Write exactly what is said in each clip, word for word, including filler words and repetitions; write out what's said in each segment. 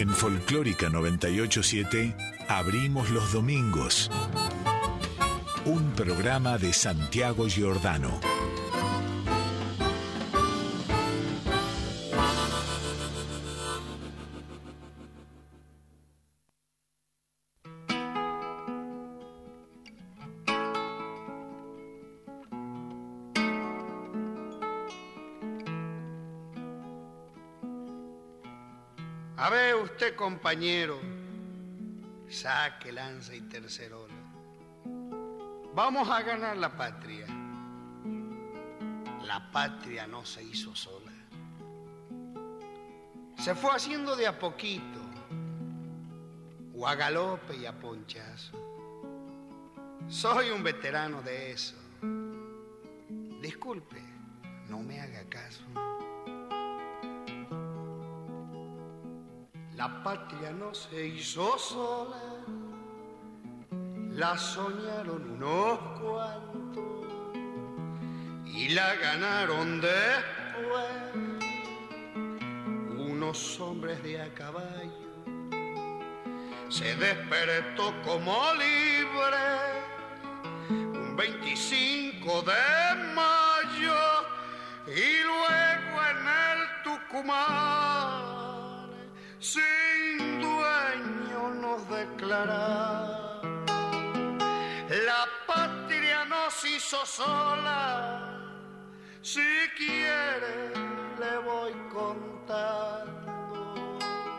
En Folclórica noventa y ocho punto siete abrimos los domingos. Un programa de Santiago Giordano. A ver usted, compañero, saque, lanza y tercerola. Vamos a ganar la patria. La patria no se hizo sola. Se fue haciendo de a poquito, o a galope y a ponchazo. Soy un veterano de eso. Disculpe, no me haga caso. La patria no se hizo sola, la soñaron unos cuantos y la ganaron después unos hombres de a caballo. Se despertó como libre un veinticinco de mayo y luego en el Tucumán sin dueño nos declararon. La patria nos hizo sola, si quiere le voy contando.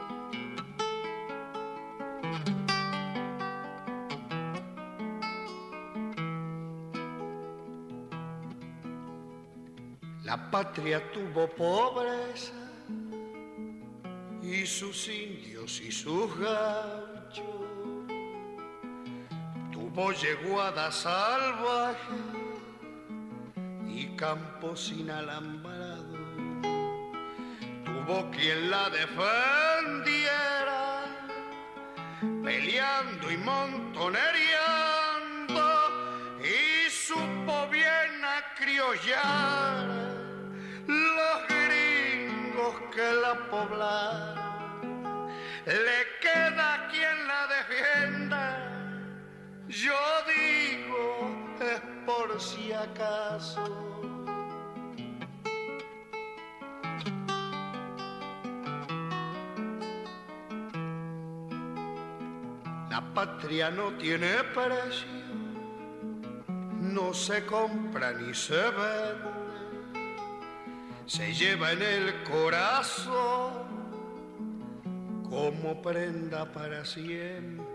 La patria tuvo pobreza y sus indios y sus gauchos, tuvo yeguada salvaje y campos sin alambrado, tuvo quien la defendiera, peleando y montonereando, y supo bien acriollar los gringos que la poblaron. Le queda quien la defienda, yo digo es por si acaso. La patria no tiene precio, no se compra ni se vende, se lleva en el corazón como prenda para siempre.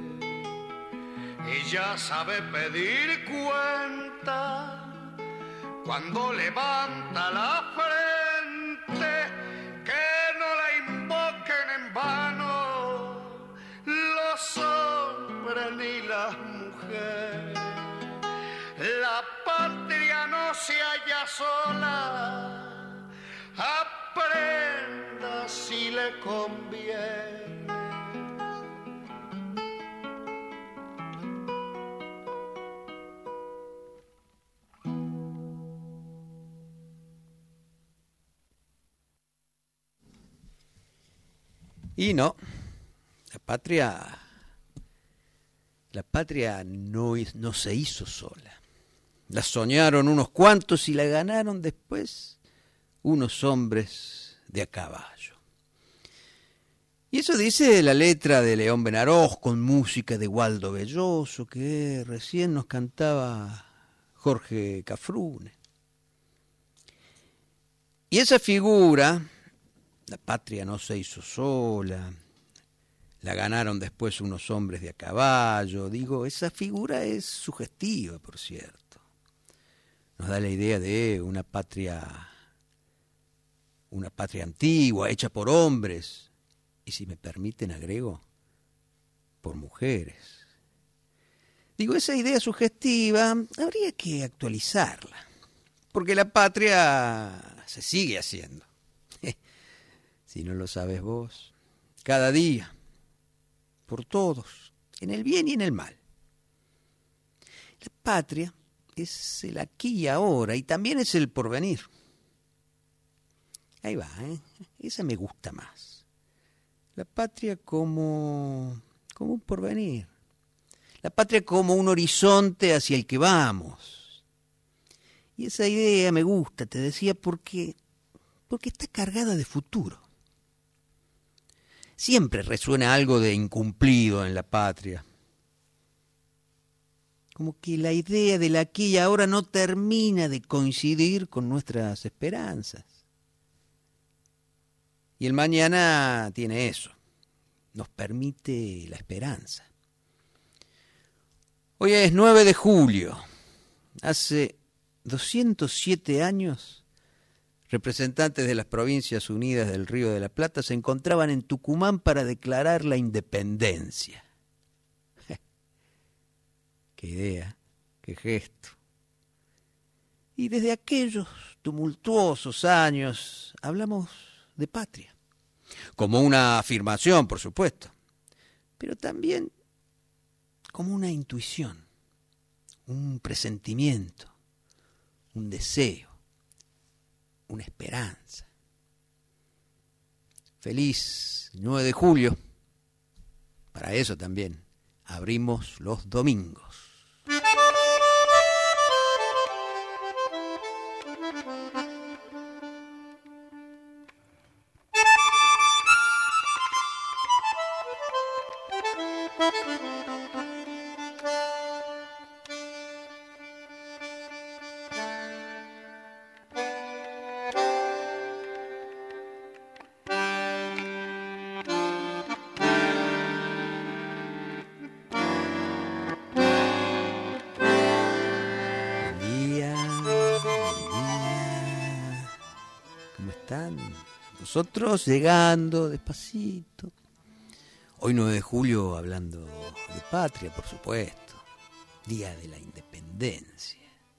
Ella sabe pedir cuenta cuando levanta la frente, que no la invoquen en vano los hombres ni las mujeres. La patria no se halla sola, aprenda si le conviene. Y no, la patria, la patria no, no se hizo sola. La soñaron unos cuantos y la ganaron después unos hombres de a caballo. Y eso dice la letra de León Benarós con música de Waldo Belloso, que recién nos cantaba Jorge Cafrune. Y esa figura, la patria no se hizo sola, la ganaron después unos hombres de a caballo, digo, esa figura es sugestiva, por cierto. Nos da la idea de una patria, una patria antigua, hecha por hombres, y si me permiten agrego, por mujeres. Digo, esa idea sugestiva habría que actualizarla, porque la patria se sigue haciendo. Si no lo sabes vos, cada día, por todos, en el bien y en el mal. La patria es el aquí y ahora, y también es el porvenir. Ahí va, ¿eh? Esa me gusta más. La patria como, como un porvenir. La patria como un horizonte hacia el que vamos. Y esa idea me gusta, te decía, porque, porque está cargada de futuro. Siempre resuena algo de incumplido en la patria. Como que la idea del aquí y ahora no termina de coincidir con nuestras esperanzas. Y el mañana tiene eso, nos permite la esperanza. Hoy es nueve de julio, hace doscientos siete años, representantes de las Provincias Unidas del Río de la Plata se encontraban en Tucumán para declarar la independencia. Qué idea, qué gesto. Y desde aquellos tumultuosos años hablamos de patria, como una afirmación, por supuesto, pero también como una intuición, un presentimiento, un deseo, una esperanza. Feliz nueve de julio. Para eso también abrimos los domingos. Nosotros llegando despacito. Hoy nueve de julio hablando de patria, por supuesto. Día de la Independencia.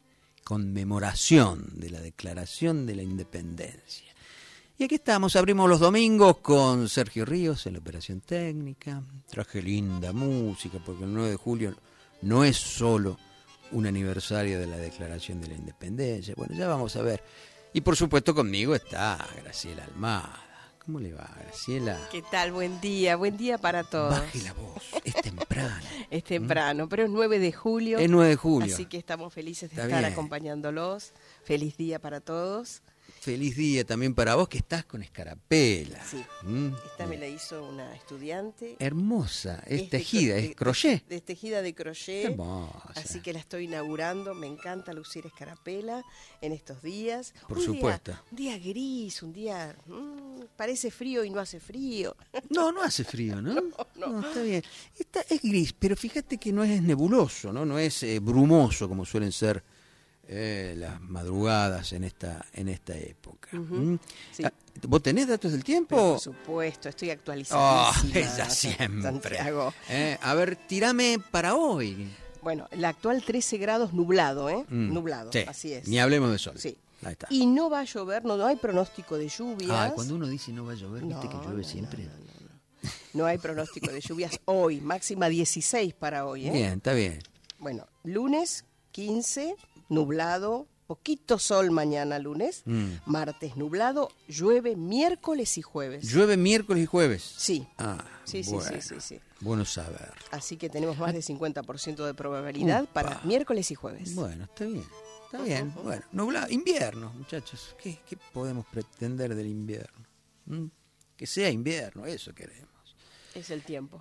Conmemoración de la Declaración de la Independencia. Y aquí estamos, abrimos los domingos con Sergio Ríos en la operación técnica. Traje linda música porque el nueve de julio no es solo un aniversario de la Declaración de la Independencia. Bueno, ya vamos a ver. Y por supuesto conmigo está Graciela Almada. ¿Cómo le va, Graciela? ¿Qué tal? Buen día, buen día para todos. Baje la voz, es temprano. Es temprano, ¿Mm? Pero es nueve de julio. Es nueve de julio. Así que estamos felices de está estar bien. acompañándolos. Feliz día para todos. Feliz día también para vos que estás con escarapela. Sí, ¿Mm? esta me la hizo una estudiante. Hermosa, es, es tejida, de, es crochet. De, de tejida de crochet. Qué hermosa. Así que la estoy inaugurando, me encanta lucir escarapela en estos días. Por un supuesto. Día, un día gris, un día... Mmm, parece frío y no hace frío. No, no hace frío, ¿no? No, no. no está bien. Está, es gris, pero fíjate que no es nebuloso, ¿no? No es eh, brumoso como suelen ser Eh, las madrugadas en esta en esta época. Uh-huh. ¿Mm? Sí. ¿Vos tenés datos del tiempo? Pero por supuesto, estoy actualizada. Oh, ella siempre. Santiago. Eh, a ver, tirame para hoy. Bueno, la actual trece grados nublado, ¿eh? Mm, nublado, sí. así es. Ni hablemos de sol. Sí. Ahí está. Y no va a llover, no, no hay pronóstico de lluvias. Ah, cuando uno dice no va a llover, viste no, que llueve no, siempre. No, no, no, no. No hay pronóstico de lluvias hoy, máxima dieciséis para hoy, ¿eh? Bien, está bien. Bueno, lunes quince, nublado, poquito sol mañana lunes, Mm. martes nublado, llueve miércoles y jueves. Llueve miércoles y jueves. Sí. Ah, Sí, sí, bueno. sí, sí, sí. Bueno saber. Así que tenemos más de cincuenta por ciento de probabilidad Upa. para miércoles y jueves. Bueno, está bien. Está bien. Bueno, nublado, invierno, muchachos. ¿Qué, qué podemos pretender del invierno? ¿Mm? Que sea invierno, eso queremos. Es el tiempo.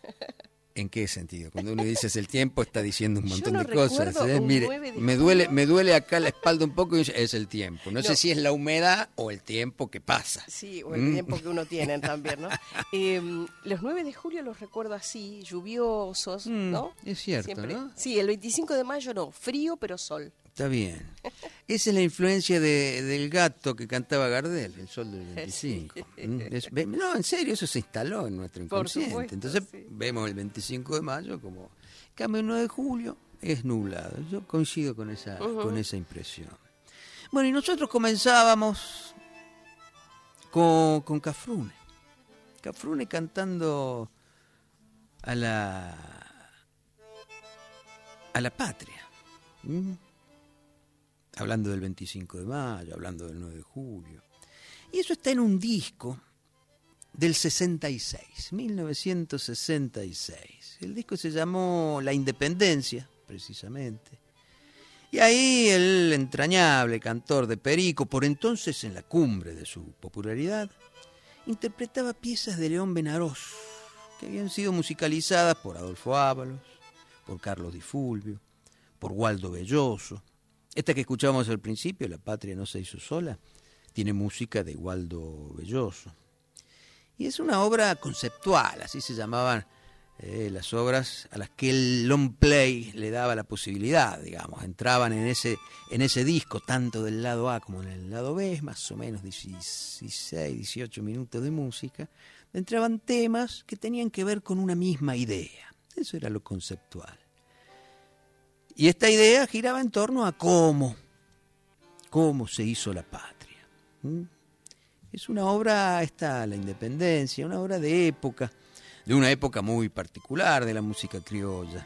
¿En qué sentido? Cuando uno dice es el tiempo, está diciendo un montón Yo no de cosas. recuerdo ¿eh? un Mire, nueve de me duele, julio. me duele acá la espalda un poco y dice, es el tiempo. No, No. sé si es la humedad o el tiempo que pasa. Sí, o el Mm. tiempo que uno tiene también, ¿no? Eh, los nueve de julio los recuerdo así, lluviosos, Mm, ¿no? es cierto, Siempre. ¿no? Sí, el veinticinco de mayo no, frío pero sol. Está bien. Esa es la influencia de, del gato que cantaba Gardel, el sol del veinticinco. Sí. Mm, es- ve- no, en serio, eso se instaló en nuestro Por inconsciente. supuesto, Entonces sí. vemos el veinticinco de mayo como... En cambio, el nueve de julio es nublado. Yo coincido con esa, Ujú. con esa impresión. Bueno, y nosotros comenzábamos con, con Cafrune. Cafrune cantando a la, a la patria. ¿Mm? Hablando del veinticinco de mayo, hablando del nueve de julio. Y eso está en un disco del sesenta y seis, mil novecientos sesenta y seis. El disco se llamó La Independencia, precisamente. Y ahí el entrañable cantor de Perico, por entonces en la cumbre de su popularidad, interpretaba piezas de León Benarós, que habían sido musicalizadas por Adolfo Ábalos, por Carlos Di Fulvio, por Waldo Belloso. Esta que escuchamos al principio, La Patria no se hizo sola, tiene música de Waldo Belloso. Y es una obra conceptual, así se llamaban eh, las obras a las que el long play le daba la posibilidad, digamos. Entraban en ese, en ese disco, tanto del lado A como en el lado B, más o menos dieciséis, dieciocho minutos de música. Entraban temas que tenían que ver con una misma idea. Eso era lo conceptual. Y esta idea giraba en torno a cómo, cómo se hizo la patria. ¿Mm? Es una obra, esta, La Independencia, una obra de época, de una época muy particular de la música criolla.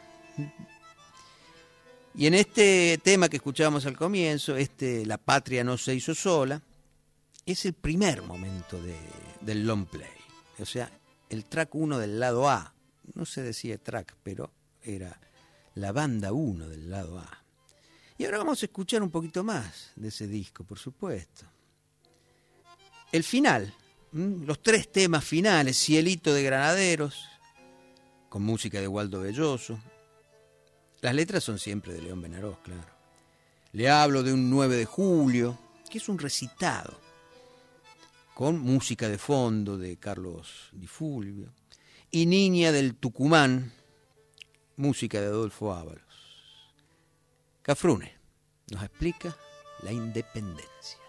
Y en este tema que escuchábamos al comienzo, este La Patria no se hizo sola, es el primer momento de, del long play. O sea, el track uno del lado A. No se decía track, pero era la banda uno del lado A. Y ahora vamos a escuchar un poquito más de ese disco, por supuesto. El final, los tres temas finales, Cielito de Granaderos, con música de Waldo Belloso. Las letras son siempre de León Benarós, claro. Le hablo de un nueve de julio, que es un recitado, con música de fondo de Carlos Di Fulvio. Y Niña del Tucumán, música de Adolfo Ábalos. Cafrune nos explica la independencia.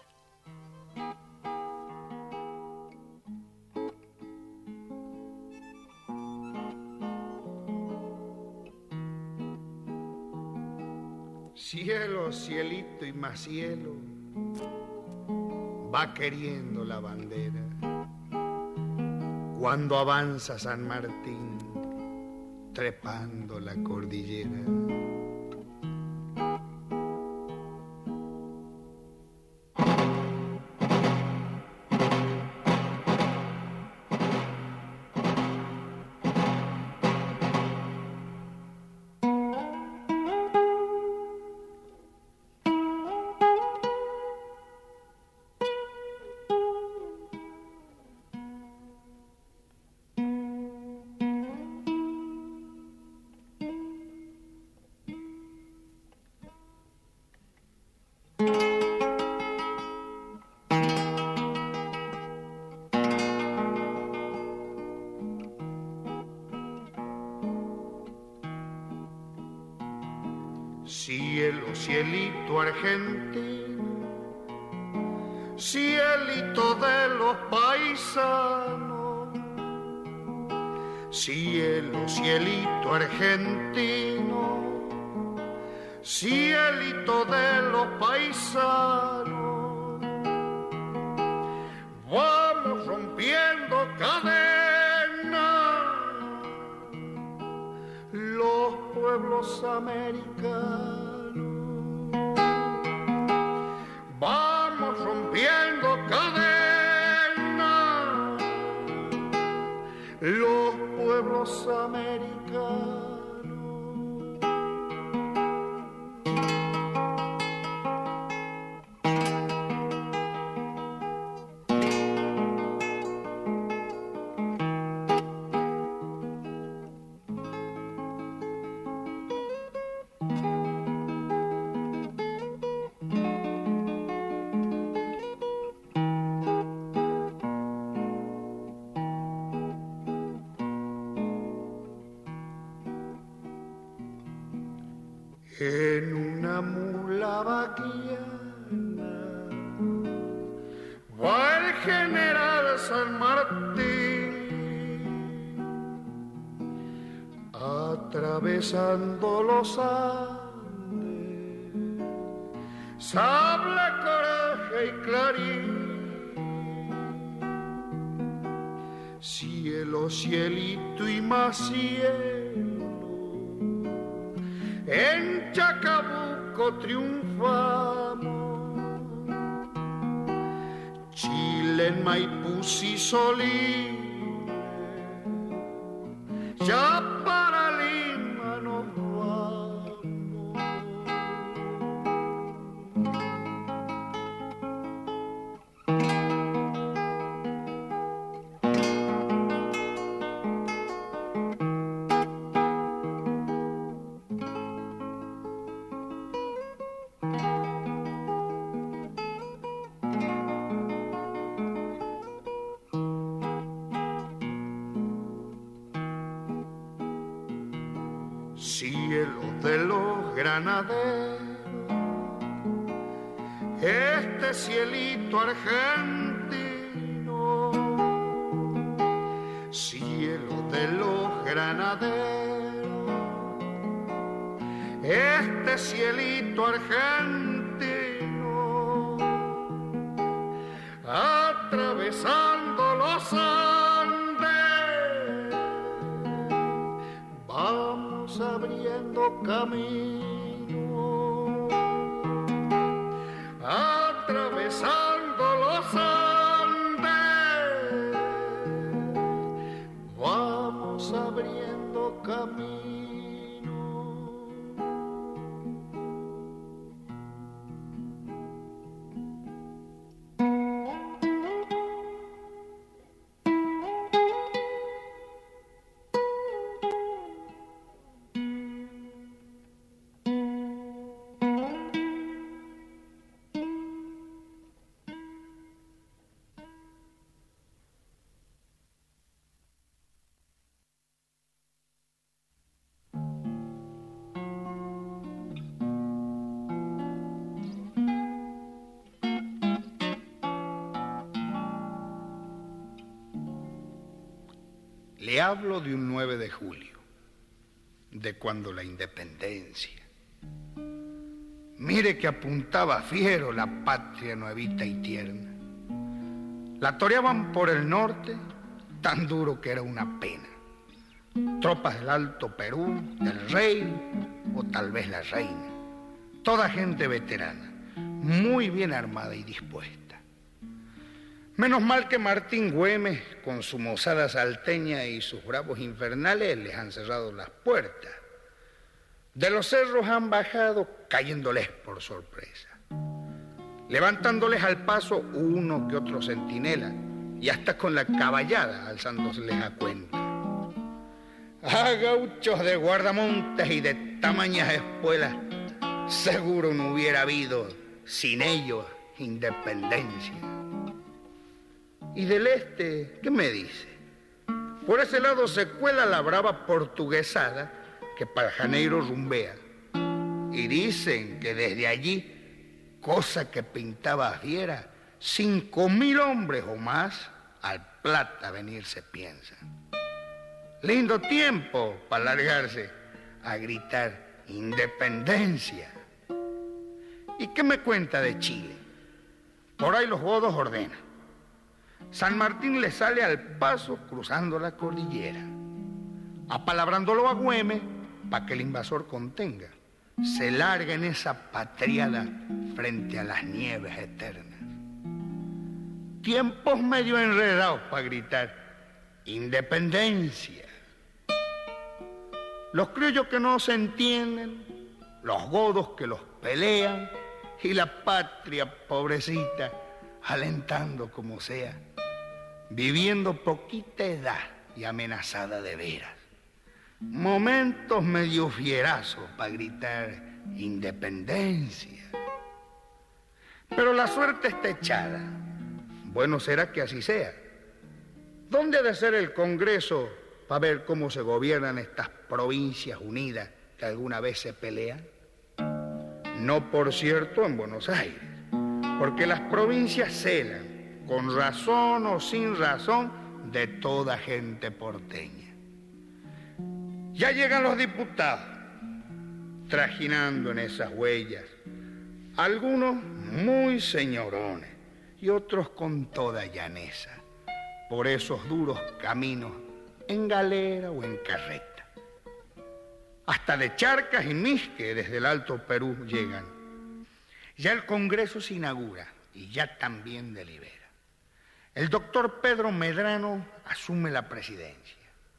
Cielo, cielito y más cielo, va queriendo la bandera. Cuando avanza San Martín, trepando la cordillera. Cielo, cielito argentino, cielito de los paisanos. Cielo, cielito argentino, cielito de los paisanos. Vamos rompiendo cadenas, los pueblos americanos. Vamos rompiendo cadenas, los pueblos americanos. En una mula vaquiana va el general San Martín, atravesando los Andes, sable, coraje y clarín. Cielo, cielito y más cielo, en Chacabuco triunfamos. Chile, en Maipú y Solís, ya para Lima nos vamos. Cielo de los granaderos, este cielito argentino, cielo de los granaderos, este cielito argentino, atravesando los Andes, vamos abriendo camino, atravesando los Andes, vamos abriendo camino. Le hablo de un nueve de julio, de cuando la independencia. Mire que apuntaba fiero la patria nuevita y tierna. La toreaban por el norte, tan duro que era una pena. Tropas del Alto Perú, del rey o tal vez la reina. Toda gente veterana, muy bien armada y dispuesta. Menos mal que Martín Güemes, con su mozada salteña y sus bravos infernales, les han cerrado las puertas. De los cerros han bajado, cayéndoles por sorpresa, levantándoles al paso uno que otro centinela, y hasta con la caballada alzándoseles a cuenta. A gauchos de guardamontes y de tamañas espuelas, seguro no hubiera habido sin ellos independencia. Y del este, ¿qué me dice? Por ese lado se cuela la brava portuguesada que para Janeiro rumbea. Y dicen que desde allí, cosa que pintaba fiera, cinco mil hombres o más al Plata venirse piensan. Lindo tiempo para largarse a gritar independencia. ¿Y qué me cuenta de Chile? Por ahí los godos ordenan. San Martín le sale al paso cruzando la cordillera, apalabrándolo a Güemes para que el invasor contenga. Se larga en esa patriada frente a las nieves eternas. Tiempos medio enredados para gritar independencia. Los criollos que no se entienden, los godos que los pelean y la patria pobrecita alentando como sea, viviendo poquita edad y amenazada de veras. Momentos medio fierazos para gritar independencia. Pero la suerte está echada. Bueno será que así sea. ¿Dónde ha de ser el Congreso para ver cómo se gobiernan estas provincias unidas que alguna vez se pelean? No, por cierto, en Buenos Aires, porque las provincias celan, con razón o sin razón, de toda gente porteña. Ya llegan los diputados, trajinando en esas huellas, algunos muy señorones y otros con toda llaneza, por esos duros caminos, en galera o en carreta. Hasta de Charcas y Misque desde el Alto Perú llegan. Ya el Congreso se inaugura y ya también delibera. El doctor Pedro Medrano asume la presidencia.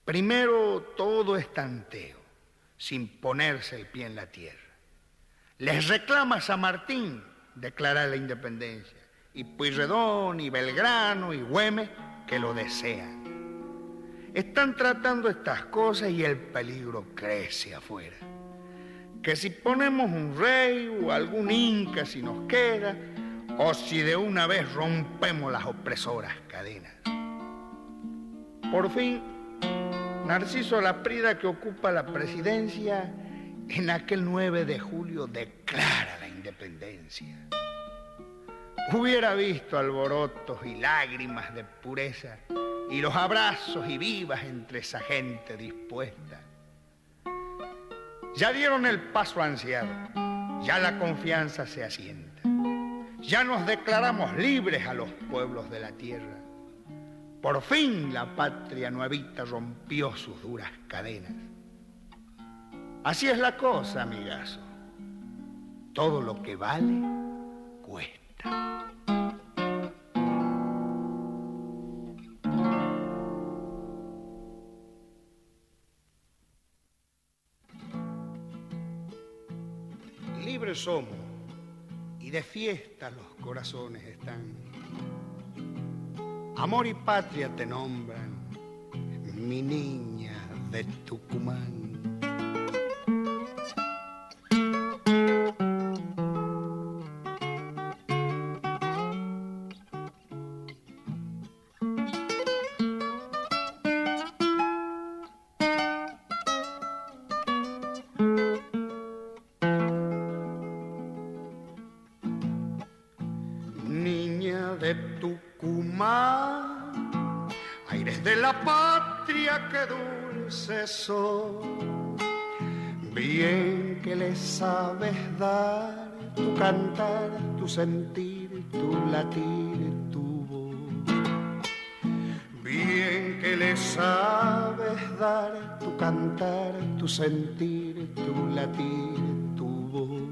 Primero todo es tanteo, sin ponerse el pie en la tierra. Les reclama San Martín declarar la independencia, y Pueyrredón, y Belgrano, y Güemes, que lo desean. Están tratando estas cosas y el peligro crece afuera. Que si ponemos un rey o algún inca si nos queda, o si de una vez rompemos las opresoras cadenas. Por fin, Narciso Laprida, que ocupa la presidencia, en aquel nueve de julio declara la independencia. Hubiera visto alborotos y lágrimas de pureza y los abrazos y vivas entre esa gente dispuesta. Ya dieron el paso ansiado, ya la confianza se asienta, ya nos declaramos libres a los pueblos de la tierra. Por fin la patria nuevita rompió sus duras cadenas. Así es la cosa, amigazo. Todo lo que vale, cuesta. Libres somos y de fiesta los corazones están. Amor y patria te nombran, mi niña de Tucumán. Bien que le sabes dar tu cantar, tu sentir, tu latir, tu voz. Bien que le sabes dar tu cantar, tu sentir, tu latir, tu voz.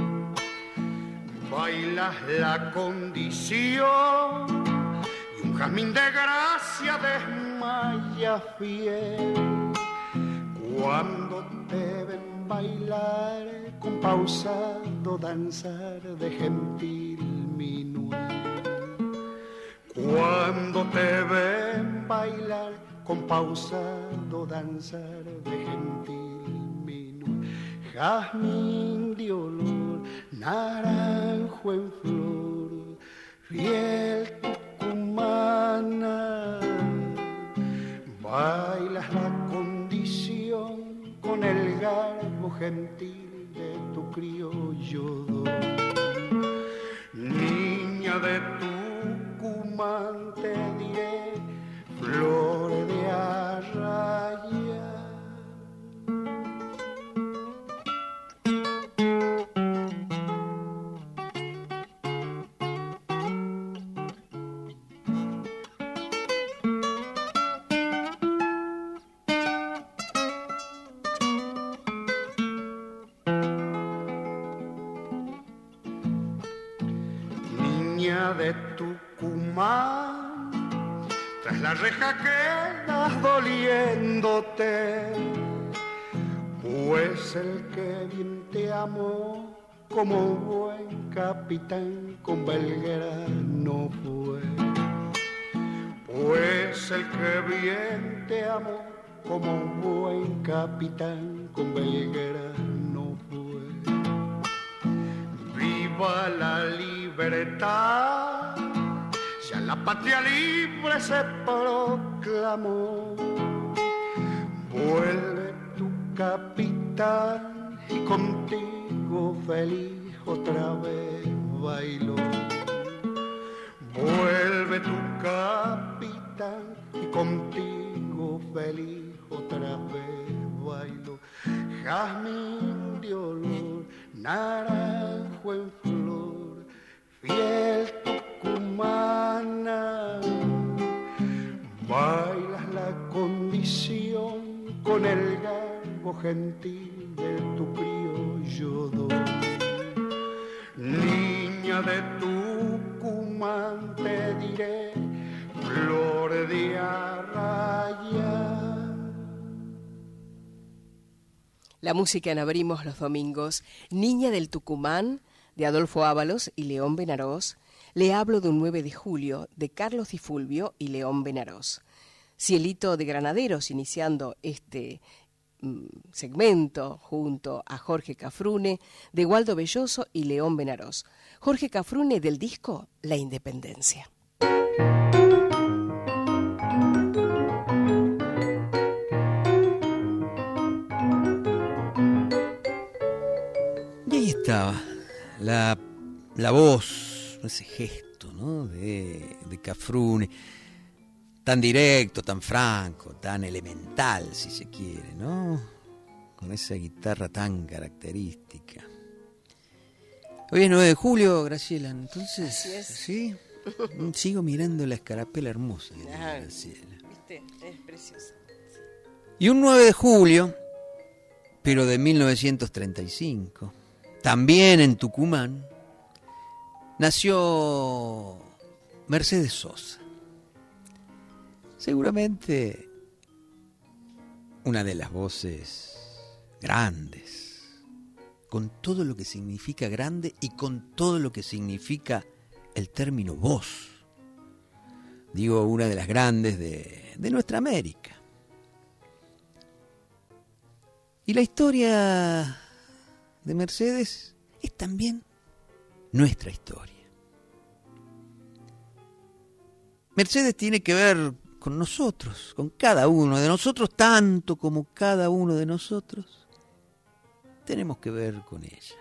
Bailas la condición y un jazmín de gracia desmaya fiel. Cuando te ven bailar con pausado danzar de gentil minuet. Cuando te ven bailar con pausado danzar de gentil minuet. Jazmín de olor, naranjo en flor, fiel tucumana. Bailas la condición con el garbo gentil de tu criollo don. Niña de Tucumán te diré, flor de arraya. De Tucumán, tras la reja quedas doliéndote, pues el que bien te amó como buen capitán con Belgrano fue. Pues el que bien te amó como buen capitán con Belgrano fue. Viva la libertad, ya la patria libre se proclamó. Vuelve tu capitán y contigo feliz otra vez bailó. Vuelve tu capitán y contigo feliz otra vez bailó. Jazmín de olor, naranjo en flor, fiel tucumana. Bailas la condición con el garbo gentil de tu criollo don. Niña de Tucumán te diré, flor de arraya. La música en Abrimos los Domingos, Niña del Tucumán, de Adolfo Ábalos y León Benarós. Le hablo de un nueve de julio, de Carlos Di Fulvio y León Benarós. Cielito de Granaderos, iniciando este mm, segmento junto a Jorge Cafrune, de Waldo Belloso y León Benarós. Jorge Cafrune del disco La Independencia. Y ahí estaba la, la voz, ese gesto, ¿no? de, de Cafrune, tan directo, tan franco, tan elemental, si se quiere, ¿no? Con esa guitarra tan característica. Hoy es nueve de julio, Graciela, entonces, Así es. ¿sí? Sigo mirando la escarapela hermosa que tiene Ah, Graciela. ¿viste? Es preciosa. Y un nueve de julio, pero de mil novecientos treinta y cinco, también en Tucumán, nació Mercedes Sosa. Seguramente una de las voces grandes, con todo lo que significa grande y con todo lo que significa el término voz. Digo, una de las grandes de, de nuestra América. Y la historia de Mercedes es también nuestra historia. Mercedes tiene que ver con nosotros, con cada uno de nosotros, tanto como cada uno de nosotros tenemos que ver con ella.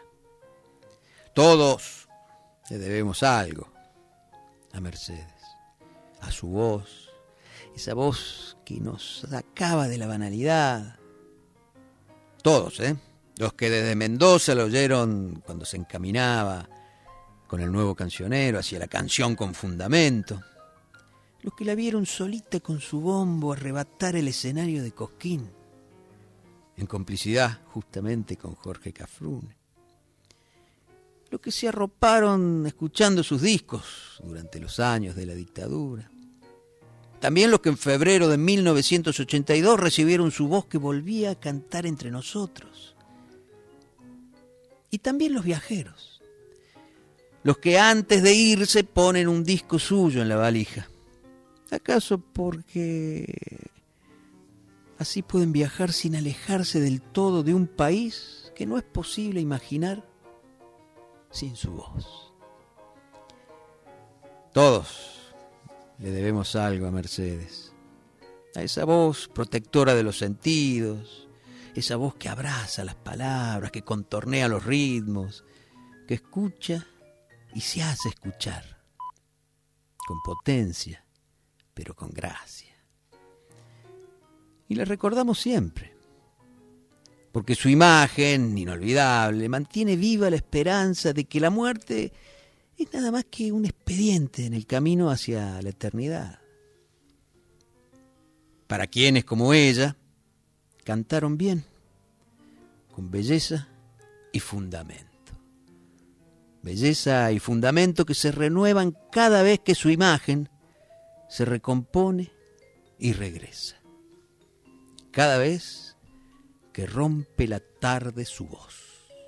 Todos le debemos algo a Mercedes, a su voz, esa voz que nos sacaba de la banalidad. Todos, ¿eh? Los que desde Mendoza lo oyeron cuando se encaminaba con el nuevo cancionero hacia la canción con fundamento. Los que la vieron solita con su bombo arrebatar el escenario de Cosquín, en complicidad justamente con Jorge Cafrune. Los que se arroparon escuchando sus discos durante los años de la dictadura. También los que en febrero de mil novecientos ochenta y dos recibieron su voz que volvía a cantar entre nosotros. Y también los viajeros, los que antes de irse ponen un disco suyo en la valija. ¿Acaso porque así pueden viajar sin alejarse del todo de un país que no es posible imaginar sin su voz? Todos le debemos algo a Mercedes, a esa voz protectora de los sentidos, esa voz que abraza las palabras, que contornea los ritmos, que escucha y se hace escuchar, con potencia, pero con gracia. Y la recordamos siempre, porque su imagen inolvidable mantiene viva la esperanza de que la muerte es nada más que un expediente en el camino hacia la eternidad. Para quienes, como ella, cantaron bien, con belleza y fundamento. Belleza y fundamento que se renuevan cada vez que su imagen se recompone y regresa. Cada vez que rompe la tarde su voz.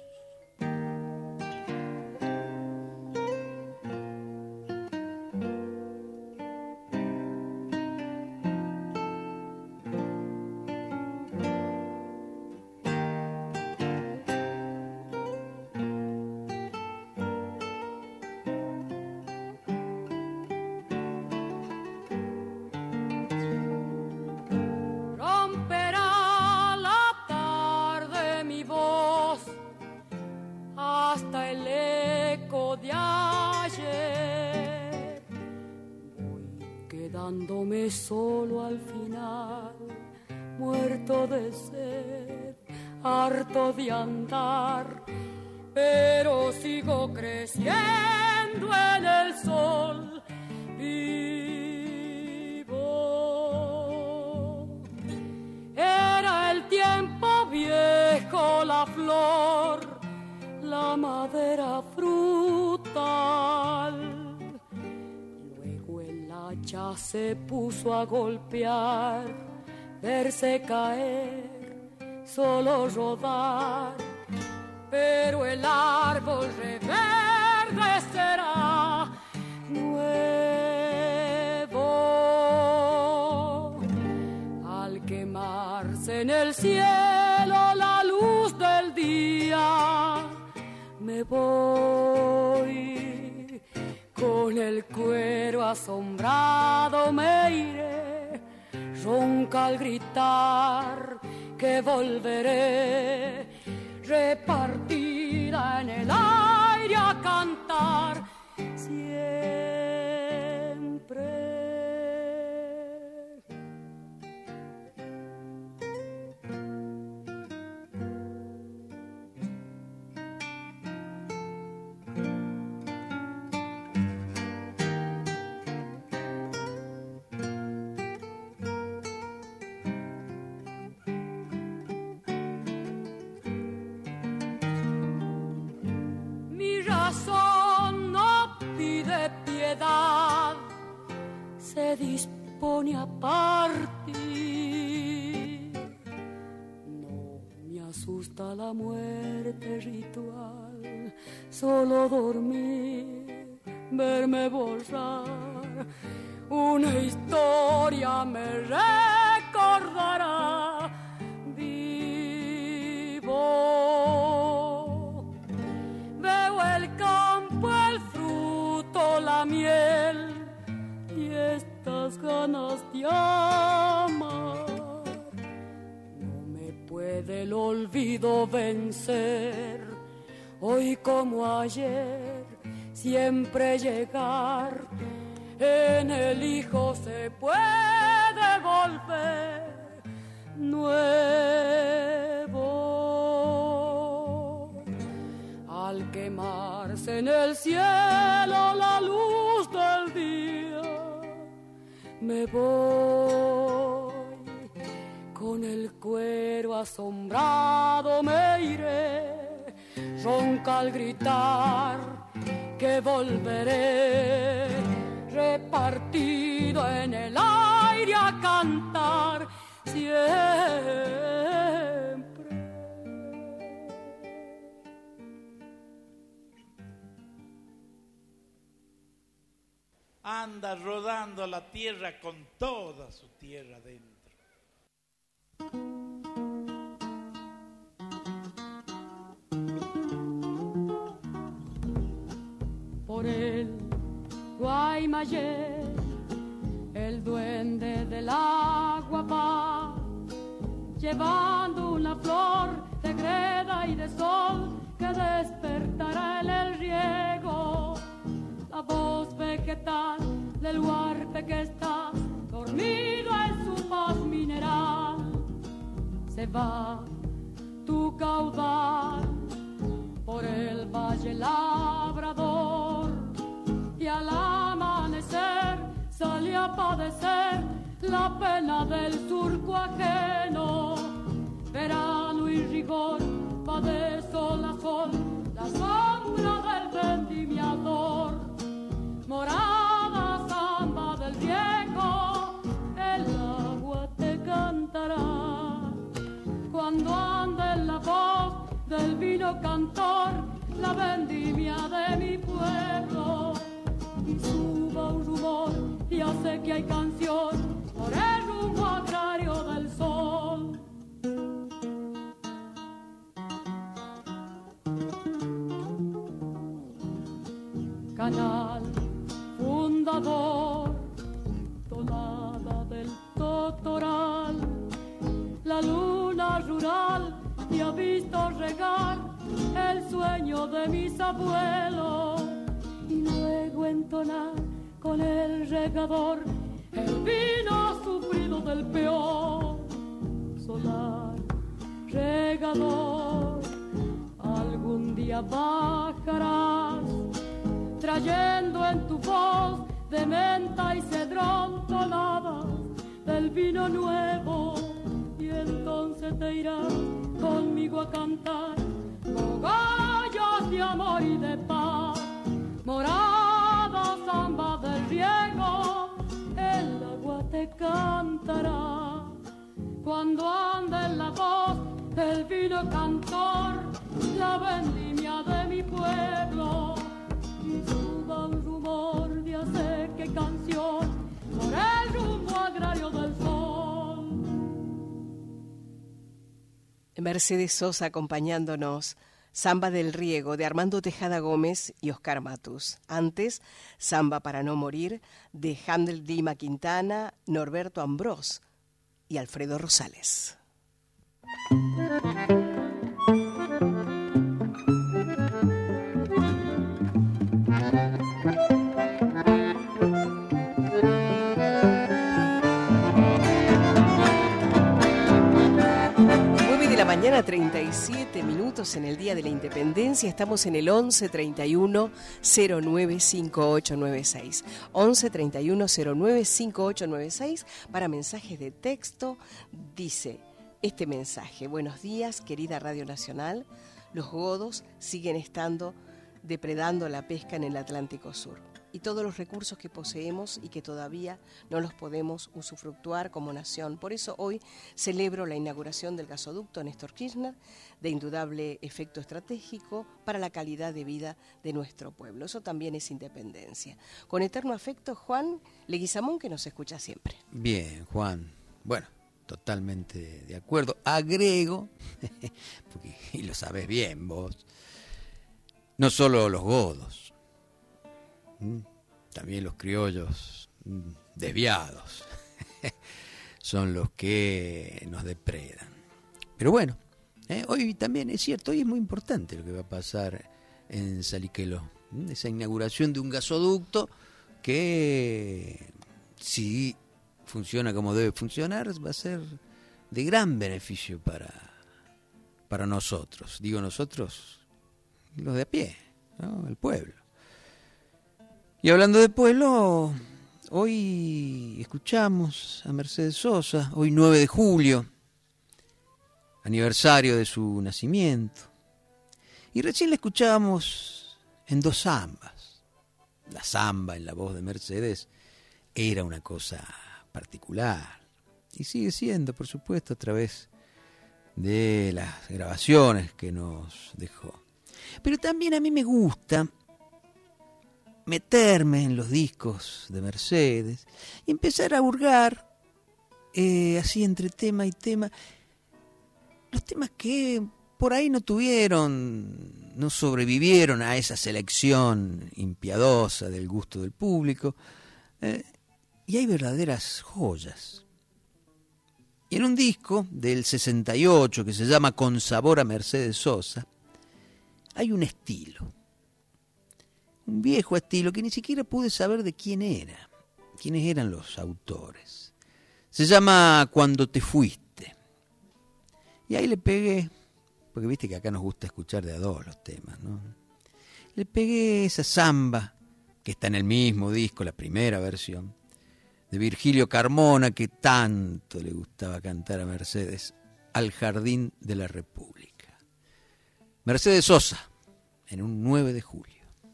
Solo al final, muerto de sed, harto de andar, pero sigo creciendo en el sol vivo. Era el tiempo viejo, la flor, la madera frutal. Ya se puso a golpear, verse caer solo rodar, pero el árbol reverdecerá nuevo. Al quemarse en el cielo la luz del día, me voy, con el cuero asombrado me iré, ronca al gritar que volveré, repartida en el aire a cantar siempre. Se dispone a partir. No me asusta la muerte ritual, solo dormir, verme borrar. Una historia me recordará vivo. Veo el campo, el fruto, la miel y estas ganas de amar. No me puede el olvido vencer, hoy como ayer, siempre llegar. En el hijo se puede volver nuevo. Al quemarse en el cielo la luz del día, me voy, con el cuero asombrado me iré, ronca al gritar que volveré, repartido en el aire a cantar siempre. Anda rodando la tierra con toda su tierra dentro. Por el Guaymallé, el duende del agua va, llevando una flor de greda y de sol que despertará en el riego la voz vegetal del huarpe que está dormido en su paz mineral. Se va tu caudal por el valle labrador y al amanecer sale a padecer la pena del surco ajeno. Verano y rigor va de sol a sol la sombra del vendimiador. Morada samba del riego, el agua te cantará. Cuando ande en la voz del vino cantor, la vendimia de mi pueblo, y suba un rumor, ya sé que hay canción por el rumbo agrario del sol. Canal fundador, tonada del Totoral, la luna rural te ha visto regar el sueño de mis abuelos y luego entonar con el regador el vino sufrido del peor. Solar, regador, algún día bajarás trayendo en tu voz de menta y cedrón tonadas del vino nuevo, y entonces te irás conmigo a cantar cogollos de amor y de paz. Morada samba del riego, el agua te cantará cuando ande en la voz rubio cantor, la vendimia de mi pueblo, y suba un rumor de hacer que canción por el rumbo agrario del sol. Mercedes Sosa acompañándonos. Samba del Riego de Armando Tejada Gómez y Oscar Matus. Antes, Samba para no morir de Handel Lima Quintana, Norberto Ambrós y Alfredo Rosales. Mañana, treinta y siete minutos en el Día de la Independencia. Estamos en el once treinta y uno cero nueve cincuenta y ocho noventa y seis. once treinta y uno cero nueve cincuenta y ocho noventa y seis para mensajes de texto. Dice este mensaje: buenos días, querida Radio Nacional. Los godos siguen estando depredando la pesca en el Atlántico Sur y todos los recursos que poseemos y que todavía no los podemos usufructuar como nación. Por eso hoy celebro la inauguración del gasoducto Néstor Kirchner, de indudable efecto estratégico para la calidad de vida de nuestro pueblo. Eso también es independencia. Con eterno afecto, Juan Leguizamón, que nos escucha siempre. Bien, Juan. Bueno, totalmente de acuerdo. Agrego, porque, y lo sabes bien vos, no solo los godos, también los criollos desviados son los que nos depredan. Pero bueno, eh, hoy también es cierto, hoy es muy importante lo que va a pasar en Saliqueló, esa inauguración de un gasoducto que, si funciona como debe funcionar, va a ser de gran beneficio para, para nosotros. Digo nosotros, los de a pie, ¿no? El pueblo. Y hablando de pueblo, hoy escuchamos a Mercedes Sosa, hoy nueve de julio, aniversario de su nacimiento. Y recién la escuchábamos en dos zambas. La zamba en la voz de Mercedes era una cosa particular. Y sigue siendo, por supuesto, a través de las grabaciones que nos dejó. Pero también a mí me gusta meterme en los discos de Mercedes y empezar a hurgar eh, así entre tema y tema los temas que por ahí no tuvieron, no sobrevivieron a esa selección impiadosa del gusto del público, eh, y hay verdaderas joyas. Y en un disco del sesenta y ocho que se llama Con sabor a Mercedes Sosa hay un estilo, un viejo estilo que ni siquiera pude saber de quién era, quiénes eran los autores. Se llama Cuando te fuiste. Y ahí le pegué, porque viste que acá nos gusta escuchar de a dos los temas, ¿no? Le pegué esa samba, que está en el mismo disco, la primera versión, de Virgilio Carmona, que tanto le gustaba cantar a Mercedes, Al Jardín de la República. Mercedes Sosa, en un nueve de julio.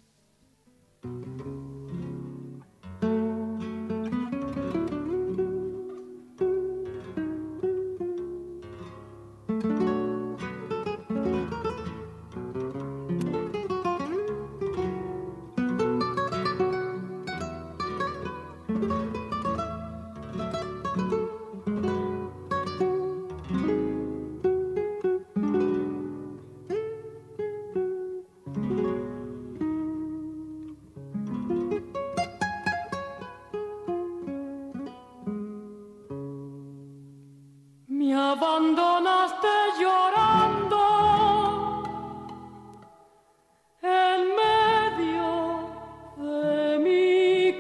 Abandonaste llorando en medio de mi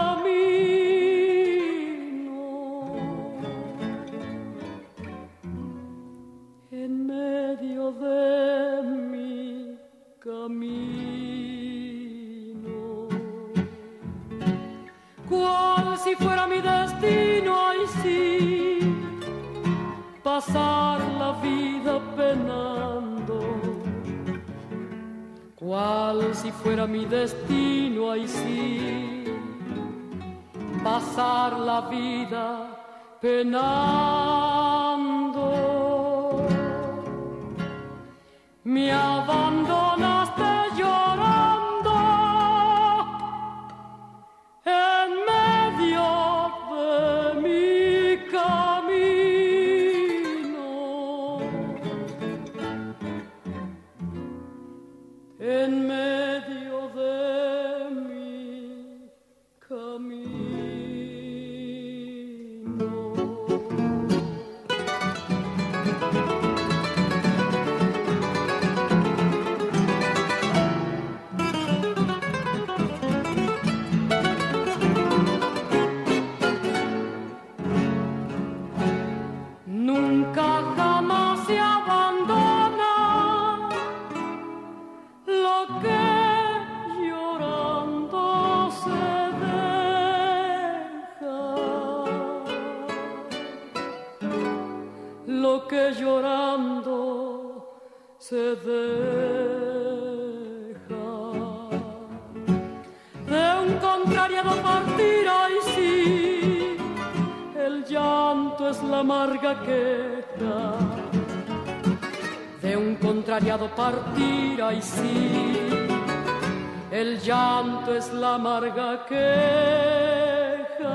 camino, en medio de mi camino, cual si fuera mi destino, ay sí, pasar la vida penando, cual si fuera mi destino, ay sí, pasar la vida penando. me abandonaste llorando en medio de mi camino, en medio de mi camino. Nunca jamás se abandona lo que llorando se deja, lo que llorando se deja. De un contrariado partir, ay sí, el llanto es la amarga queja. De un contrariado partir, ay sí, el llanto es la amarga queja.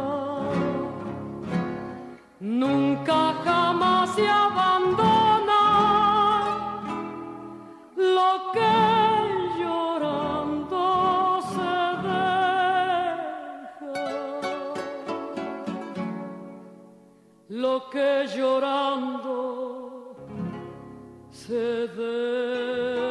Nunca jamás se abandona lo que llorando se deja, lo que llorando se deja.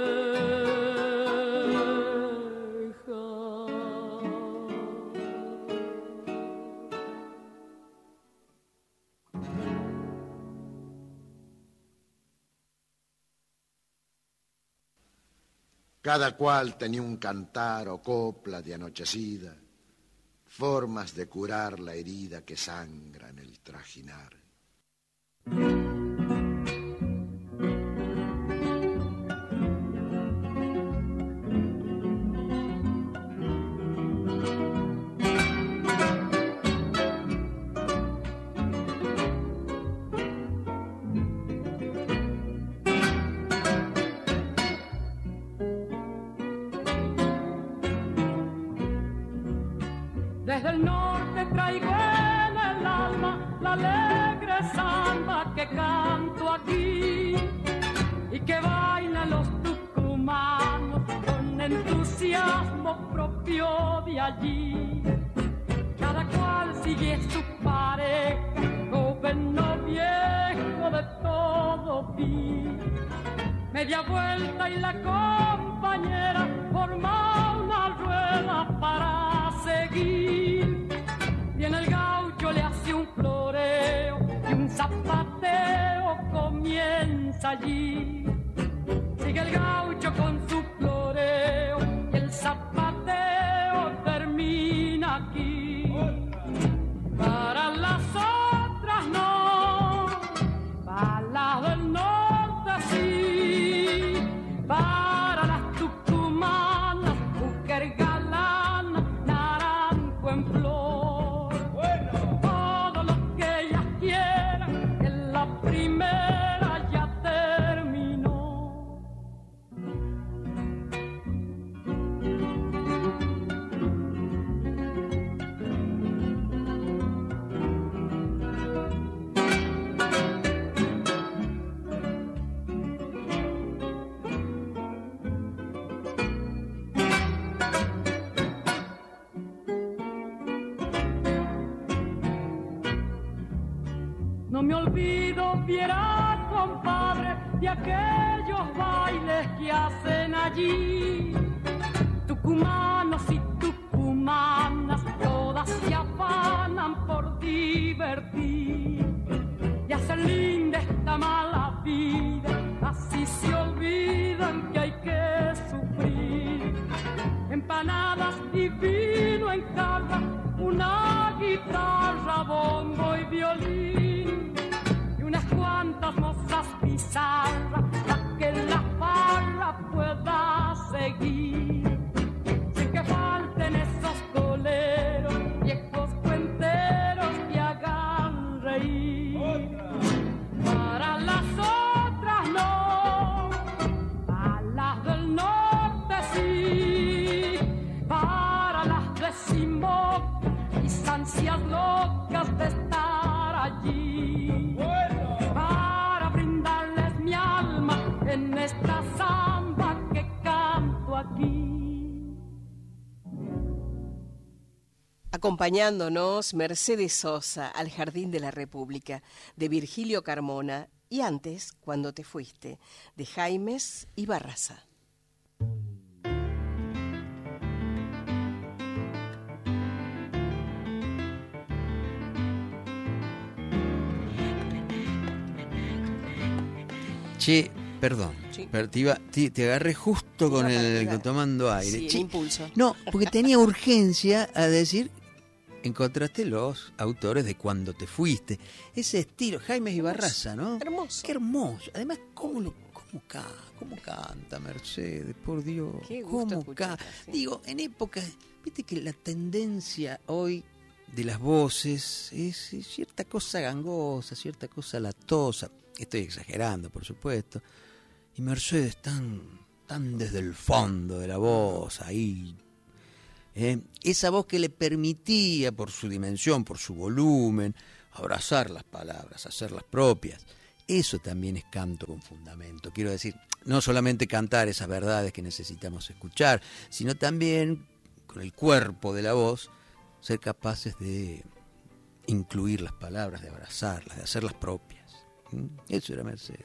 Cada cual tenía un cantar o copla de anochecida, formas de curar la herida que sangra en el trajinar. Desde el norte traigo en el alma la alegre samba que canto aquí y que bailan los tucumanos con entusiasmo propio de allí. Cada cual sigue su pareja, joven o viejo, de todo vi. Media vuelta y la compañera forma una rueda para seguir. Viene el gaucho, le hace un floreo y un zapateo comienza allí. Sigue el gaucho con su floreo y el zapateo termina aquí. Para las otras no, para las del norte sí, para las tucumanas, mujer galana, naranjo en flor. Bueno. Todo lo que ellas quieran, en la primera ya terminó. No me olvido, viera, compadre, de aquellos bailes que hacen allí. Tucumanos y tucumanas, todas se afanan por divertir. Y hacen linda esta mala vida, así se olvidan que hay que sufrir. Empanadas y vino en jarra, una guitarra, bombo y violín, y unas cuantas mozas pizarras para que la farra pueda seguir. Sin que falten esos coleros, viejos cuenteros que hagan reír. Para las otras no, Acompañándonos Mercedes Sosa al Jardín de la República, de Virgilio Carmona, y antes, Cuando te fuiste, de Jaimes y Barraza. Che, perdón, Sí. pero te, iba, te, te agarré justo con Iba el para- tomando aire. Sí, el Che, impulso. no, porque tenía urgencia a decir, encontraste los autores de Cuando te fuiste. Ese estilo, Jaimes y Barraza, ¿no? Hermoso. Qué hermoso. Además, ¿cómo, lo, cómo, ca, cómo canta Mercedes? Por Dios. Qué gusto ¿Cómo escucharla, canta? sí. Digo, en épocas, viste que la tendencia hoy de las voces es, es cierta cosa gangosa, cierta cosa latosa. Estoy exagerando, por supuesto. Y Mercedes tan, tan desde el fondo de la voz, ahí. ¿eh? Esa voz que le permitía, por su dimensión, por su volumen, abrazar las palabras, hacerlas propias. Eso también es canto con fundamento. Quiero decir, no solamente cantar esas verdades que necesitamos escuchar, sino también, con el cuerpo de la voz, ser capaces de incluir las palabras, de abrazarlas, de hacerlas propias. ¿Mm? Eso era Mercedes.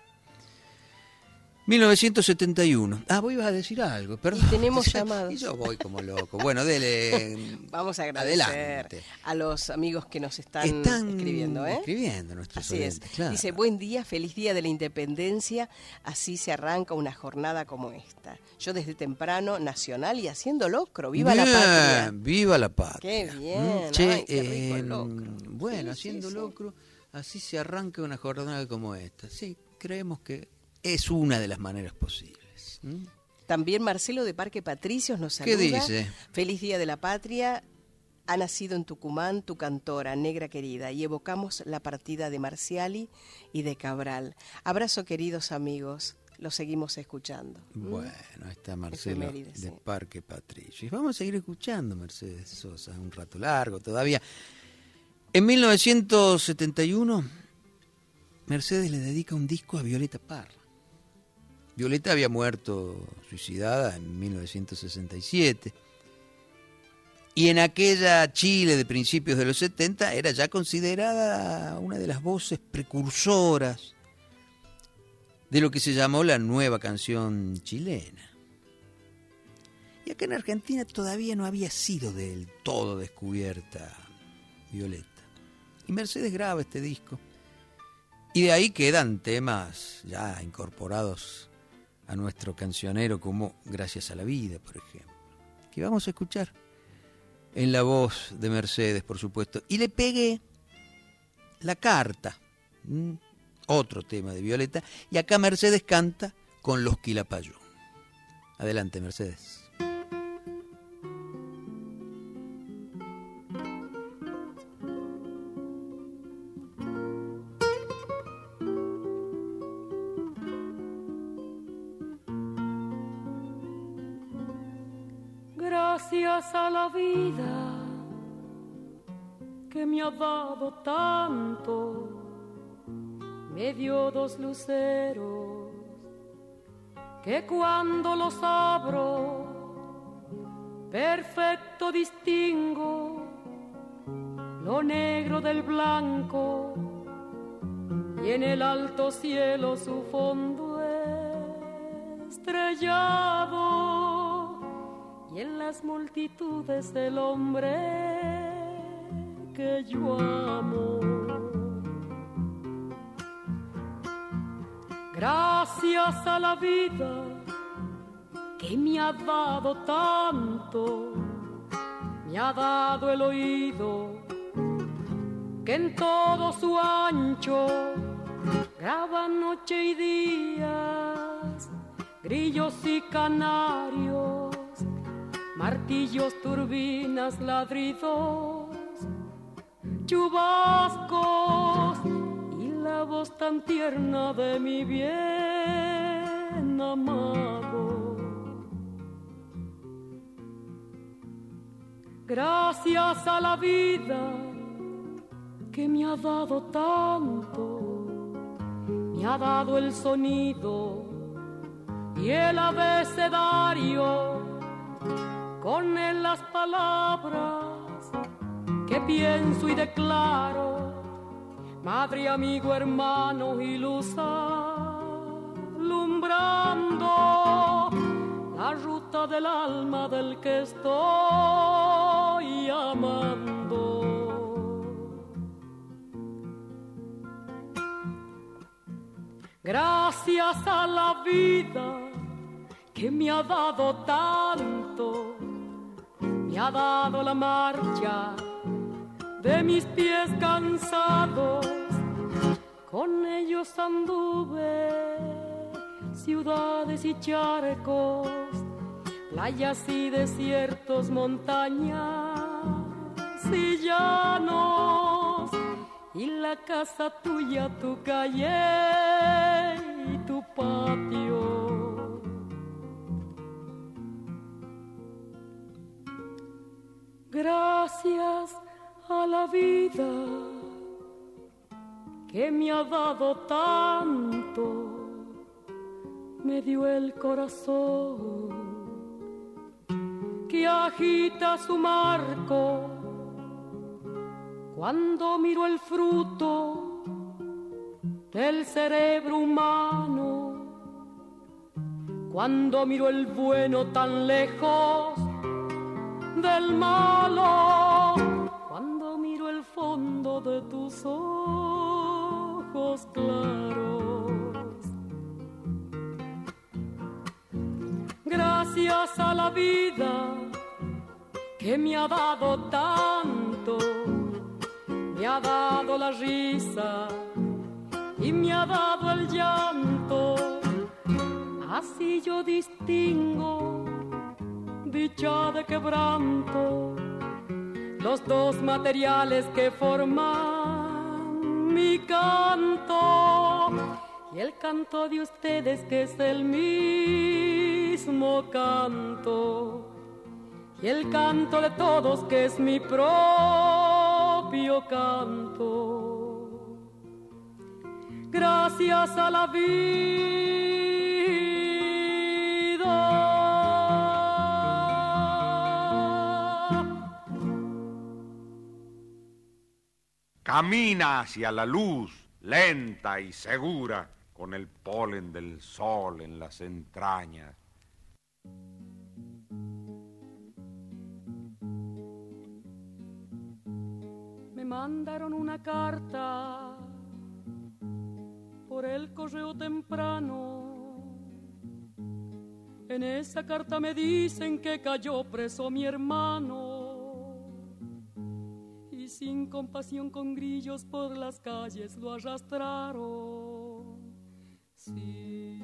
mil novecientos setenta y uno. Ah, vos ibas a decir algo, perdón. Y tenemos llamados. Y yo voy como loco. Bueno, dele. Vamos a agradecer Adelante. a los amigos que nos están, Están escribiendo, ¿eh? escribiendo nuestros Así es. oyentes, claro. Dice, buen día, feliz día de la independencia, así se arranca una jornada como esta. Yo desde temprano, nacional y haciendo locro, viva Bien, la patria. Viva la patria. Qué bien, Mm, Che, ay, qué rico el eh, locro. bueno, Sí, sí, haciendo sí. locro, así se arranca una jornada como esta. Sí, creemos que es una de las maneras posibles. ¿Mm? También Marcelo de Parque Patricios nos ¿Qué saluda. dice? Feliz día de la patria. Ha nacido en Tucumán tu cantora, negra querida, y evocamos la partida de Marciali y de Cabral. Abrazo, queridos amigos. Los seguimos escuchando. ¿Mm? Bueno, ahí está Marcelo Efemérides, de sí. Parque Patricio. Y vamos a seguir escuchando Mercedes Sosa un rato largo todavía. En mil novecientos setenta y uno, Mercedes le dedica un disco a Violeta Parra. Violeta había muerto suicidada en mil novecientos sesenta y siete. Y en aquella Chile de principios de los setenta era ya considerada una de las voces precursoras de lo que se llamó la nueva canción chilena. Y acá en Argentina todavía no había sido del todo descubierta Violeta. Y Mercedes graba este disco. Y de ahí quedan temas ya incorporados a nuestro cancionero como Gracias a la Vida, por ejemplo, que vamos a escuchar en la voz de Mercedes, por supuesto. Y le pegué La Carta, ¿m? Otro tema de Violeta, y acá Mercedes canta con los Quilapayún. Adelante, Mercedes. Gracias a la vida que me ha dado tanto, me dio dos luceros que cuando los abro perfecto distingo lo negro del blanco y en el alto cielo su fondo estrellado y en las multitudes del hombre que yo amo. Gracias a la vida que me ha dado tanto, me ha dado el oído que en todo su ancho graba noche y días, grillos y canarios, martillos, turbinas, ladridos, chubascos y la voz tan tierna de mi bien amado. Gracias a la vida que me ha dado tanto, me ha dado el sonido y el abecedario, con él las palabras que pienso y declaro, madre, amigo, hermano y luz alumbrando la ruta del alma del que estoy amando. Gracias a la vida que me ha dado tanto, me ha dado la marcha de mis pies cansados, con ellos anduve ciudades y charcos, playas y desiertos, montañas y llanos, y la casa tuya, tu calle y tu patio. Gracias a la vida que me ha dado tanto, me dio el corazón que agita su marco cuando miro el fruto del cerebro humano, cuando miro el bueno tan lejos del malo, cuando miro el fondo de tus ojos claros. Gracias a la vida que me ha dado tanto, me ha dado la risa y me ha dado el llanto, así yo distingo dicha de quebranto, los dos materiales que forman mi canto, y el canto de ustedes que es el mismo canto, y el canto de todos que es mi propio canto. Gracias a la vida. Camina hacia la luz, lenta y segura, con el polen del sol en las entrañas. Me mandaron una carta por el correo temprano. En esa carta me dicen que cayó preso mi hermano, y sin compasión con grillos por las calles lo arrastraron. Sí.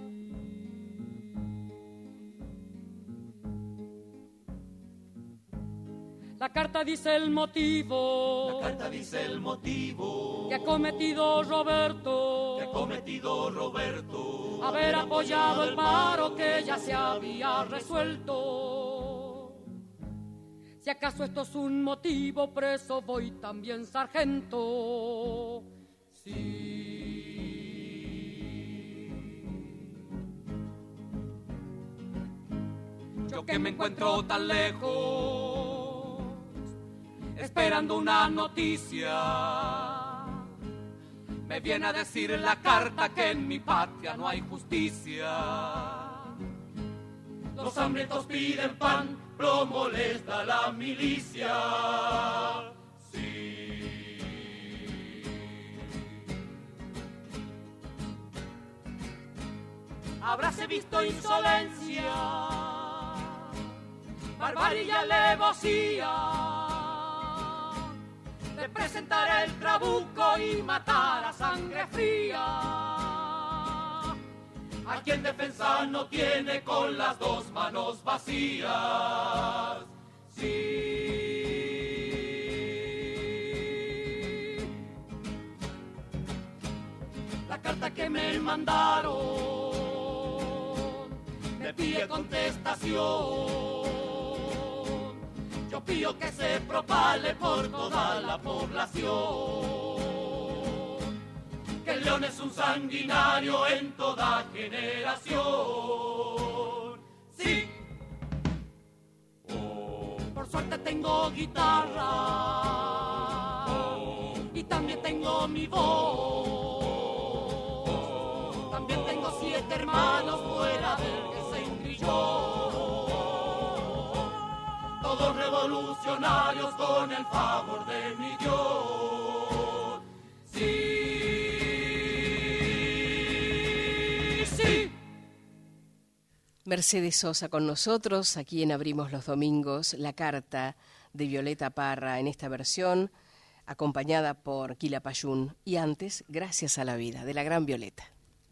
La carta dice el motivo. La carta dice el motivo que ha cometido Roberto. Que ha cometido Roberto. Haber apoyado el paro que ya se había resuelto. Si acaso esto es un motivo, preso voy también, sargento. Sí. Yo que me encuentro tan lejos, esperando una noticia, me viene a decir en la carta que en mi patria no hay justicia. Los hambrientos piden pan, plomo les da la milicia. Sí. Habráse visto insolencia, barbarie y alevosía, de presentar el trabuco y matar a sangre fría. A quien defensa no tiene con las dos manos vacías. Sí. La carta que me mandaron me pide contestación. Yo pido que se propale por toda la población que el león es un sanguinario en toda generación. Sí. Oh. Por suerte tengo guitarra tengo mi voz. También tengo siete hermanos fuera del que se engrilló. Todos revolucionarios con el favor de mi Dios. Sí, sí. Mercedes Sosa con nosotros, aquí en Abrimos los Domingos, la carta de Violeta Parra en esta versión, acompañada por Quilapayún, y antes, Gracias a la vida, de la gran Violeta.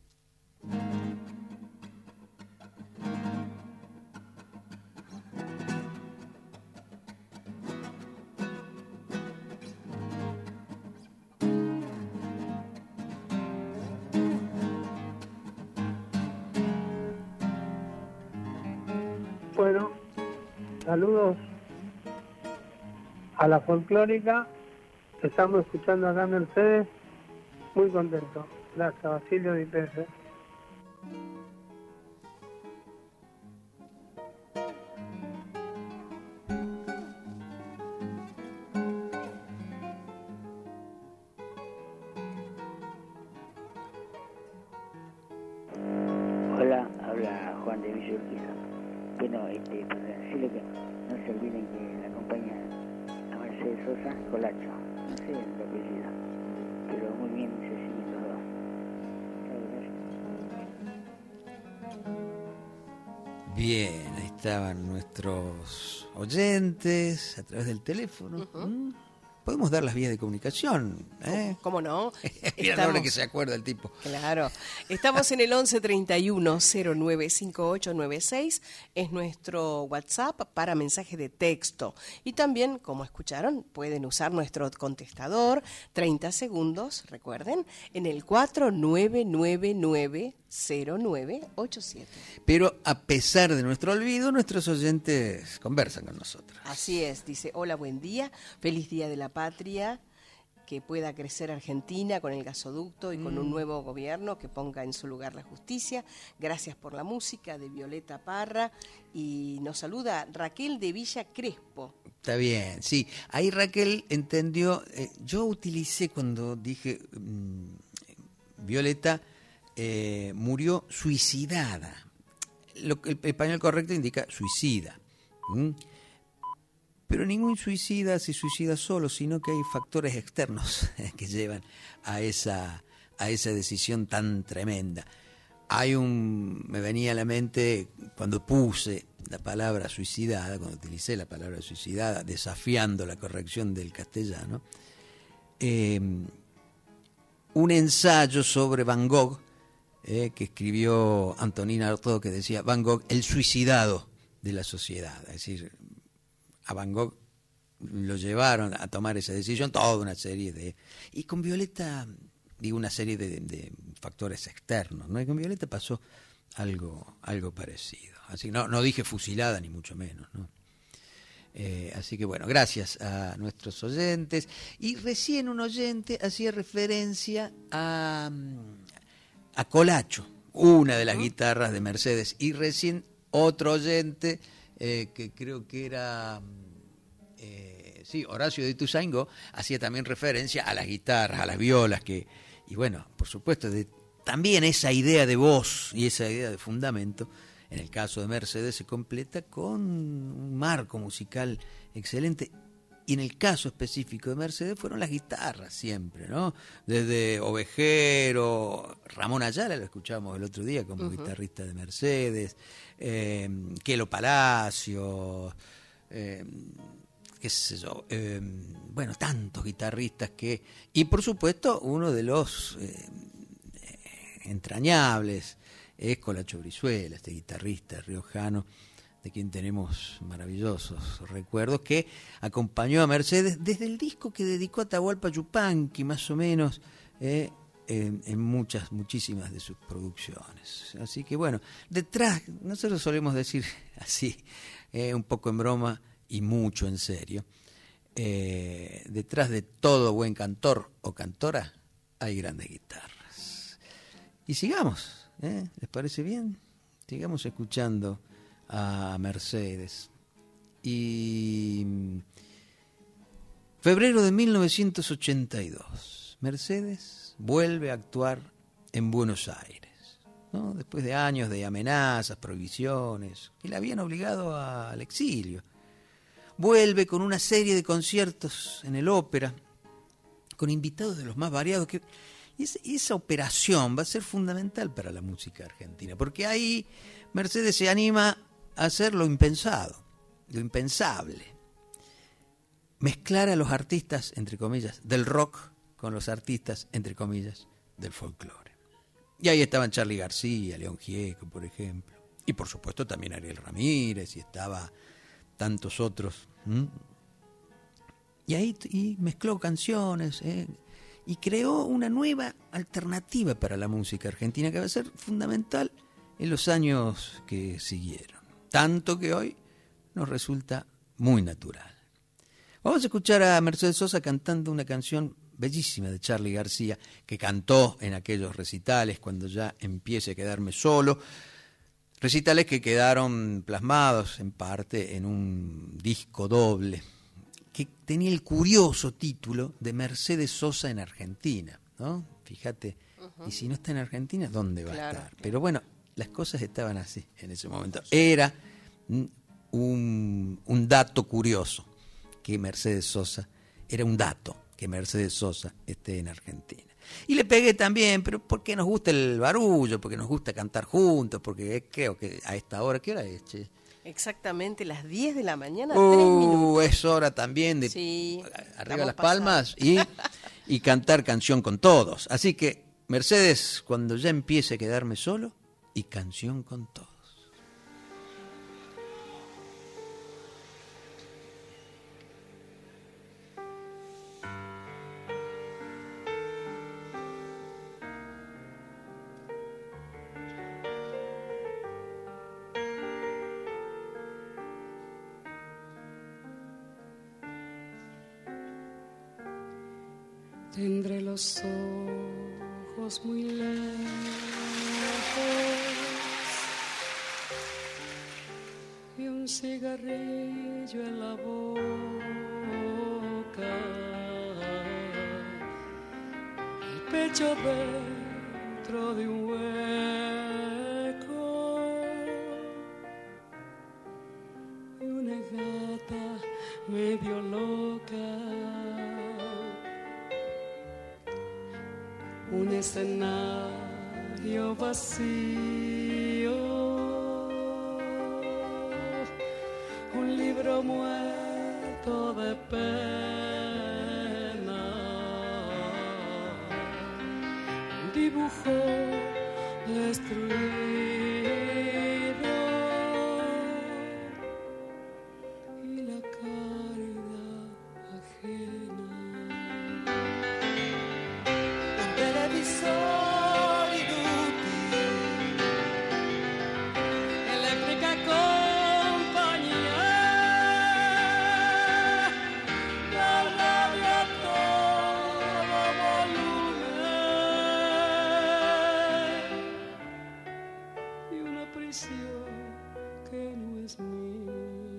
Bueno, saludos a la folclórica. Estamos escuchando acá en Mercedes. Muy contento. Gracias, Basilio Di Pese. Hola, habla Juan de Villa Urquiza. Bueno, este, para decirle que no se olviden que la acompaña a Mercedes Sosa Colacho, no sé el apellido, pero muy bien se siguen los dos. Bien, ahí estaban nuestros oyentes a través del teléfono. Uh-huh. ¿Mm? Podemos dar las vías de comunicación, ¿eh? ¿Cómo no? Mira la hora que se acuerda el tipo. Claro. Estamos en el once treinta y uno cero nueve cinco ocho nueve seis. Es nuestro WhatsApp para mensajes de texto. Y también, como escucharon, pueden usar nuestro contestador treinta segundos, recuerden, en el cuatro nueve nueve nueve cero nueve ocho siete. Pero a pesar de nuestro olvido, nuestros oyentes conversan con nosotros. Así es, dice, hola, buen día, feliz día de la patria, que pueda crecer Argentina con el gasoducto y con mm. un nuevo gobierno que ponga en su lugar la justicia. Gracias por la música de Violeta Parra. Y nos saluda Raquel de Villa Crespo. Está bien, sí. Ahí Raquel entendió, eh, yo utilicé cuando dije mmm, Violeta eh, murió suicidada. Lo, el, el español correcto indica suicida. ¿Mm? Pero ningún suicida se suicida solo, sino que hay factores externos que llevan a esa, a esa decisión tan tremenda. Hay un, me venía a la mente cuando puse la palabra suicidada, cuando utilicé la palabra suicidada, desafiando la corrección del castellano, eh, un ensayo sobre Van Gogh, eh, que escribió Antonina Artaud, que decía Van Gogh, el suicidado de la sociedad, es decir, a Van Gogh lo llevaron a tomar esa decisión, toda una serie de... Y con Violeta, digo, una serie de, de factores externos, ¿no? Y con Violeta pasó algo, algo parecido. Así que no, no dije fusilada, ni mucho menos, ¿no? Eh, así que bueno, gracias a nuestros oyentes. Y recién un oyente hacía referencia a, a Colacho, una de las guitarras de Mercedes. Y recién otro oyente... Eh, que creo que era, eh, sí, Horacio de Ituzaingó, hacía también referencia a las guitarras, a las violas, que y bueno, por supuesto, de, también esa idea de voz y esa idea de fundamento, en el caso de Mercedes, se completa con un marco musical excelente. Y en el caso específico de Mercedes fueron las guitarras siempre, ¿no? Desde Ovejero, Ramón Ayala, lo escuchábamos el otro día como uh-huh. guitarrista de Mercedes, eh, Quelo Palacio, eh, qué sé yo, eh, bueno, tantos guitarristas que... Y por supuesto uno de los eh, entrañables es Colacho Brizuela, este guitarrista riojano, de quien tenemos maravillosos recuerdos, que acompañó a Mercedes desde el disco que dedicó a Atahualpa Yupanqui, más o menos, eh, en, en muchas, muchísimas de sus producciones. Así que bueno, detrás, nosotros solemos decir así, eh, un poco en broma y mucho en serio, eh, detrás de todo buen cantor o cantora hay grandes guitarras. Y sigamos, ¿eh? ¿Les parece bien? Sigamos escuchando a Mercedes. Y febrero de mil novecientos ochenta y dos, Mercedes vuelve a actuar en Buenos Aires, ¿no? Después de años de amenazas, prohibiciones, que la habían obligado al exilio. Vuelve con una serie de conciertos en el Ópera, con invitados de los más variados. Que, y esa, esa operación va a ser fundamental para la música argentina, porque ahí Mercedes se anima a hacer lo impensado, lo impensable. Mezclar a los artistas, entre comillas, del rock con los artistas, entre comillas, del folclore. Y ahí estaban Charly García, León Gieco, por ejemplo. Y por supuesto también Ariel Ramírez, y estaba tantos otros. ¿Mm? Y ahí y mezcló canciones, ¿eh? Y creó una nueva alternativa para la música argentina que va a ser fundamental en los años que siguieron. Tanto que hoy nos resulta muy natural. Vamos a escuchar a Mercedes Sosa cantando una canción bellísima de Charly García, que cantó en aquellos recitales cuando ya empiece a quedarme solo. Recitales que quedaron plasmados en parte en un disco doble que tenía el curioso título de Mercedes Sosa en Argentina, ¿no? Fíjate, uh-huh. Y si no está en Argentina, ¿dónde va claro, a estar? Claro. Pero bueno, las cosas estaban así en ese momento. Era un, un dato curioso que Mercedes Sosa, era un dato que Mercedes Sosa esté en Argentina. Y le pegué también, pero porque nos gusta el barullo, porque nos gusta cantar juntos, porque creo que a esta hora, ¿qué hora es, che? Exactamente las diez de la mañana, uh, tres minutos. Es hora también de sí, arriba las palmas y, y cantar canción con todos. Así que, Mercedes, cuando ya empiece a quedarme solo, y canción con todos. Tendré los ojos muy lejos y un cigarrillo en la boca, el pecho dentro de un hueco y una gata medio loca. Un escenario vacío, un libro muerto de pena, un dibujo destruido y la caridad ajena. Televisor inútil, eléctrica compañía, la radio a todo volumen y una prisión que no es mía.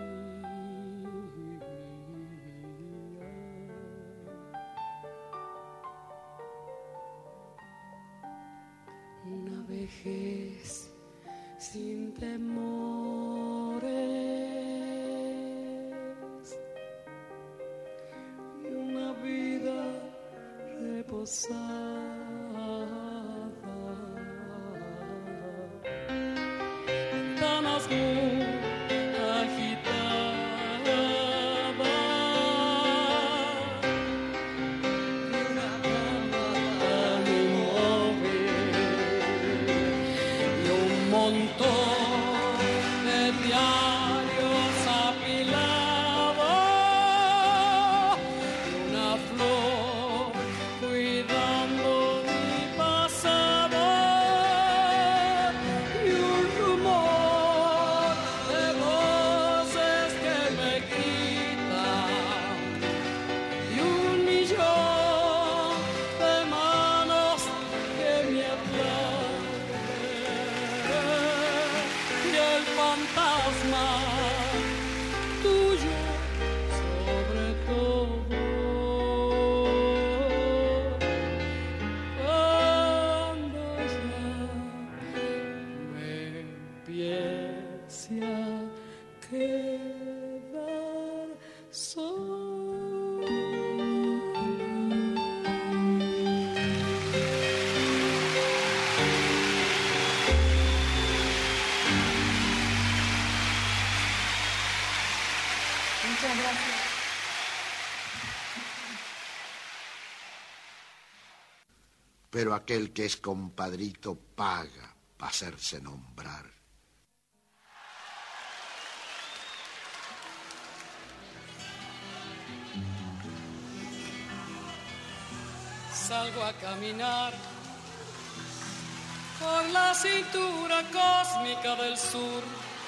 Una vejez sin temores y una vida reposada. Ventanas muy agitadas y una cama inmóvil. Un montón de diarios apilados y una flor cuidando pero aquel que es compadrito paga para hacerse nombrar. Salgo a caminar por la cintura cósmica del sur.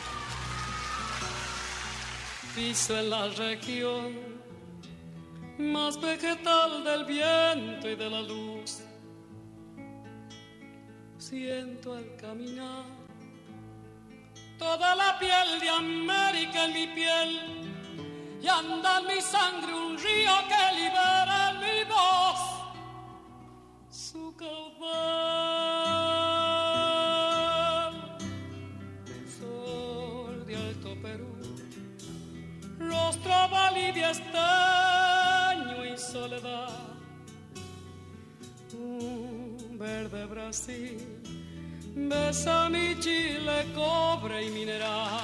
Piso en la región más vegetal del viento y de la luz. Siento al caminar toda la piel de América en mi piel y anda en mi sangre un río que libera en mi voz su caudal. Sol de Alto Perú, rostro válido, estaño y soledad. Un verde Brasil besa mi Chile, cobre y mineral.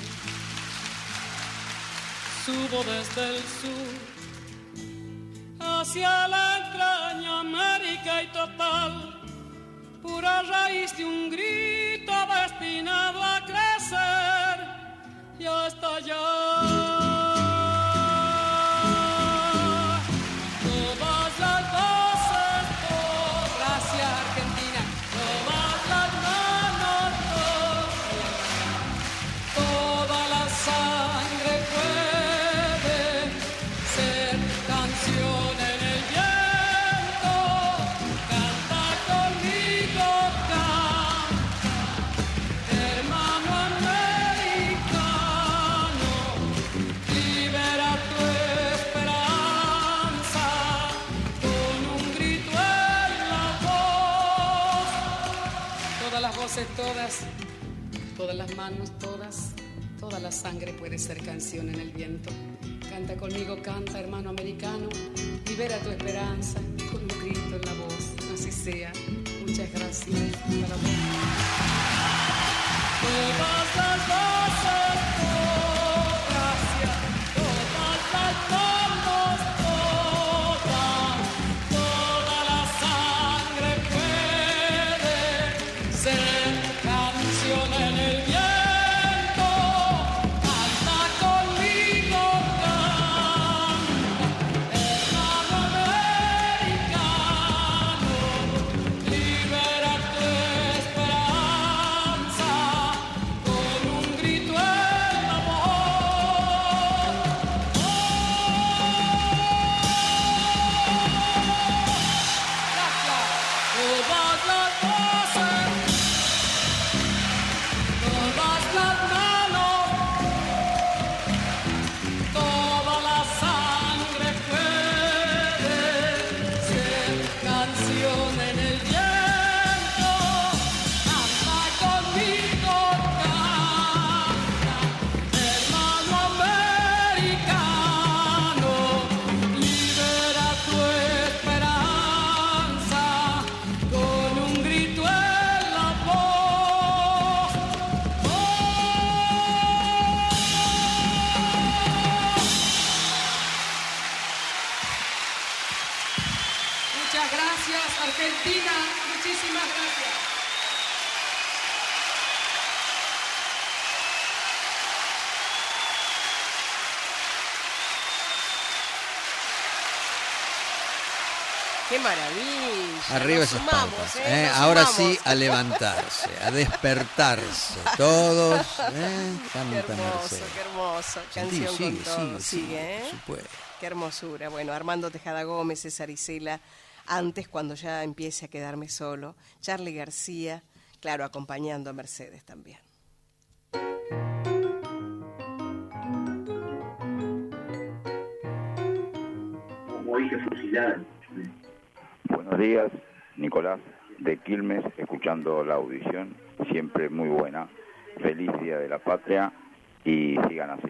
Subo desde el sur hacia la entraña América y total, pura raíz de un grito destinado a crecer y hasta allá. Todas las voces, oh, gracias Argentina, todas las manos, oh, toda la sangre puede ser canción en el viento. Canta conmigo, canta, hermano americano, libera tu esperanza con un grito en la voz. Todas las voces, todas, todas las manos, todas, toda la sangre puede ser canción en el viento. Canta conmigo, canta, hermano americano, libera tu esperanza con un grito en la voz. Así sea. Muchas gracias. Para vos. Todas las voces, oh, gracias. Todas las manos, todas, toda la sangre puede ser canción en el viento. Canta conmigo, canta, hermano americano, libera tu esperanza con un grito en la voz. Gracias. Todas las voces, todas las manos, toda la sangre puede ser canción en el viento. Canta conmigo, canta, hermano americano, libera tu esperanza con un grito en la voz. Muchas gracias, Argentina. Muchísimas gracias. ¡Qué maravilla! Arriba Nos esas sumamos, palmas. ¿eh? ¿eh? Nos Ahora sumamos. sí, a levantarse, a despertarse. Todos, ¿eh? Qué Santa hermoso, Mercedes. qué hermoso. Sentí, Canción sigue, con todo. sigue, Sigue, sigue, ¿eh? sí puede. Qué hermosura. Bueno, Armando Tejada Gómez, César Isela, antes cuando ya empiece a quedarme solo, Charly García, claro, acompañando a Mercedes también. Como dije, fusilada. Buenos días, Nicolás de Quilmes, escuchando la audición, siempre muy buena. Feliz Día de la Patria y sigan así.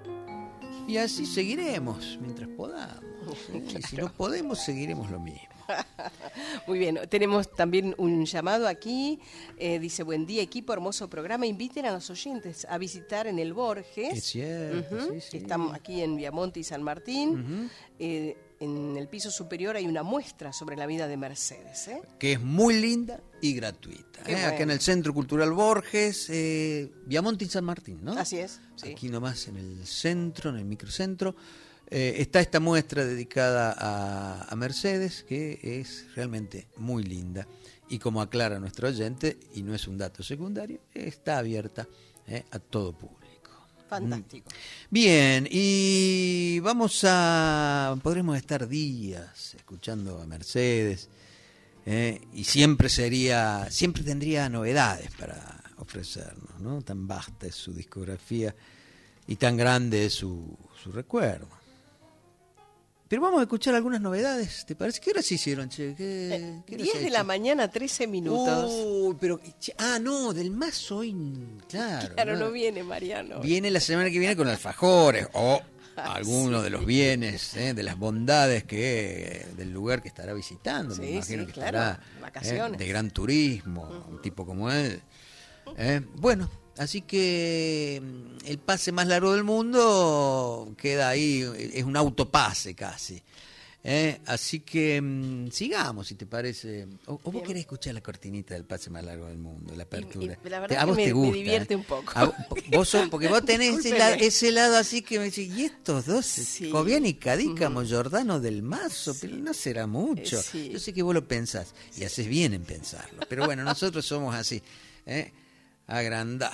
Y así seguiremos mientras podamos. ¿eh? Y si no podemos, seguiremos lo mismo. Muy bien, tenemos también un llamado aquí, eh, dice, buen día equipo, hermoso programa, inviten a los oyentes a visitar en el Borges. Es cierto, uh-huh. sí, sí. Estamos aquí en Viamonte y San Martín, uh-huh. eh, en el piso superior hay una muestra sobre la vida de Mercedes. ¿eh? Que es muy linda y gratuita. ¿eh? Bueno. Acá en el Centro Cultural Borges, eh, Viamonte y San Martín, ¿no? Así es. Sí. Aquí nomás en el centro, en el microcentro. Eh, está esta muestra dedicada a, a Mercedes, que es realmente muy linda. Y como aclara nuestro oyente, y no es un dato secundario, está abierta eh, a todo público. Fantástico. Bien, y vamos a... podremos estar días escuchando a Mercedes, eh, y siempre sería, siempre tendría novedades para ofrecernos, ¿no? Tan vasta es su discografía y tan grande es su, su recuerdo. Pero vamos a escuchar algunas novedades, ¿te parece? ¿Qué horas hicieron, che? ¿Qué, qué diez de la mañana, trece minutos. Uy, pero... che, ah, no, del Mazo hoy... Claro. Claro, no, no viene Mariano. Viene la semana que viene con alfajores o ah, alguno sí. de los bienes, eh, de las bondades que del lugar que estará visitando. Sí, me imagino sí, que claro. estará Vacaciones. Eh, de gran turismo, uh-huh. un tipo como él. Eh, bueno, así que el pase más largo del mundo queda ahí, es un autopase casi. ¿eh? Así que mmm, sigamos, si te parece. O, o vos querés escuchar la cortinita del pase más largo del mundo, la apertura. Y, y la verdad a vos que te me, gusta, me divierte ¿eh? un poco. A, vos sos, porque vos tenés ese lado, ese lado así que me decís, y estos dos, sí. Cobian y Cadícamo, uh-huh. Giordano del Mazo, sí. pero no será mucho. Sí. Yo sé que vos lo pensás, y haces bien en pensarlo. Pero bueno, nosotros somos así, ¿eh? agrandados.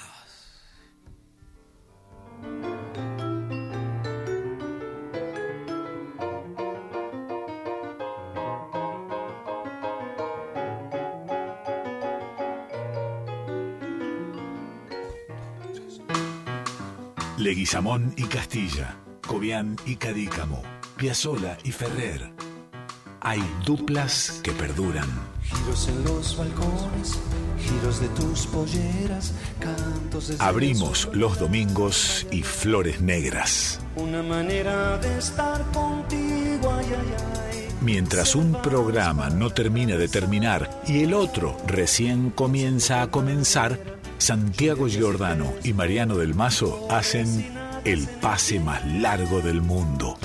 Leguizamón y Castilla, Cobian y Cadícamo, Piazzolla y Ferrer. Hay duplas que perduran. Giros en los balcones, giros de tus polleras, cantos de... Abrimos los domingos y Flores Negras. Una manera de estar contigo, ay, ay, ay. Mientras un programa no termina de terminar y el otro recién comienza a comenzar, Santiago Giordano y Mariano del Mazo hacen el pase más largo del mundo.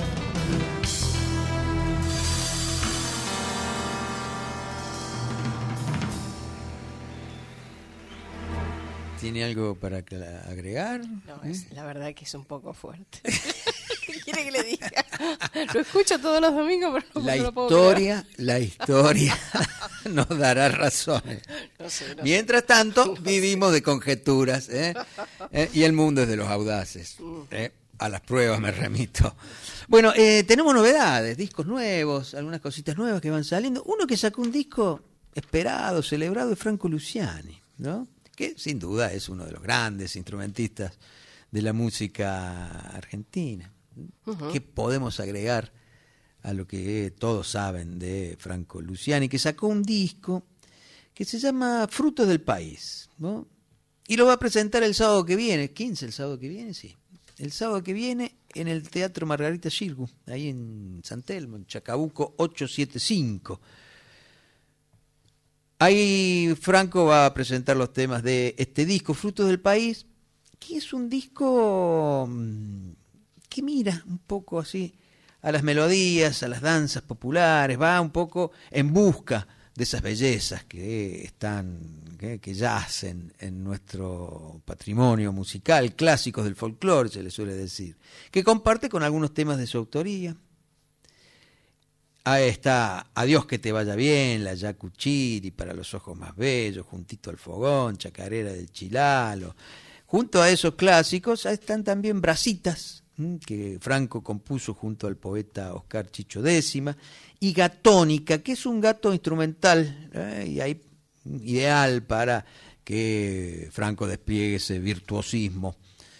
¿Tiene algo para agregar? No, es, la verdad que es un poco fuerte. ¿Qué quiere que le diga? Lo escucho todos los domingos, pero no, la no lo puedo historia, creer. La historia nos dará razones. No sé, no Mientras sé. tanto, no vivimos sé. de conjeturas, ¿eh? ¿eh? y el mundo es de los audaces. ¿eh? A las pruebas me remito. Bueno, eh, tenemos novedades, discos nuevos, algunas cositas nuevas que van saliendo. Uno que sacó un disco esperado, celebrado, es Franco Luciani, ¿no? Que sin duda es uno de los grandes instrumentistas de la música argentina. Uh-huh. ¿Qué podemos agregar a lo que todos saben de Franco Luciani? Que sacó un disco que se llama Frutos del País, ¿no? Y lo va a presentar el sábado que viene, quince el sábado que viene, sí. El sábado que viene en el Teatro Margarita Xirgu, ahí en San Telmo, en Chacabuco ochocientos setenta y cinco. Ahí Franco va a presentar los temas de este disco, Frutos del País, que es un disco que mira un poco así a las melodías, a las danzas populares, va un poco en busca de esas bellezas que están, que, que yacen en nuestro patrimonio musical, clásicos del folclore, se le suele decir, que comparte con algunos temas de su autoría. Ahí está Adiós que te vaya bien, La Yacuchiri, Para los ojos más bellos, Juntito al fogón, Chacarera del Chilalo. Junto a esos clásicos están también Brasitas, que Franco compuso junto al poeta Oscar Chicho Décima, y Gatónica, que es un gato instrumental, ¿eh? y ahí ideal para que Franco despliegue ese virtuosismo.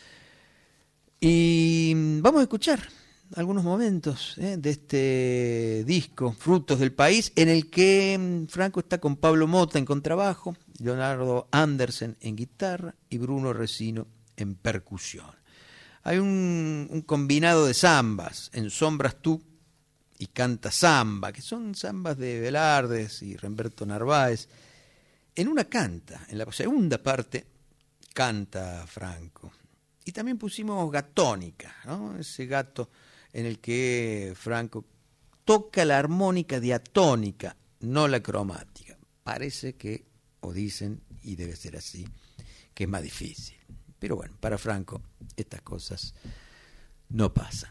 Y vamos a escuchar algunos momentos ¿eh? de este disco, Frutos del País, en el que Franco está con Pablo Mota en contrabajo, Leonardo Andersen en guitarra y Bruno Resino en percusión. Hay un, un combinado de zambas, En sombras tú, y canta samba, que son zambas de Velardes y Remberto Narváez. En una canta, en la segunda parte, canta Franco. Y también pusimos Gatónica, ¿no? Ese gato en el que Franco toca la armónica diatónica, no la cromática. Parece que, o dicen, y debe ser así, que es más difícil. Pero bueno, para Franco estas cosas no pasan.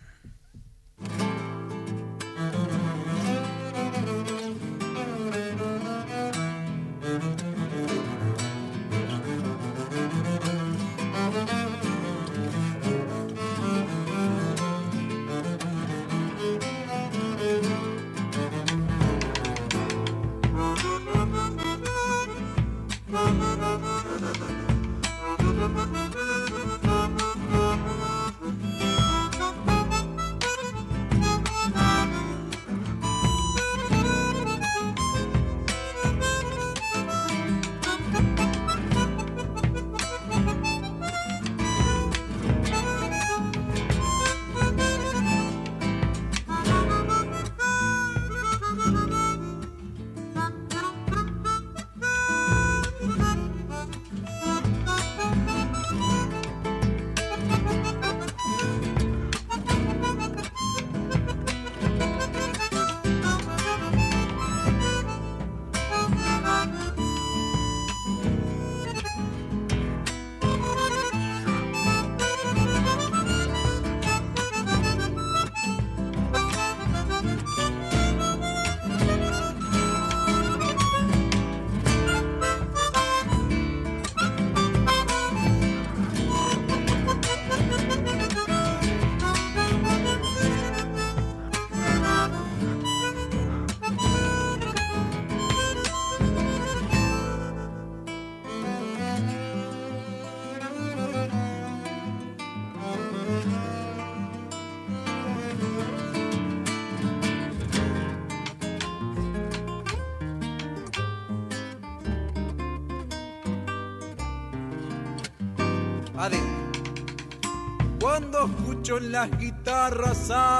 Cuando escucho en las guitarras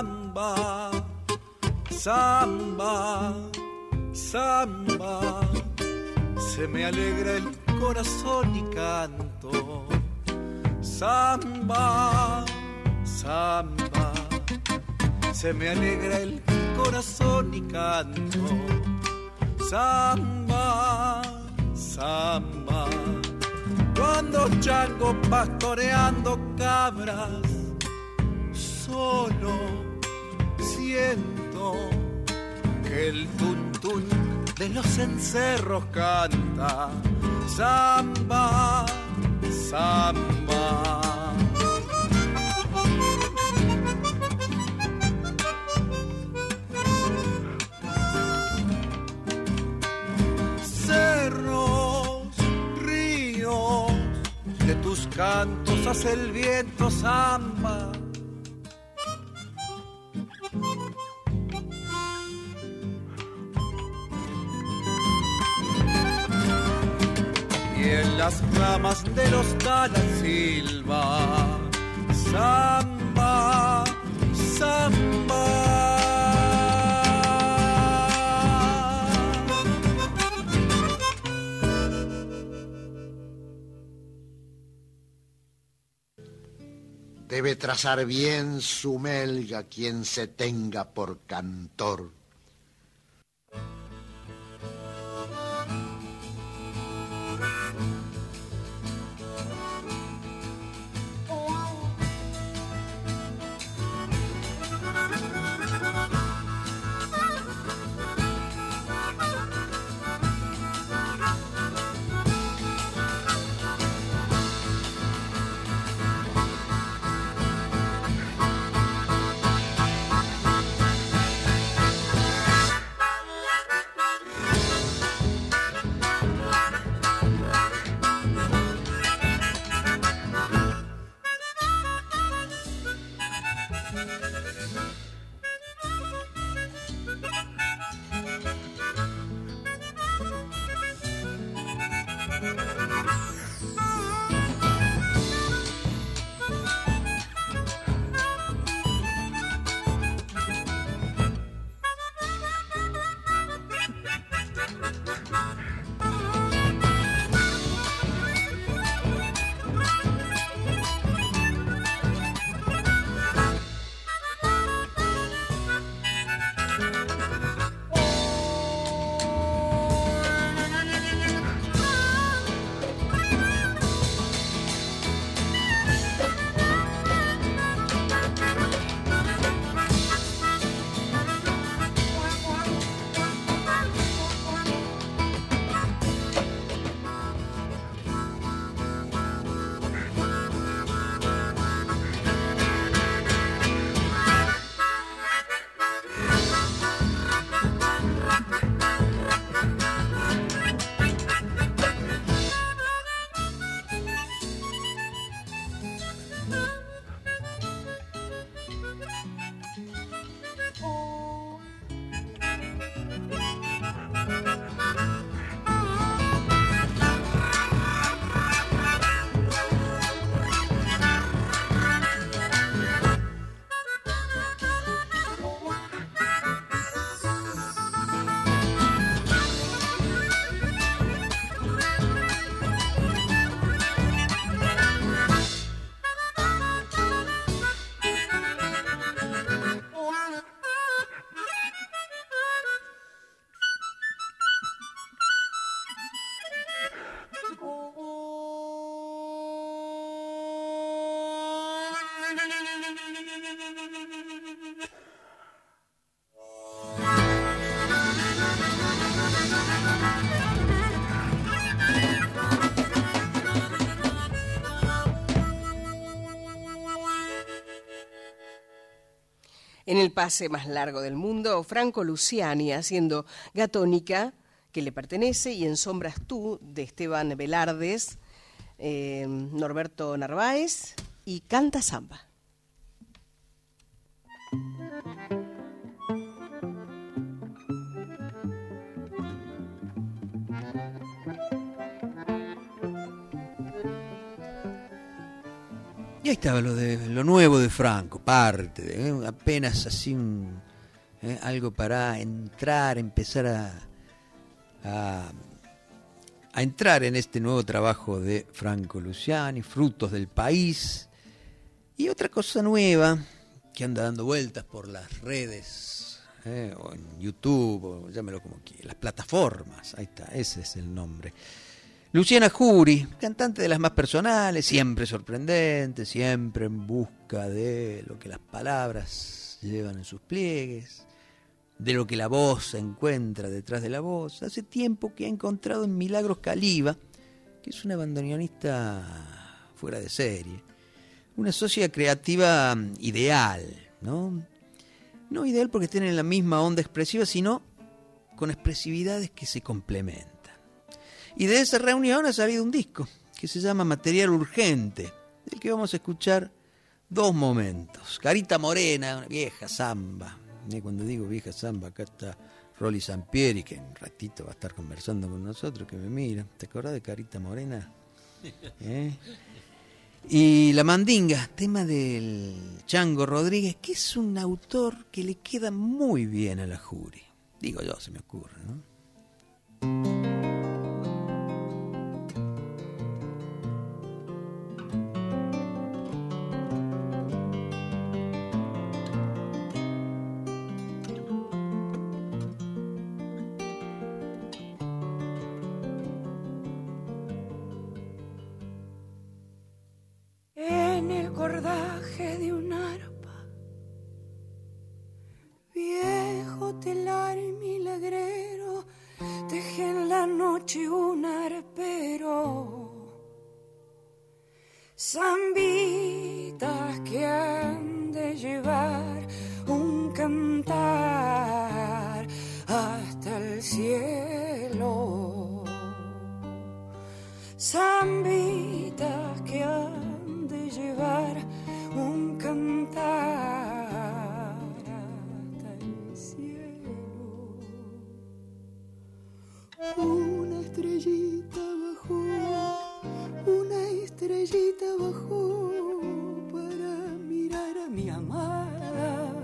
samba, samba, samba, se me alegra el corazón y canto. Samba, samba, se me alegra el corazón y canto. Samba, samba, cuando chango pastoreando cabras, solo siento que el tuntún de los cencerros canta. Samba, samba. Cerros, ríos, de tus cantos hace el viento samba. Y en las ramas de los talas silba samba, samba. Debe trazar bien su melga quien se tenga por cantor. En el pase más largo del mundo, Franco Luciani haciendo Gatónica, que le pertenece, y En sombras tú, de Esteban Velardes, eh, Norberto Narváez, y Canta Samba. Y ahí estaba lo de lo nuevo de Franco, parte, de, ¿eh? apenas así un, ¿eh? algo para entrar, empezar a, a, a entrar en este nuevo trabajo de Franco Luciani, Frutos del País. Y otra cosa nueva que anda dando vueltas por las redes, ¿eh? o en YouTube, o llámelo como quieras, las plataformas, ahí está, ese es el nombre. Luciana Jury, cantante de las más personales, siempre sorprendente, siempre en busca de lo que las palabras llevan en sus pliegues, de lo que la voz se encuentra detrás de la voz. Hace tiempo que ha encontrado en Milagros Caliba, que es una bandoneonista fuera de serie, una socia creativa ideal, ¿no? No ideal porque estén en la misma onda expresiva, sino con expresividades que se complementan. Y de esa reunión ha salido un disco que se llama Material Urgente, del que vamos a escuchar dos momentos. Carita Morena, una vieja samba. Y cuando digo vieja samba, acá está Rolly Sampieri, que en un ratito va a estar conversando con nosotros, que me mira. ¿Te acordás de Carita Morena? ¿Eh? Y La Mandinga, tema del Chango Rodríguez, que es un autor que le queda muy bien a la Jury. Digo yo, se me ocurre, ¿no? En el cordaje de un arpa, viejo telar milagrero, teje en la noche un arpero. Zambitas que han de llevar un cantar hasta el cielo. Zambitas que han llevar un cantar hasta el cielo. Una estrellita bajó, una estrellita bajó para mirar a mi amada,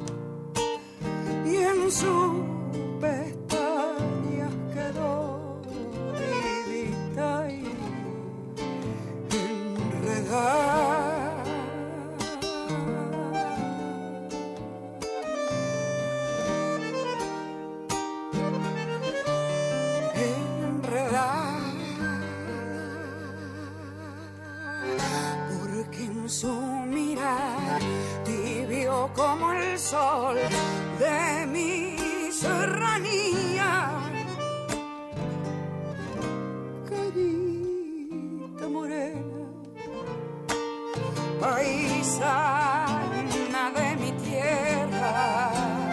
y en sus pestañas quedó vivita y enredada, porque en su mirar tibio como el sol de mi serranía, carita morena, paisana de mi tierra,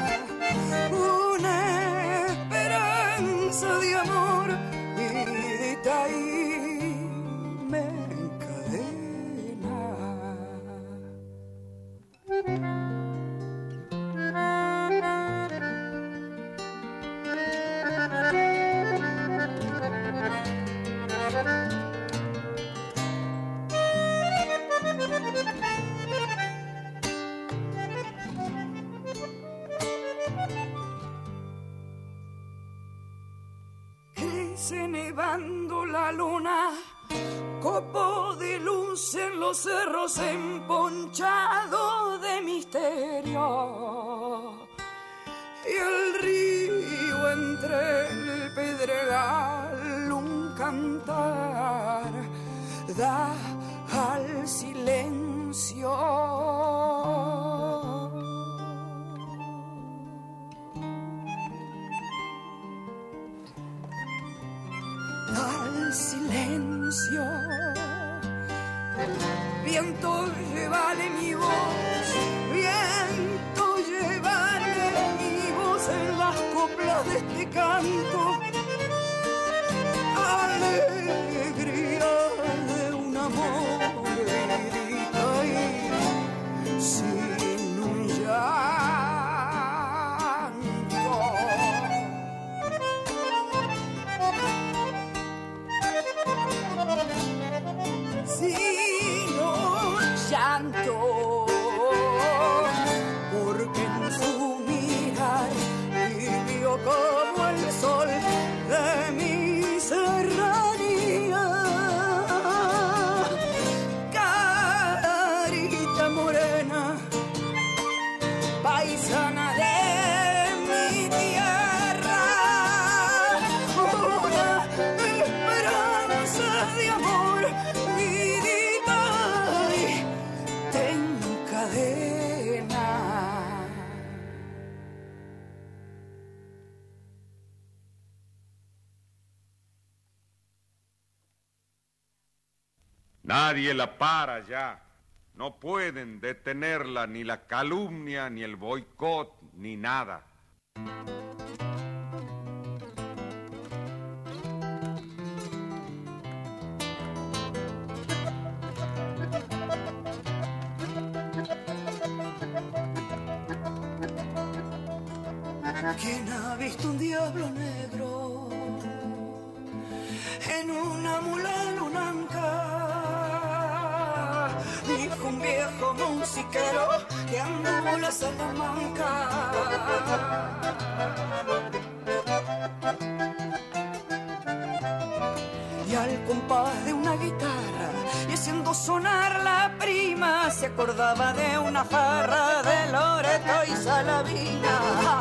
una esperanza de amor, vidita ahí me encadena. Crece nevando la luna, copo de luz en los cerros emponchados de misterio, y el río entre el pedregal un cantar da al silencio. Al silencio, viento, llévale mi voz, viento, llanto, alegría de un amor vidita y sin un llanto. Sin un llanto, porque en su mirar vivió como el sol de mi serranía. Carita morena, paisana de mi tierra, una esperanza de amor, vidita y te encadena. Nadie la para ya. No pueden detenerla ni la calumnia, ni el boicot, ni nada. ¿Quién ha visto un diablo negro en una mula lunanca? Dijo un viejo musiquero que anduvo la Salamanca. Y al compás de una guitarra y haciendo sonar la prima, se acordaba de una farra de Loreto y Salavina.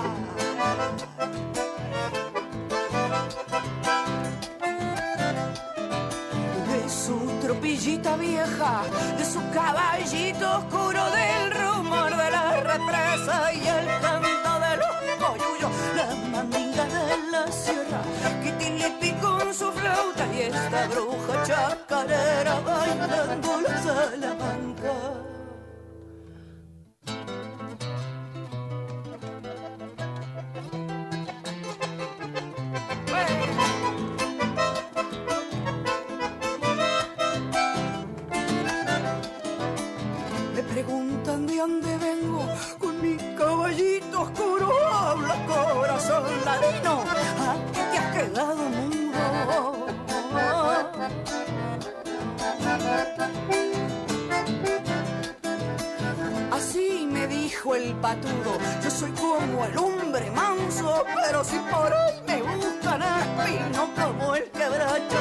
De su tropillita vieja, de su caballito oscuro, del rumor de la represa y el canto de los coyullos, la mandinga de la sierra, Kitilipi con su flauta y esta bruja chacarera bailando la Salamanca. Me preguntan de dónde vengo con mi caballito oscuro. Habla corazón ladino, ¿a qué te has quedado mudo? Así me dijo el patudo, yo soy como el hombre manso, pero si por ahí me buscan espino como el quebracho.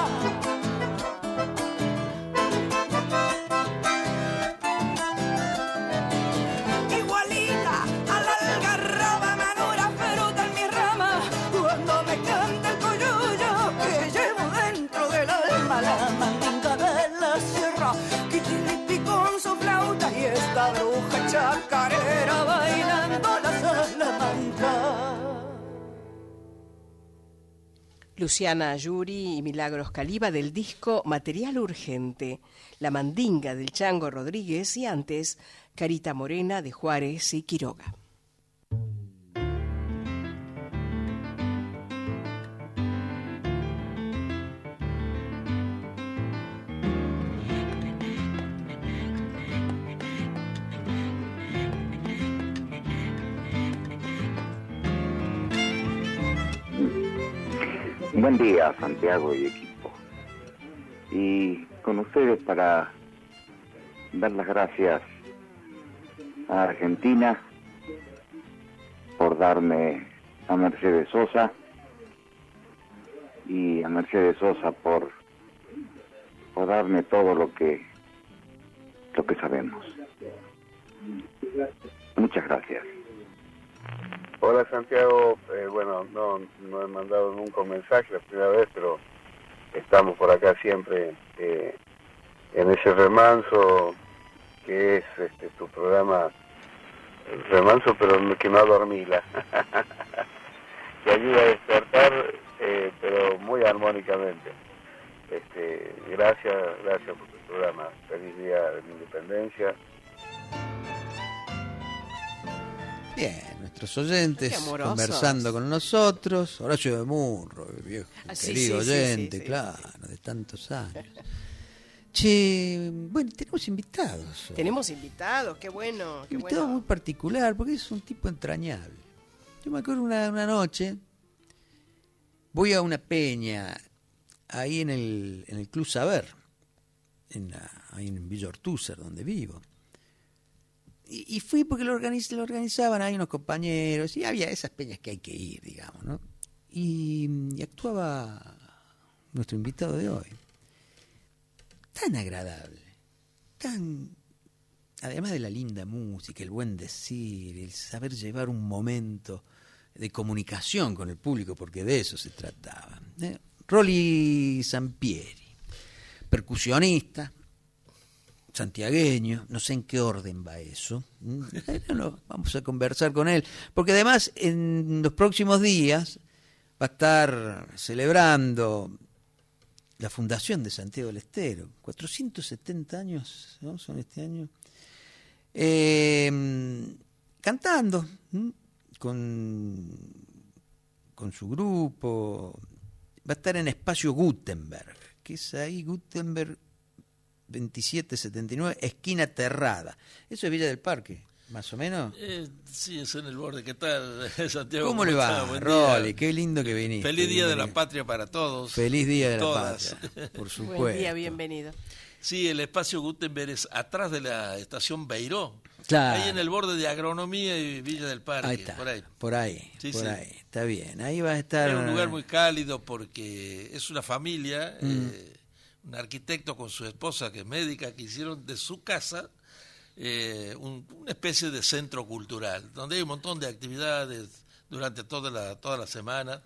Igualita a la algarroba madura, fruta en mi rama, cuando me canta el coyullo que llevo dentro del alma, la mandinga de la sierra, Kitilipi con su flauta y esta bruja chacarera bailando la Salamanca. Luciana Ayuri y Milagros Caliba del disco Material Urgente, La Mandinga del Chango Rodríguez y antes Carita Morena de Juárez y Quiroga. Buen día, Santiago y equipo. Y con ustedes para dar las gracias a Argentina por darme a Mercedes Sosa y a Mercedes Sosa por, por darme todo lo que lo que sabemos. Muchas gracias. Hola Santiago, eh, bueno, no, no he mandado nunca un mensaje la primera vez, pero estamos por acá siempre eh, en ese remanso que es este tu programa, remanso pero que no adormila, que ayuda a despertar, eh, pero muy armónicamente. Este, gracias, gracias por tu programa. Feliz día de la Independencia. Bien, nuestros oyentes Qué amorosos. conversando con nosotros. Horacio de Murro, el viejo Ah, sí, querido sí, sí, oyente, sí, sí, claro, de tantos años. Che, bueno, tenemos invitados. hoy. Tenemos invitados, qué bueno, qué invitado bueno. muy particular, porque es un tipo entrañable. Yo me acuerdo una, una noche, voy a una peña, ahí en el, en el Club Saber, en la, ahí en Villa Ortúzar, donde vivo. Y, y fui porque lo, organiz, lo organizaban ahí unos compañeros, y había esas peñas que hay que ir, digamos, ¿no? Y, y actuaba nuestro invitado de hoy. Tan agradable, tan... Además de la linda música, el buen decir, el saber llevar un momento de comunicación con el público, porque de eso se trataba. ¿eh? Rolly Sampieri, percusionista, santiagueño, no sé en qué orden va eso. Bueno, vamos a conversar con él, porque además en los próximos días va a estar celebrando la fundación de Santiago del Estero, cuatrocientos setenta años, ¿no? Son este año, eh, cantando ¿m? con con su grupo. Va a estar en Espacio Gutenberg, que es ahí Gutenberg veintisiete setenta y nueve, esquina Terrada. Eso es Villa del Parque, más o menos. Eh, sí, es en el borde. ¿Qué tal, Santiago? ¿Cómo le va, Rolly? Qué lindo que viniste. Feliz Día de la Patria para todos. Feliz Día de la Todas. Patria, por supuesto. Buen día, bienvenido. Sí, el Espacio Gutenberg es atrás de la estación Beiró. Claro. Ahí en el borde de Agronomía y Villa del Parque. Ahí está, por ahí. por ahí, Sí, por sí. ahí. Está bien, ahí va a estar. Es un lugar muy cálido porque es una familia, Mm. eh, un arquitecto con su esposa que es médica, que hicieron de su casa eh, un- una especie de centro cultural, donde hay un montón de actividades durante toda la, toda la semana.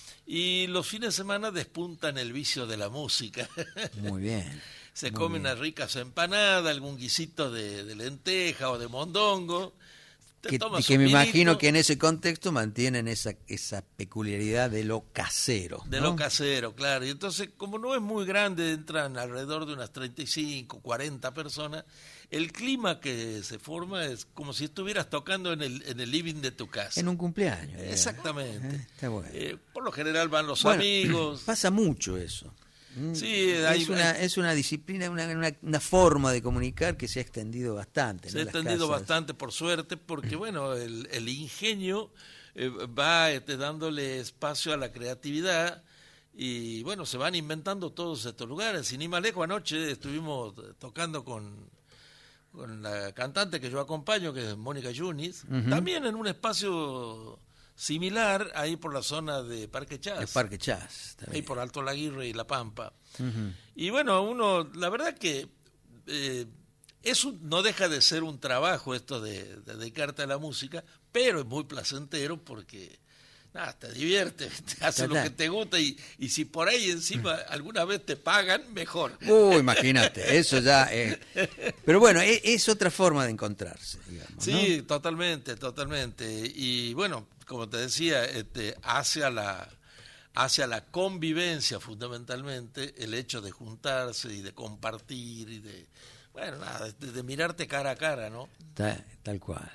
Y los fines de semana despuntan el vicio de la música. Muy bien. Se muy comen bien. unas ricas empanadas, algún guisito de, de lenteja o de mondongo. Te Que, tomas que un me vinito. imagino que en ese contexto mantienen esa, esa peculiaridad de lo casero. De ¿no? lo casero, claro. Y entonces, como no es muy grande, entran alrededor de unas treinta y cinco, cuarenta personas. El clima que se forma es como si estuvieras tocando en el, en el living de tu casa. En un cumpleaños. digamos. Exactamente. Eh, Está bueno. Eh, por lo general van los Bueno, amigos. Pasa mucho eso. Mm, Sí, es, hay- una, hay- es una disciplina, una, una, una forma de comunicar que se ha extendido bastante. Se ¿no? ha Las extendido casas. bastante, por suerte, porque, bueno, el, el ingenio eh, va este, dándole espacio a la creatividad y, bueno, se van inventando todos estos lugares. Sin ir más lejos, anoche estuvimos tocando con, con la cantante que yo acompaño, que es Mónica Yunis, Ujú. también en un espacio similar, ahí por la zona de Parque Chas. El Parque Chas. está Ahí bien. por Alto Laguirre y La Pampa. Ujú. Y bueno, uno, la verdad que eh, es un- no deja de ser un trabajo esto de, de dedicarte a la música, pero es muy placentero porque nada, te divierte, te hace lo Total. que te gusta y, y si por ahí encima alguna vez te pagan, mejor. Uh, imagínate, eso ya. eh. Pero bueno, es, es otra forma de encontrarse, digamos. ¿no? Sí, totalmente, totalmente. Y bueno, como te decía, este, hacia la hacia la convivencia fundamentalmente, el hecho de juntarse y de compartir y de, bueno, nada, de, de mirarte cara a cara, ¿no? Ta- tal cual.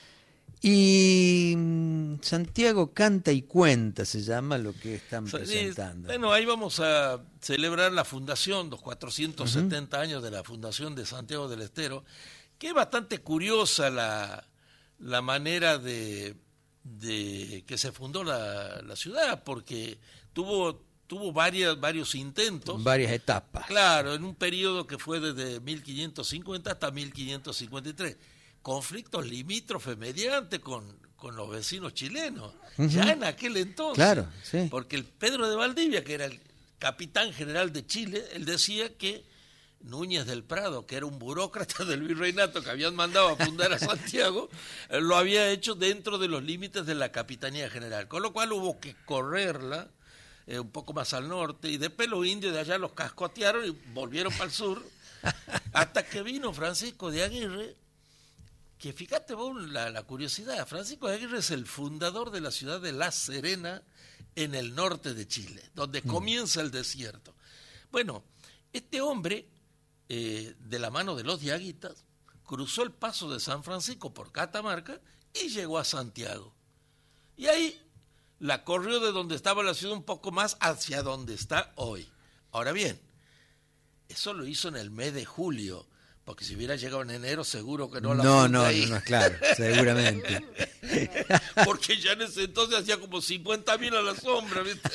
Y mm, Santiago Canta y Cuenta se llama lo que están Sí, presentando. bueno, ahí vamos a celebrar la fundación, los cuatrocientos setenta años de la fundación de Santiago del Estero, que es bastante curiosa la, la manera de, de que se fundó la, la ciudad, porque tuvo, tuvo varias, varios intentos. Varias etapas. Claro, en un periodo que fue desde mil quinientos cincuenta hasta mil quinientos cincuenta y tres. Conflictos limítrofes mediante con, con los vecinos chilenos, Ujú. ya en aquel entonces. Claro, sí. Porque el Pedro de Valdivia, que era el capitán general de Chile, él decía que Núñez del Prado, que era un burócrata del virreinato que habían mandado a fundar a Santiago, eh, lo había hecho dentro de los límites de la Capitanía General, con lo cual hubo que correrla eh, un poco más al norte, y después los indios de allá los cascotearon y volvieron para el sur, hasta que vino Francisco de Aguirre, que fíjate vos la, la curiosidad, Francisco de Aguirre es el fundador de la ciudad de La Serena, en el norte de Chile, donde comienza el desierto. Bueno, este hombre, eh, de la mano de los diaguitas, cruzó el paso de San Francisco por Catamarca y llegó a Santiago. Y ahí la corrió de donde estaba la ciudad un poco más hacia donde está hoy. Ahora bien, eso lo hizo en el mes de julio, porque si hubiera llegado en enero seguro que no la No, fruta no, ahí. no, claro, seguramente. Porque ya en ese entonces hacía como cincuenta mil a la sombra, ¿viste?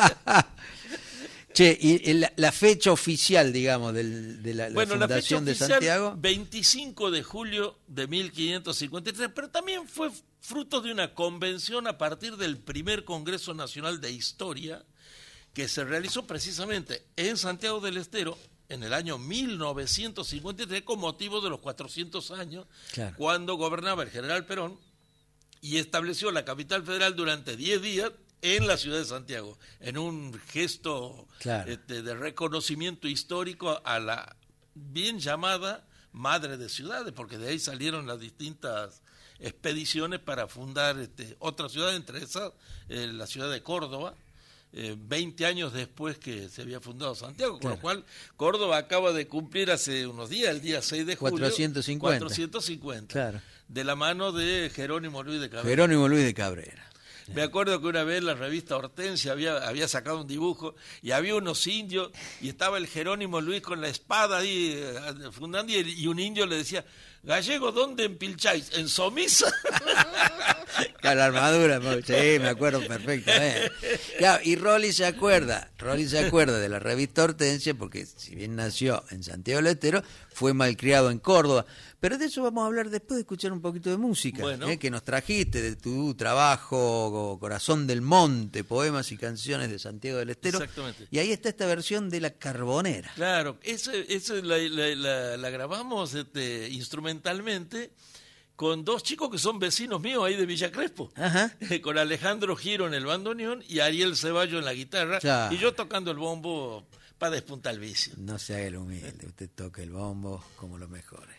Che, y la, la fecha oficial, digamos, del, de la, la bueno, fundación la fecha de oficial, Santiago. veinticinco de julio de mil quinientos cincuenta y tres, pero también fue fruto de una convención a partir del primer Congreso Nacional de Historia que se realizó precisamente en Santiago del Estero en el año mil novecientos cincuenta y tres con motivo de los cuatrocientos años, Claro. cuando gobernaba el general Perón y estableció la capital federal durante diez días en la ciudad de Santiago, en un gesto Claro. este, de reconocimiento histórico a la bien llamada madre de ciudades, porque de ahí salieron las distintas expediciones para fundar este, otra ciudad, entre esas eh, la ciudad de Córdoba, eh, veinte años después que se había fundado Santiago, con Claro. lo cual Córdoba acaba de cumplir hace unos días, el día seis de julio, cuatrocientos cincuenta. cuatrocientos cincuenta, Claro. de la mano de Jerónimo Luis de Cabrera. Jerónimo Luis de Cabrera. Me acuerdo que una vez la revista Hortensia había, había sacado un dibujo y había unos indios y estaba el Jerónimo Luis con la espada ahí eh, fundando y, y un indio le decía, Gallego, ¿dónde empilcháis? ¿En Somisa? Claro, la armadura, sí, me acuerdo perfectamente. Claro, y Rolly se acuerda, Rolly se acuerda de la revista Hortensia, porque si bien nació en Santiago del Estero, fue malcriado en Córdoba. Pero de eso vamos a hablar después de escuchar un poquito de música, Bueno. ¿eh? Que nos trajiste de tu trabajo, Corazón del Monte, poemas y canciones de Santiago del Estero. Exactamente. Y ahí está esta versión de La Carbonera. Claro, esa ese la, la, la, la grabamos este, instrumentalmente con dos chicos que son vecinos míos ahí de Villa Crespo. Ajá. Con Alejandro Giro en el bandoneón y Ariel Ceballo en la guitarra. Ya. Y yo tocando el bombo para despuntar el vicio. No se haga el humilde, usted toca el bombo como los mejores.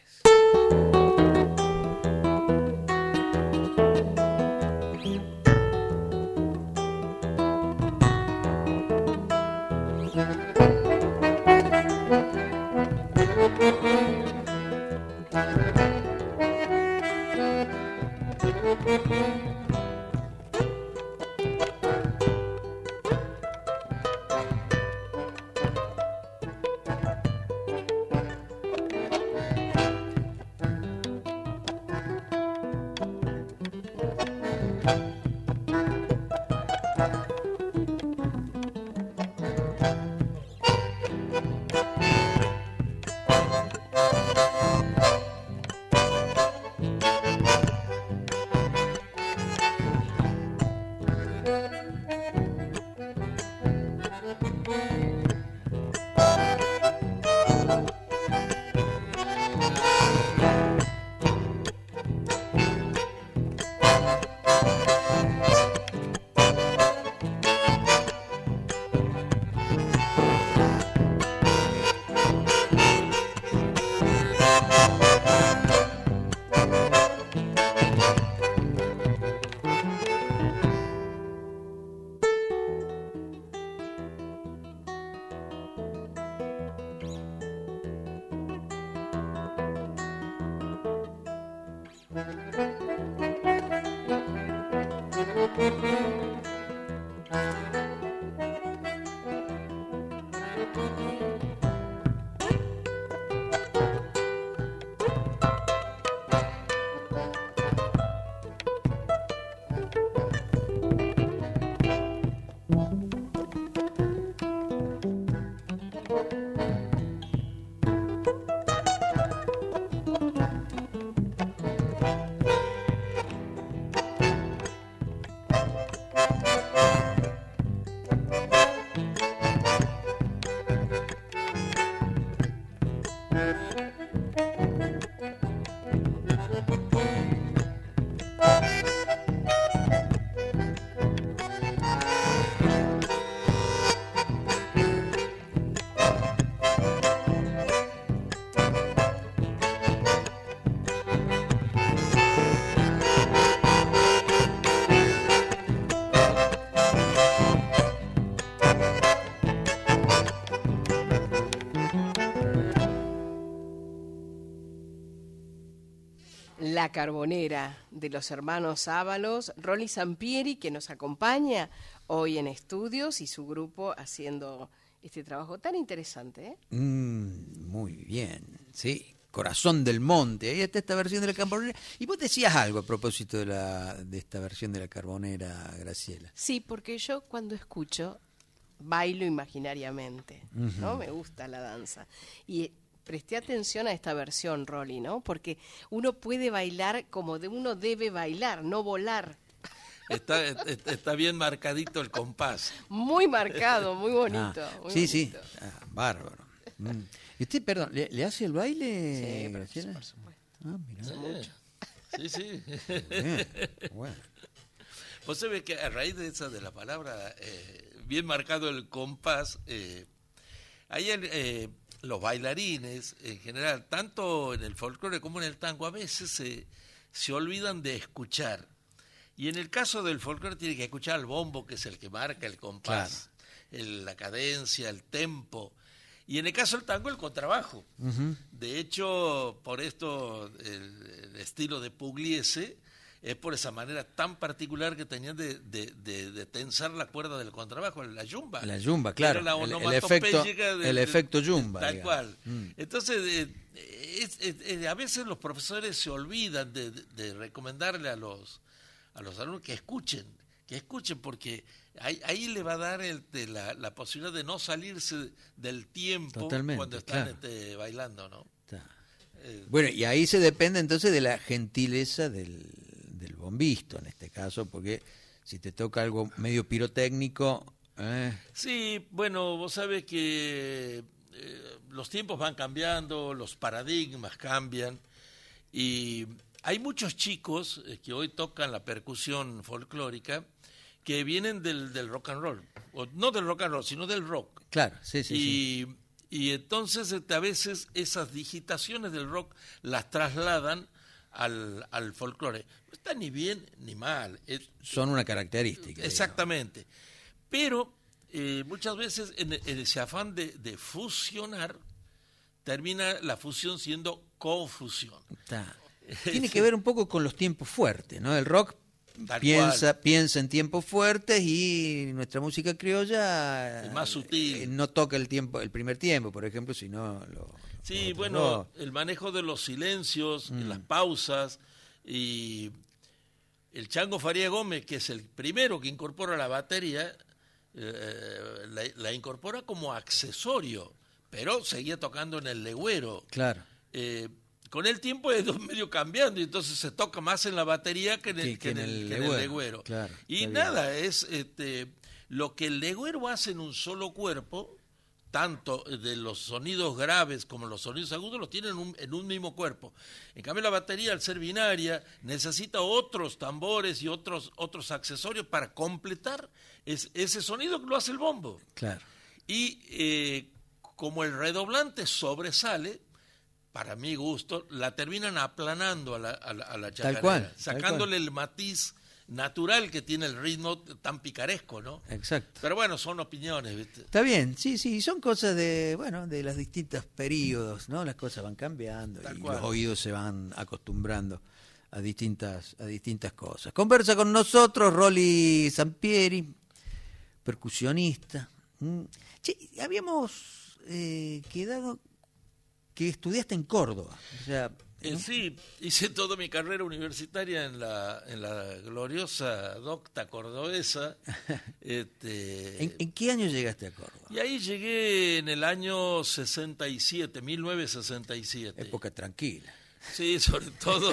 La Carbonera, de los hermanos Ábalos, Rolly Sampieri, que nos acompaña hoy en estudios, y su grupo haciendo este trabajo tan interesante, ¿eh? Mm, muy bien, sí. Corazón del Monte, ahí está esta versión de La Carbonera. Y vos decías algo a propósito de, la, de esta versión de La Carbonera, Graciela. Sí, porque yo cuando escucho, bailo imaginariamente, Uh-huh. ¿no? Me gusta la danza. Y presté atención a esta versión, Rolly, ¿no? Porque uno puede bailar como de uno debe bailar, no volar. Está, está bien marcadito el compás. Muy marcado, muy bonito. Ah, muy sí, bonito. sí, ah, bárbaro. Mm. ¿Y usted, perdón, ¿le, le hace el baile, Sí, Graciela? por supuesto. Ah, mirá. Sí. Mucho. Sí, sí. Bien, bueno. Vos sabés que a raíz de esa de la palabra, eh, bien marcado el compás, eh, hay el, eh, los bailarines en general, tanto en el folclore como en el tango, a veces se, se olvidan de escuchar. Y en el caso del folclore tiene que escuchar el bombo, que es el que marca el compás, claro. el, la cadencia, el tempo. Y en el caso del tango, el contrabajo. Uh-huh. De hecho, por esto el, el estilo de Pugliese es por esa manera tan particular que tenían de, de, de, de tensar la cuerda del contrabajo, la yumba. La yumba, claro. La el, el efecto, de, el efecto yumba. Tal digamos. cual. Mm. Entonces, eh, es, es, es, a veces los profesores se olvidan de, de, de recomendarle a los, a los alumnos que escuchen, que escuchen, porque ahí, ahí le va a dar el, de la, la posibilidad de no salirse del tiempo Totalmente, cuando están claro. este, bailando, ¿no? Eh, bueno, y ahí se depende entonces de la gentileza del, del bombisto, en este caso, porque si te toca algo medio pirotécnico... Eh. Sí, bueno, vos sabés que eh, los tiempos van cambiando, los paradigmas cambian, y hay muchos chicos eh, que hoy tocan la percusión folclórica que vienen del, del rock and roll, o no del rock and roll, sino del rock. Claro, sí, sí. Y, sí. y entonces este, a veces esas digitaciones del rock las trasladan al, al folclore. No está ni bien ni mal. Es, Son una característica. Exactamente. Digamos. Pero eh, muchas veces en, en ese afán de, de fusionar, termina la fusión siendo confusión. Está. Tiene que ver un poco con los tiempos fuertes, ¿no? El rock Tal piensa cual. piensa en tiempos fuertes y nuestra música criolla es más sutil. Eh, no toca el tiempo, el primer tiempo, por ejemplo, sino lo, sí, lo bueno, dos. El manejo de los silencios, mm. las pausas, y el Chango Faría Gómez, que es el primero que incorpora la batería, eh, la, la incorpora como accesorio, pero seguía tocando en el legüero. Claro. Eh, Con el tiempo es medio cambiando y entonces se toca más en la batería que en el, que, que en el, el, legüero. En el legüero. Claro, y nada, bien. es este, lo que el legüero hace en un solo cuerpo, tanto de los sonidos graves como los sonidos agudos, los tiene en un, en un mismo cuerpo. En cambio la batería, al ser binaria, necesita otros tambores y otros, otros accesorios para completar es, ese sonido que lo hace el bombo. Claro. Y eh, como el redoblante sobresale, para mi gusto, la terminan aplanando a la, a la, a la chacarera, tal cual, sacándole tal cual. el matiz natural que tiene el ritmo tan picaresco, ¿no? Exacto. Pero bueno, son opiniones, ¿viste? Está bien, sí, sí, son cosas de, bueno, de los distintos periodos, ¿no? Las cosas van cambiando tal y cual. Los oídos se van acostumbrando a distintas, a distintas cosas. Conversa con nosotros Rolly Sampieri, percusionista. Che, habíamos eh, quedado que estudiaste en Córdoba, o sea, ¿no? eh, sí, hice toda mi carrera universitaria en la en la gloriosa docta cordobesa. este, ¿En, ¿En qué año llegaste a Córdoba? Y ahí llegué en el año sesenta y siete, mil novecientos sesenta y siete. Época tranquila. Sí, sobre todo,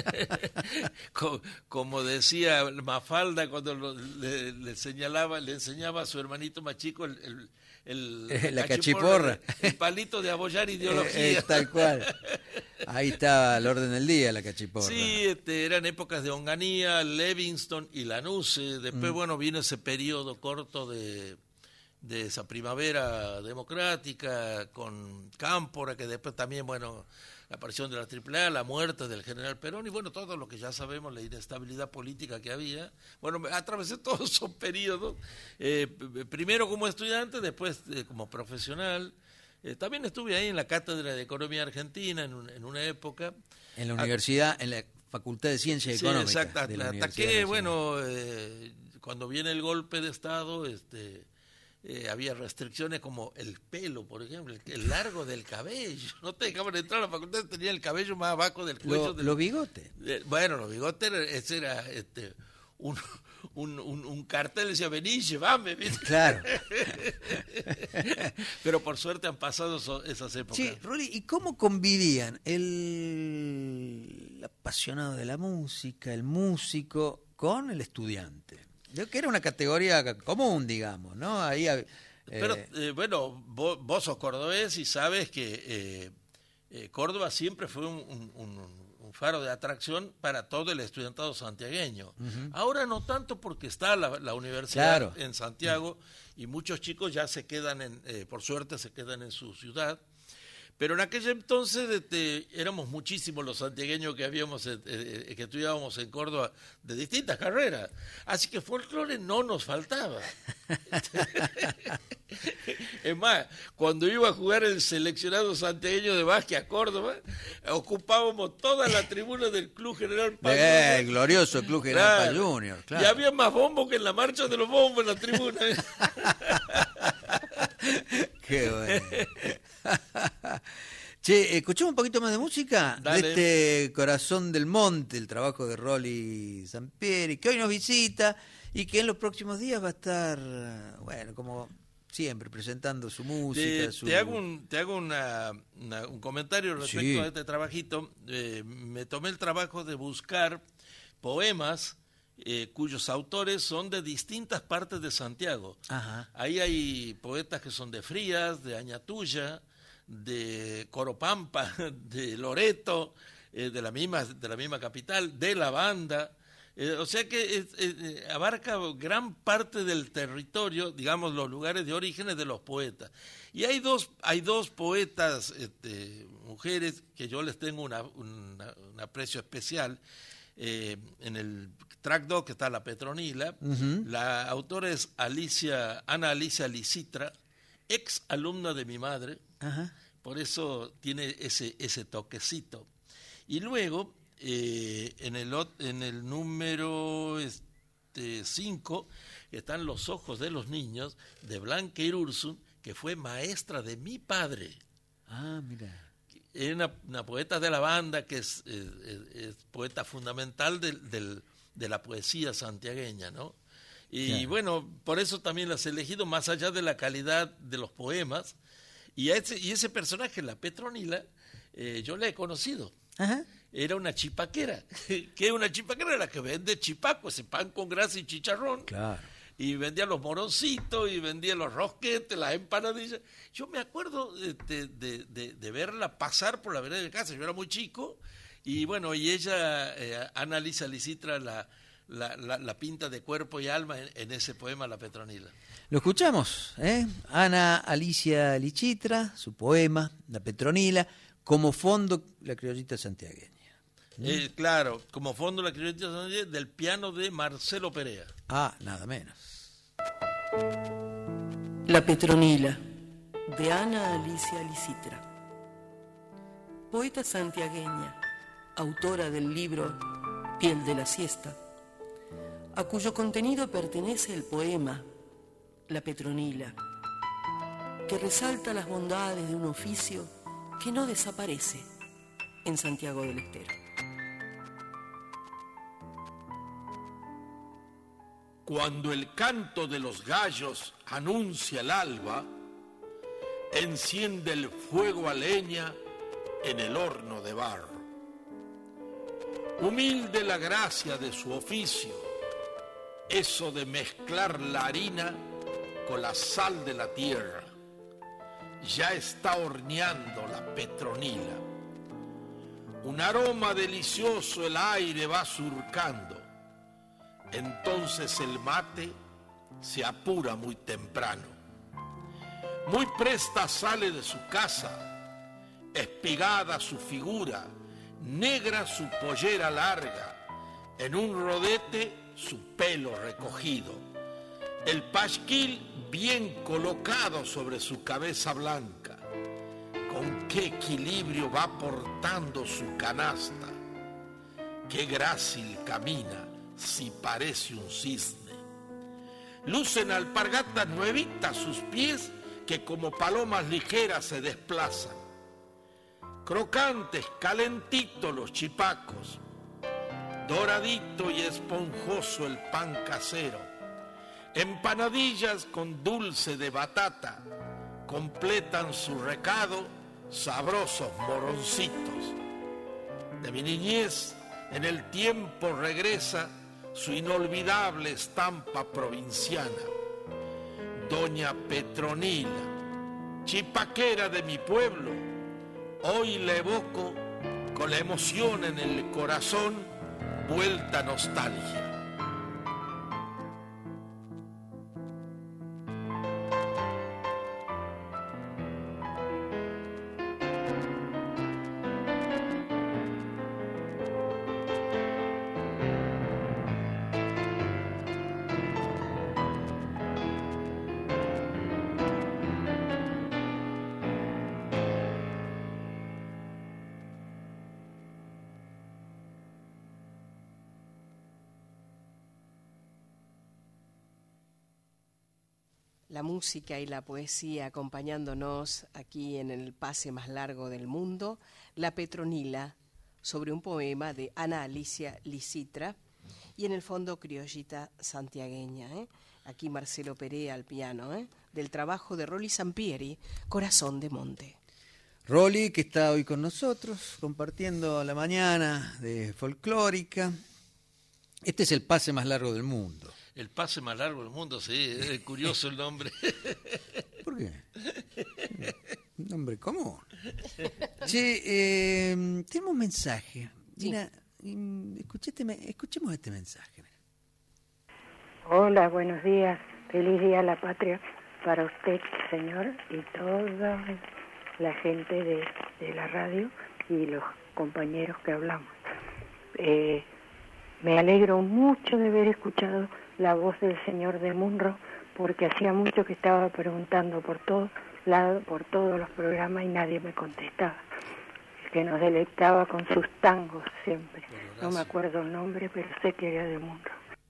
como, como decía Mafalda cuando lo, le, le señalaba, le enseñaba a su hermanito más chico el, el El, la cachiporra, el palito de apoyar ideología. Eh, eh, tal cual. Ahí estaba al orden del día la cachiporra. Sí, este, eran épocas de Onganía, Livingston y Lanuse. Después, mm. bueno, vino ese periodo corto de, de esa primavera democrática con Cámpora, que después también, bueno, la aparición de la triple A, la muerte del general Perón y bueno, todo lo que ya sabemos, la inestabilidad política que había. Bueno, atravesé todos esos periodos, eh, primero como estudiante, después eh, como profesional. Eh, también estuve ahí en la Cátedra de Economía Argentina en, un, en una época. En la universidad, en la Facultad de Ciencias Sí, Económicas. exacto. De la Hasta Universidad que, Nacional. bueno, eh, cuando viene el golpe de Estado, este, eh, había restricciones como el pelo, por ejemplo, el, el largo del cabello. No te dejaban entrar a la facultad, tenía el cabello más abajo del cuello. Lo- del- los bigotes. Eh, bueno, los bigotes, ese era este, un, un, un, un cartel, decía, vení, llevame. ¿viste? Claro. Pero por suerte han pasado so- esas épocas. Sí, Rolly, ¿y cómo convivían el apasionado de la música, el músico, con el estudiante? Yo que era una categoría común, digamos, ¿no? Ahí, eh, Pero eh, bueno, vos, vos sos cordobés y sabes que eh, eh, Córdoba siempre fue un, un- un- un faro de atracción para todo el estudiantado santiagueño. Ujú. Ahora no tanto porque está la, la universidad Claro. en Santiago y muchos chicos ya se quedan, en, eh, por suerte, se quedan en su ciudad. Pero en aquel entonces este, éramos muchísimos los santiagueños que habíamos eh, eh, que estudiábamos en Córdoba de distintas carreras. Así que folclore no nos faltaba. Es más, cuando iba a jugar el seleccionado santiagueño de básquet a Córdoba, ocupábamos toda la tribuna del Club General Paz. Eh, el glorioso Club General Paz Claro. Junior, claro. Y había más bombos que en la marcha de los bombos en la tribuna. Qué bueno. Che, escuchemos un poquito más de música Dale. de este Corazón del Monte, el trabajo de Rolly Sampieri, que hoy nos visita y que en los próximos días va a estar, bueno, como siempre, presentando su música. Te, su... te hago un, te hago una, una- un comentario respecto Sí. a este trabajito. Eh, me tomé el trabajo de buscar poemas eh, cuyos autores son de distintas partes de Santiago. Ajá. Ahí hay poetas que son de Frías, de Añatuya, de Coropampa, de Loreto, eh, de la misma de la misma capital, de La Banda. Eh, o sea que es- eh, abarca gran parte del territorio, digamos, los lugares de orígenes de los poetas. Y hay dos hay dos poetas, este, mujeres, que yo les tengo una, una- un aprecio especial. Eh, en el track dos que está La Petronila, Ujú. la autora es Alicia, Ana Alicia Licitra, ex alumna de mi madre, Ajá. por eso tiene ese, ese toquecito. Y luego, eh, en, el, ot- en el número cinco, están Los ojos de los niños, de Blanca Irursun, que fue maestra de mi padre. Ah, mira. Es una, una poeta de La Banda que es, es- es- es poeta fundamental del, del- de la poesía santiagueña, ¿no? Y Claro. bueno, por eso también las he elegido, más allá de la calidad de los poemas. Y, a ese, y ese personaje, la Petronila, eh, yo la he conocido. Ajá. Era una chipaquera. que es una chipaquera? La que vende chipaco, ese pan con grasa y chicharrón. Claro. Y vendía los moroncitos, y vendía los rosquetes, las empanadillas. Yo me acuerdo de, de, de- de- de verla pasar por la vereda de casa. Yo era muy chico. Y bueno, y ella, eh, Ana Lisa Licitra, la, la, la, la pinta de cuerpo y alma en, en ese poema La Petronila. Lo escuchamos, ¿eh? Ana Alicia Licitra, su poema, La Petronila, como fondo, la criollita santiagueña. Eh, claro, como fondo la criollita santiagueña del piano de Marcelo Perea. Ah, nada menos. La Petronila, de Ana Alicia Licitra. Poeta santiagueña, autora del libro Piel de la siesta, a cuyo contenido pertenece el poema La Petronila, que resalta las bondades de un oficio que no desaparece en Santiago del Estero. Cuando el canto de los gallos anuncia el alba, enciende el fuego a leña en el horno de barro. Humilde la gracia de su oficio, eso de mezclar la harina con la sal de la tierra. Ya está horneando la Petronila. Un aroma delicioso el aire va surcando. Entonces el mate se apura muy temprano. Muy presta sale de su casa, espigada su figura, negra su pollera larga, en un rodete su pelo recogido, el pasquil bien colocado sobre su cabeza blanca. Con qué equilibrio va portando su canasta, qué grácil camina, si parece un cisne. Lucen alpargatas nuevitas sus pies, que como palomas ligeras se desplazan. Crocantes, calentitos los chipacos, doradito y esponjoso el pan casero. Empanadillas con dulce de batata completan su recado sabrosos moroncitos. De mi niñez en el tiempo regresa su inolvidable estampa provinciana. Doña Petronila, chipaquera de mi pueblo, hoy la evoco con la emoción en el corazón, vuelta nostalgia. La música y la poesía acompañándonos aquí en el pase más largo del mundo, La Petronila, sobre un poema de Ana Alicia Lisitra, y en el fondo Criollita santiagueña, ¿eh? Aquí Marcelo Perea al piano, ¿eh? Del trabajo de Rolly Sampieri, Corazón de Monte. Rolly, que está hoy con nosotros, compartiendo la mañana de folclórica. Este es el pase más largo del mundo. El pase más largo del mundo, sí, es curioso el nombre. ¿Por qué? Un nombre común. Che, eh, tenemos un mensaje. Sí. Mira, escuchete, escuchemos este mensaje. Mira. Hola, buenos días. Feliz Día a la Patria para usted, señor, y toda la gente de, de la radio y los compañeros que hablamos. Eh, me alegro mucho de haber escuchado la voz del señor de Munro, porque hacía mucho que estaba preguntando por todos lados, por todos los programas, y nadie me contestaba. Que nos deleitaba con sus tangos siempre. No me acuerdo el nombre, pero sé que era de Munro.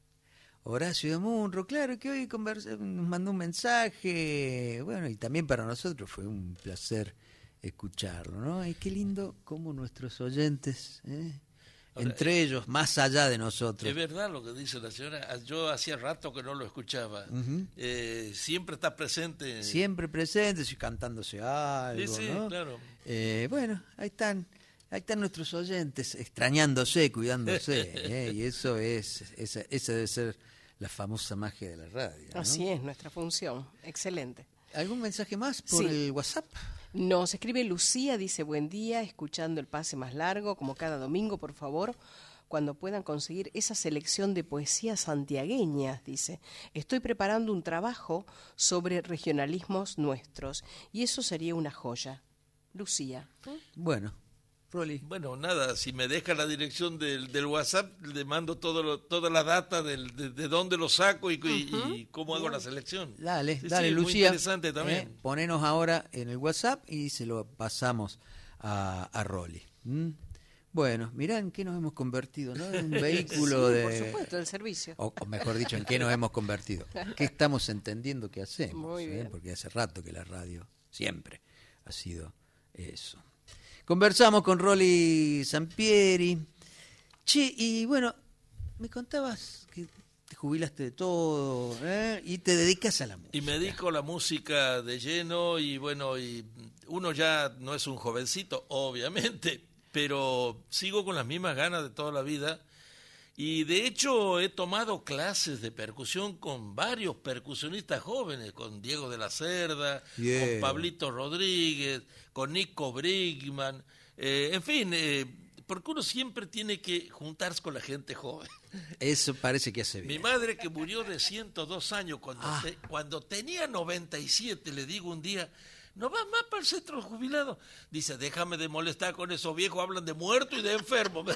Horacio de Munro, claro, que hoy conversa, nos mandó un mensaje. Bueno, y también para nosotros fue un placer escucharlo, ¿no? Y qué lindo cómo nuestros oyentes, ¿eh? Ahora, entre ellos, más allá de nosotros. Es verdad lo que dice la señora. Yo hacía rato que no lo escuchaba. Uh-huh. eh, siempre está presente. Siempre presente, si cantándose algo, sí, sí, ¿no? Claro. Eh, bueno, ahí están, ahí están nuestros oyentes, extrañándose, cuidándose. ¿eh? Y eso es, esa, esa debe ser la famosa magia de la radio, ¿no? Así es, nuestra función. Excelente. ¿Algún mensaje más por sí. el WhatsApp? Nos escribe Lucía, dice, buen día, escuchando el pase más largo, como cada domingo, por favor, cuando puedan conseguir esa selección de poesías santiagueñas, dice. Estoy preparando un trabajo sobre regionalismos nuestros, y eso sería una joya. Lucía. ¿eh? Bueno, Rolly. Bueno, nada, si me deja la dirección del, del WhatsApp, le mando todo lo, toda la data del, de, de dónde lo saco y, uh-huh. y, y cómo hago la selección. Dale, sí, dale, sí, Lucía. Muy interesante también. Eh, ponenos ahora en el WhatsApp y se lo pasamos a, a Rolly. ¿Mm? Bueno, mirá en qué nos hemos convertido, ¿no? En un vehículo sí, de... por supuesto, del servicio. O, o mejor dicho, en qué nos hemos convertido. ¿Qué estamos entendiendo que hacemos? Muy bien. ¿eh? Porque hace rato que la radio siempre ha sido eso. Conversamos con Rolly Sampieri. Che, y bueno, me contabas que te jubilaste de todo, ¿eh? Y te dedicas a la música. Y me dedico a la música de lleno, y bueno, y uno ya no es un jovencito, obviamente, pero sigo con las mismas ganas de toda la vida. Y de hecho he tomado clases de percusión con varios percusionistas jóvenes, con Diego de la Cerda, yeah. con Pablito Rodríguez, con Nico Brigman, eh, en fin, eh, porque uno siempre tiene que juntarse con la gente joven. Eso parece que hace bien. Mi madre, que murió de ciento dos años, cuando, ah. te, cuando tenía noventa y siete, le digo un día, ¿no vas más para el centro jubilado? Dice, déjame de molestar con esos viejos, hablan de muerto y de enfermo.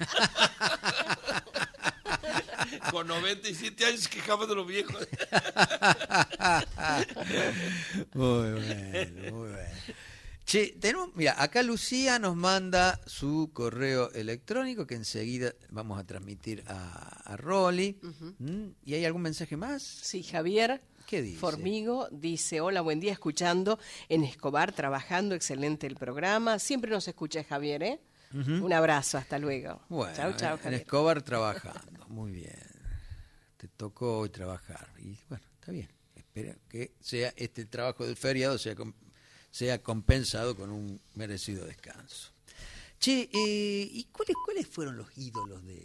Con noventa y siete años quejamos de los viejos. Muy bueno, muy bueno. Che, tenemos, mira, acá Lucía nos manda su correo electrónico que enseguida vamos a transmitir a, a Rolly. Ujú. ¿Mm? ¿Y hay algún mensaje más? Sí, Javier ¿Qué dice? Formigo dice, hola, buen día, escuchando en Escobar, trabajando, excelente el programa. Siempre nos escucha Javier, ¿eh? Ujú. Un abrazo, hasta luego. Bueno, chau, chau, en Javier. Escobar trabajando, muy bien. Te tocó hoy trabajar y bueno, está bien. Espero que sea este trabajo del feriado sea com- sea compensado con un merecido descanso. Che, eh, ¿y cuáles cuáles fueron los ídolos de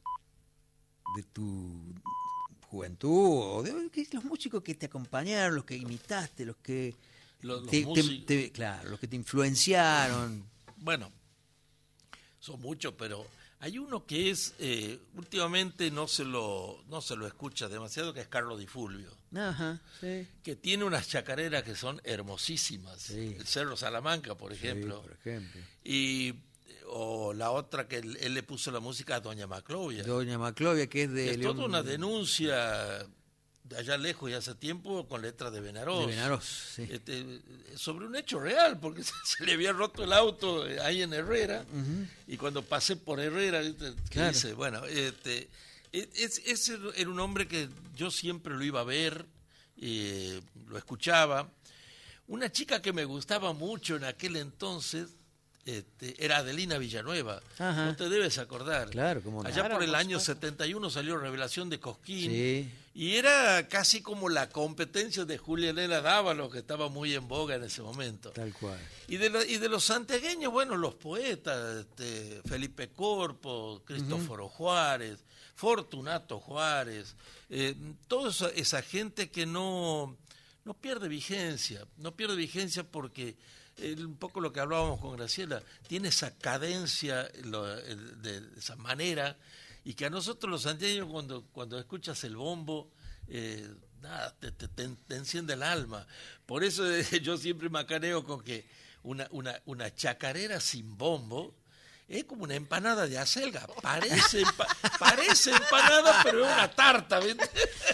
de tu juventud o de que- los músicos que te acompañaron, los que imitaste, los que Los- los te, te- músicos. te- claro, los que te influenciaron? Bueno, son muchos, pero hay uno que es, eh, últimamente no se lo no se lo escucha demasiado, que es Carlos Di Fulvio, Ajá, sí. que tiene unas chacareras que son hermosísimas. El Cerro Salamanca, por ejemplo. Sí, por ejemplo. Y o la otra que él, él le puso la música a Doña Maclovia. Doña Maclovia, que es de es León- toda una denuncia de allá lejos y hace tiempo con letras de Benarós. De Benarós, sí. Este, sobre un hecho real, porque se, se le había roto el auto ahí en Herrera, Ujú. y cuando pasé por Herrera, ¿viste? ¿Qué Claro. dice? Bueno, este, es, ese era un hombre que yo siempre lo iba a ver, eh, lo escuchaba. Una chica que me gustaba mucho en aquel entonces este, era Adelina Villanueva. Ajá. No te debes acordar. Claro, cómo no. Allá Claro, por el por año supuesto. setenta y uno salió Revelación de Cosquín. Sí. Y era casi como la competencia de Julia Elena Dávalos, que estaba muy en boga en ese momento. Tal cual. Y de, la- y de los santiagueños, bueno, los poetas, este, Felipe Corpo, Cristóforo Juárez, Fortunato Juárez, eh, toda esa, esa gente que no, no pierde vigencia, no pierde vigencia porque eh, un poco lo que hablábamos con Graciela, tiene esa cadencia, lo- el- de, de esa manera, y que a nosotros los santiagueños cuando, cuando escuchas el bombo, eh, nada, te, te, te- te enciende el alma. Por eso eh, yo siempre macaneo con que una, una, una chacarera sin bombo es como una empanada de acelga. Parece, empa- parece empanada, pero es una tarta, ¿viste?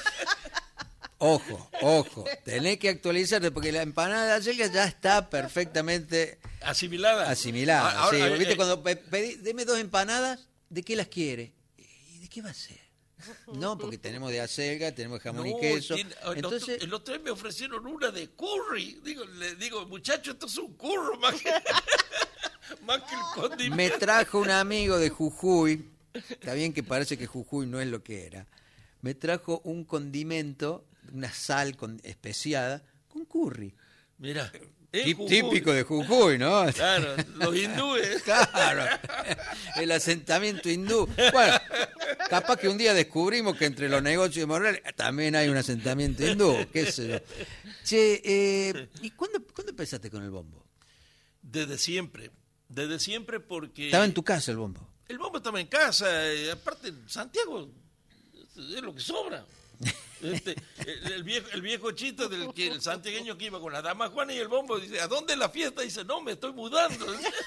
Ojo, ojo, tenés que actualizarte porque la empanada de acelga ya está perfectamente Asimilada. asimilada. Ahora, sí, eh, ¿viste? eh, Cuando pe- pedí, deme dos empanadas, ¿de qué las quiere? ¿Y de qué va a ser? No, porque tenemos de acelga, tenemos de jamón no, y queso. tiene- el, Entonces, otro, el otro día me ofrecieron una de curry. Digo, le digo, muchacho, esto es un curro más que, más que el condimento. me trajo un amigo de Jujuy, está bien que parece que Jujuy no es lo que era, me trajo un condimento, una sal con, especiada, con curry. Mira, Tí- es Jujuy. Típico de Jujuy, ¿no? Claro, los hindúes. Claro, el asentamiento hindú. Bueno, capaz que un día descubrimos que entre los negocios de Morales también hay un asentamiento hindú, qué sé yo. Che, eh, ¿y cuándo, cuándo empezaste con el bombo? Desde siempre. Desde siempre porque... Estaba en tu casa el bombo. El bombo estaba en casa. eh, aparte, Santiago es lo que sobra. Este, el, el viejo, el viejo chiste del que el santiagueño que iba con la dama Juana y el bombo dice, ¿a dónde es la fiesta? Dice, no, me estoy mudando.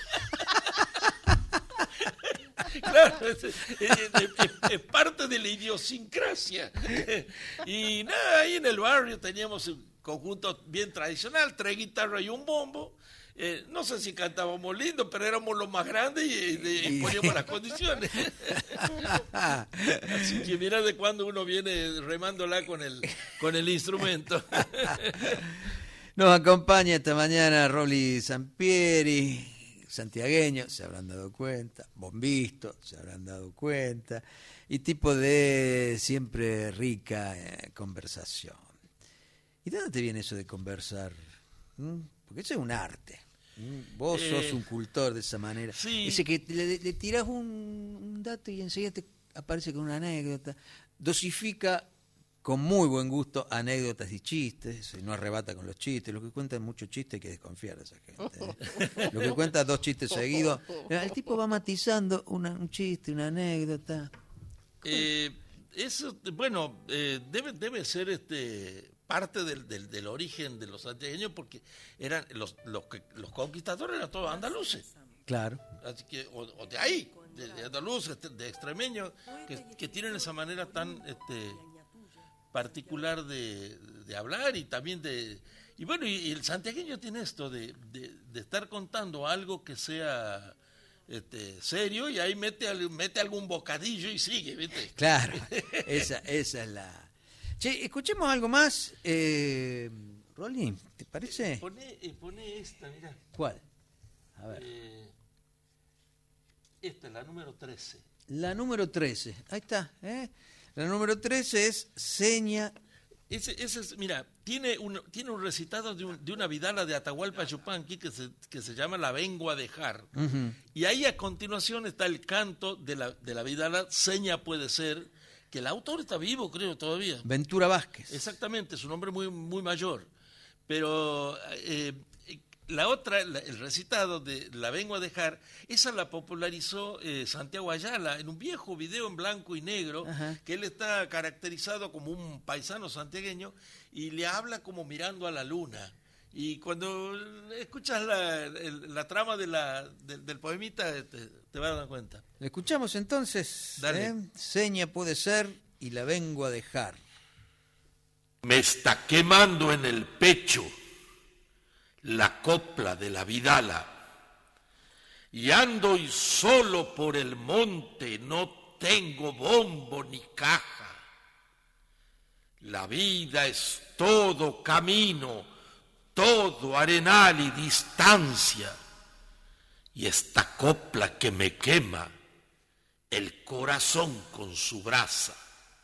Claro, es, es- es- es parte de la idiosincrasia. Y nada, ahí en el barrio teníamos un conjunto bien tradicional, tres guitarras y un bombo. Eh, no sé si cantábamos lindo, pero éramos los más grandes y, y- y poníamos las condiciones. Así que mira de cuando uno viene remándola con el, con el instrumento. Nos acompaña esta mañana Rolly Sampieri, santiagueño, se habrán dado cuenta, bombisto, se habrán dado cuenta, y tipo de siempre rica eh, conversación. ¿Y de dónde te viene eso de conversar? ¿Mm? Porque eso es un arte. ¿Mm? Vos sos Eh, un cultor de esa manera. sí. Dice que le, le tirás un, un dato y enseguida te aparece con una anécdota. Dosifica con muy buen gusto anécdotas y chistes, y no arrebata con los chistes. Lo que cuenta es mucho chiste, hay que desconfiar de esa gente. ¿eh? Lo que cuenta dos chistes seguidos. El tipo va matizando una- un chiste, una anécdota. Eh, eso, bueno, eh, debe, debe ser este parte del, del, del origen de los santiagueños, porque eran los, los, que, los conquistadores eran todos andaluces. Claro. Así que, o, o de ahí, de, de andaluces, de, de extremeños, que, que tienen esa manera tan este particular de, de hablar y también de... Y bueno, y, y el santiagueño tiene esto de, de, de estar contando algo que sea este, serio y ahí mete, mete algún bocadillo y sigue, ¿viste? Claro, esa, esa es la... Che, escuchemos algo más. Eh, Rolly, ¿te parece? Poné, eh, poné esta, mirá. ¿Cuál? A ver. Eh, esta, la número trece. La número trece, ahí está. ¿eh? La número trece es Seña. Ese, ese es, mira, tiene un, tiene un recitado de, un, de una vidala de Atahualpa Yupanqui que se, que se llama La vengo a dejar. Uh-huh. Y ahí a continuación está el canto de la, de la vidala Seña puede ser, que el autor está vivo, creo, todavía. Ventura Vázquez. Exactamente, es un hombre muy, muy mayor. Pero eh, la otra, la, el recitado de La vengo a dejar, esa la popularizó eh, Santiago Ayala en un viejo video en blanco y negro, Ajá. que él está caracterizado como un paisano santiagueño y le habla como mirando a la luna. Y cuando escuchas la, el, la trama de la, de, del poemita, te, te vas a dar cuenta. ¿Le escuchamos entonces? Dale. ¿eh? Seña puede ser y la vengo a dejar. Me está quemando en el pecho la copla de la vidala y ando y solo por el monte, no tengo bombo ni caja. La vida es todo camino, todo arenal y distancia, y esta copla que me quema el corazón con su brasa.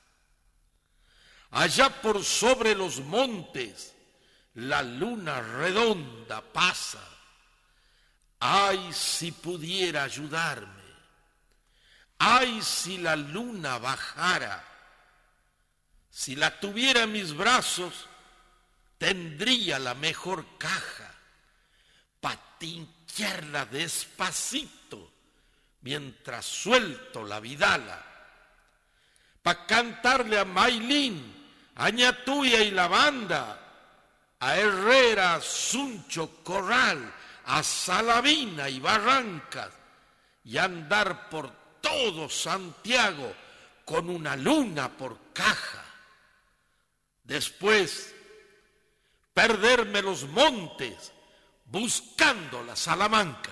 Allá por sobre los montes la luna redonda pasa. Ay, si pudiera ayudarme, ay, si la luna bajara, si la tuviera en mis brazos, tendría la mejor caja, pa' tinquearla despacito, mientras suelto la vidala, pa' cantarle a Maylin, a Ñatuya y la banda, a Herrera, Suncho, Corral, a Salavina y Barrancas, y andar por todo Santiago con una luna por caja. Después, perderme los montes buscando la Salamanca.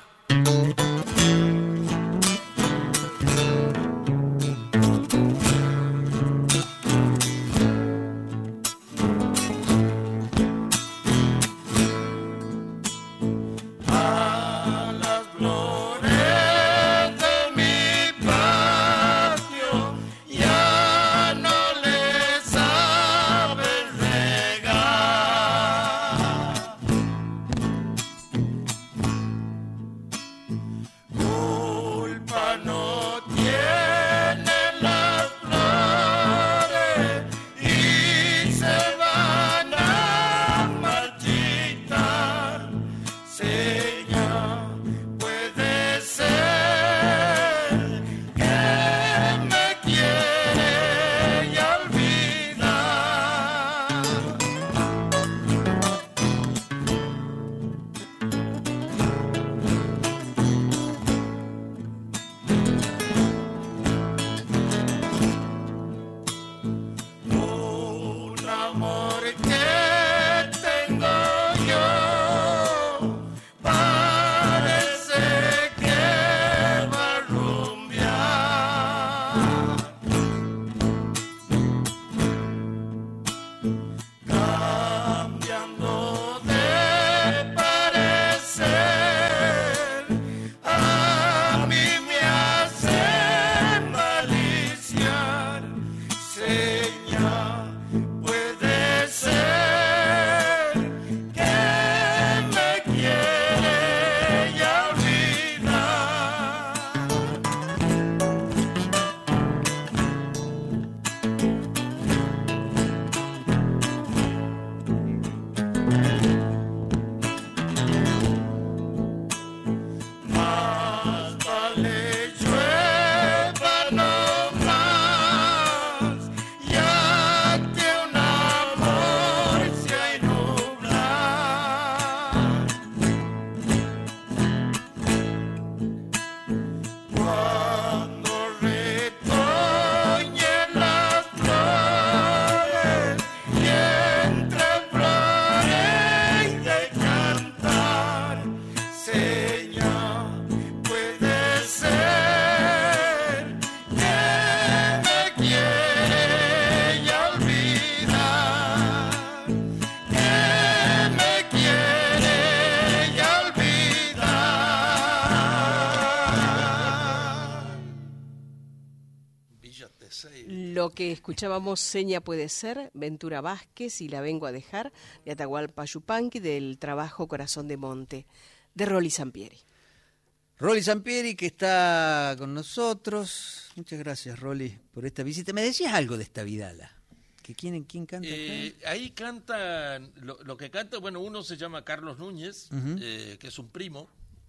Lo que escuchábamos, Seña puede ser, Ventura Vázquez y La vengo a dejar, de Atahualpa Yupanqui, del trabajo Corazón de Monte, de Rolly Sampieri. Rolly Sampieri, que está con nosotros. Muchas gracias, Rolly, por esta visita. ¿Me decías algo de esta Vidala? ¿Que quién, quién canta? Eh, ahí canta, lo, lo que canta, bueno, uno se llama Carlos Núñez, uh-huh. eh, que es un primo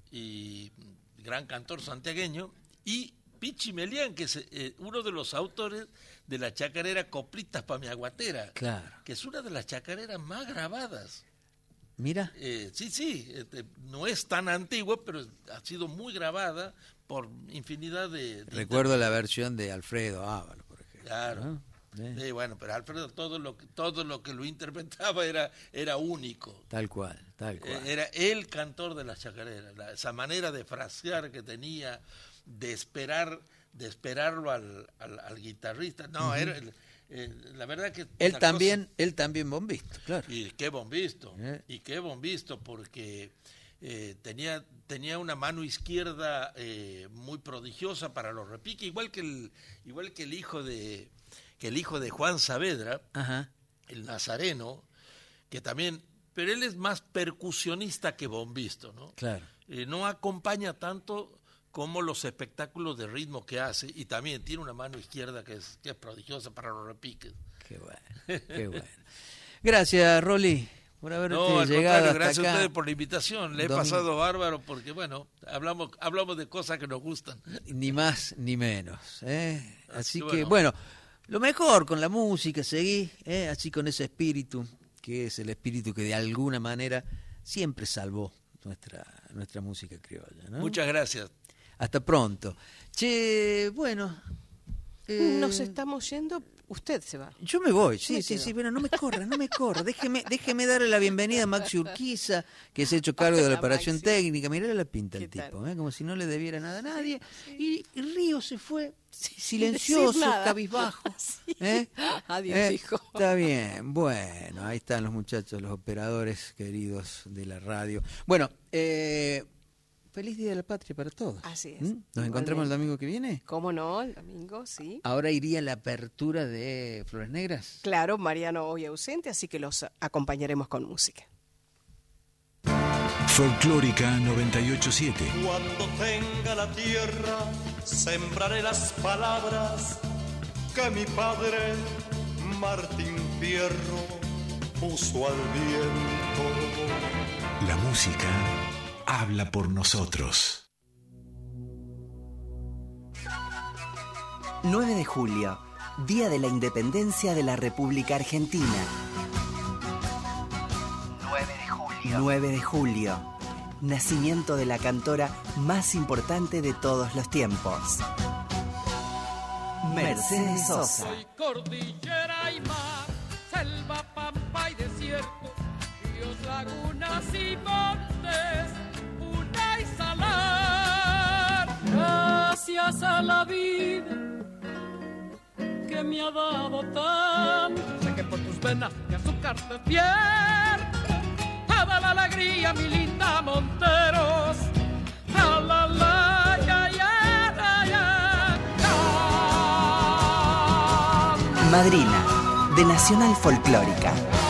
y gran cantor santiagueño, y Pichi Melián, que es eh, uno de los autores de la chacarera Coplitas pa' mi aguatera, claro, que es una de las chacareras más grabadas. Mira. Eh, sí, sí, este, no es tan antigua, pero ha sido muy grabada por infinidad de... de Recuerdo inter... la versión de Alfredo Ábalos, por ejemplo. Claro. ¿No? Sí. Sí, bueno, pero Alfredo todo lo que, todo lo que lo interpretaba era, era único. Tal cual, tal cual. Era el cantor de las chacareras, la, esa manera de frasear que tenía, de esperar, de esperarlo al, al, al guitarrista. No, uh-huh. era... Eh, la verdad que él también cosa... él también bombisto, claro, y qué bombisto eh. y qué bombisto porque eh, tenía tenía una mano izquierda eh, muy prodigiosa para los repiques, igual que el igual que el hijo de que el hijo de Juan Saavedra, ajá, el nazareno, que también, pero él es más percusionista que bombisto, ¿no? Claro. Eh, no acompaña tanto como los espectáculos de ritmo que hace, y también tiene una mano izquierda que es, que es prodigiosa para los repiques. Qué bueno, qué bueno. Gracias, Rolly, por haberte no, al llegado hasta gracias acá. a ustedes por la invitación, le he Domingo. pasado bárbaro porque, bueno, hablamos hablamos de cosas que nos gustan. Ni más ni menos, ¿eh? Así, así que, bueno. bueno, lo mejor con la música, seguí, ¿eh? Así con ese espíritu, que es el espíritu que de alguna manera siempre salvó nuestra, nuestra música criolla, ¿no? Muchas gracias. Hasta pronto. Che, bueno. Eh, Nos estamos yendo, usted se va. Yo me voy, sí, me sí, quedo. sí, bueno, no me corra, no me corra. Déjeme, déjeme darle la bienvenida a Maxi Urquiza, que se ha hecho cargo de la operación técnica. Mirá la pinta el tipo, ¿eh? Como si no le debiera nada a nadie. Y, y Río se fue silencioso, cabizbajo. Sí. ¿Eh? Adiós, ¿Eh? hijo. Está bien, bueno, ahí están los muchachos, los operadores queridos de la radio. Bueno, eh... feliz Día de la Patria para todos. Así es. ¿Mm? ¿Nos Igualmente. encontramos el domingo que viene? ¿Cómo no? El domingo, sí. Ahora iría la apertura de Flores Negras. Claro, Mariano hoy ausente, así que los acompañaremos con música. Folclórica noventa y ocho siete. Cuando tenga la tierra, sembraré las palabras que mi padre, Martín Fierro, puso al viento. La música habla por nosotros. nueve de julio, Día de la Independencia de la República Argentina. nueve de julio. nueve de julio, nacimiento de la cantora más importante de todos los tiempos. Mercedes Sosa. Soy cordillera y mar, selva, pampa y desierto, ríos, lagunas y montes, una y salar. Gracias a la vida que me ha dado tanto, sé que por tus venas mi azúcar te vierte, toda la alegría, mi linda Monteros. La, la, la, ya, ya, ya, ya. Madrina, de Nacional Folclórica.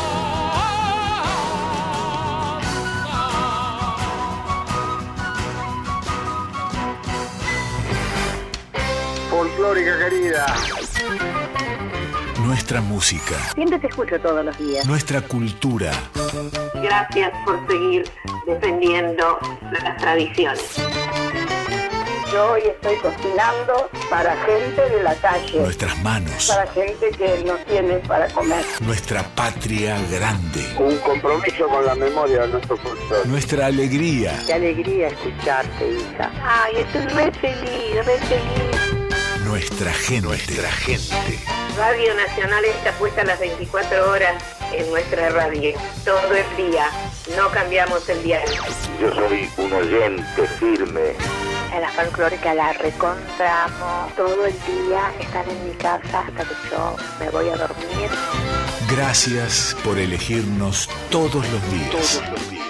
Folclórica querida. Nuestra música. Siempre te escucho todos los días. Nuestra cultura. Gracias por seguir defendiendo las tradiciones. Yo hoy estoy cocinando para gente de la calle. Nuestras manos. Para gente que no tiene para comer. Nuestra patria grande. Un compromiso con la memoria de nuestro folclore. Nuestra alegría. Qué alegría escucharte, hija. Ay, estoy re feliz, re feliz. Nuestra gente. Nuestra gente. Radio Nacional está puesta las veinticuatro horas en nuestra radio. Todo el día. No cambiamos el diario. Yo soy un oyente firme. En la folclórica la recontramos. Todo el día están en mi casa hasta que yo me voy a dormir. Gracias por elegirnos todos los días. Todos los días.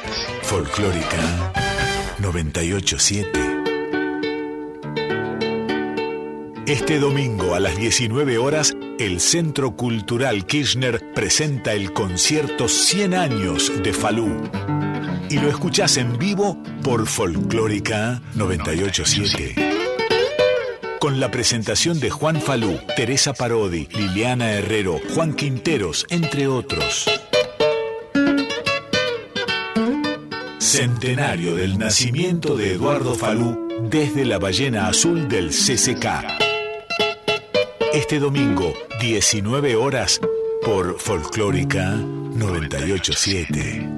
Folclórica noventa y ocho siete. Este domingo a las diecinueve horas, el Centro Cultural Kirchner presenta el concierto cien años de Falú. Y lo escuchás en vivo por Folclórica noventa y ocho punto siete. Con la presentación de Juan Falú, Teresa Parodi, Liliana Herrero, Juan Quinteros, entre otros. Centenario del nacimiento de Eduardo Falú desde la ballena azul del C C K. Este domingo, diecinueve horas, por Folclórica noventa y ocho punto siete.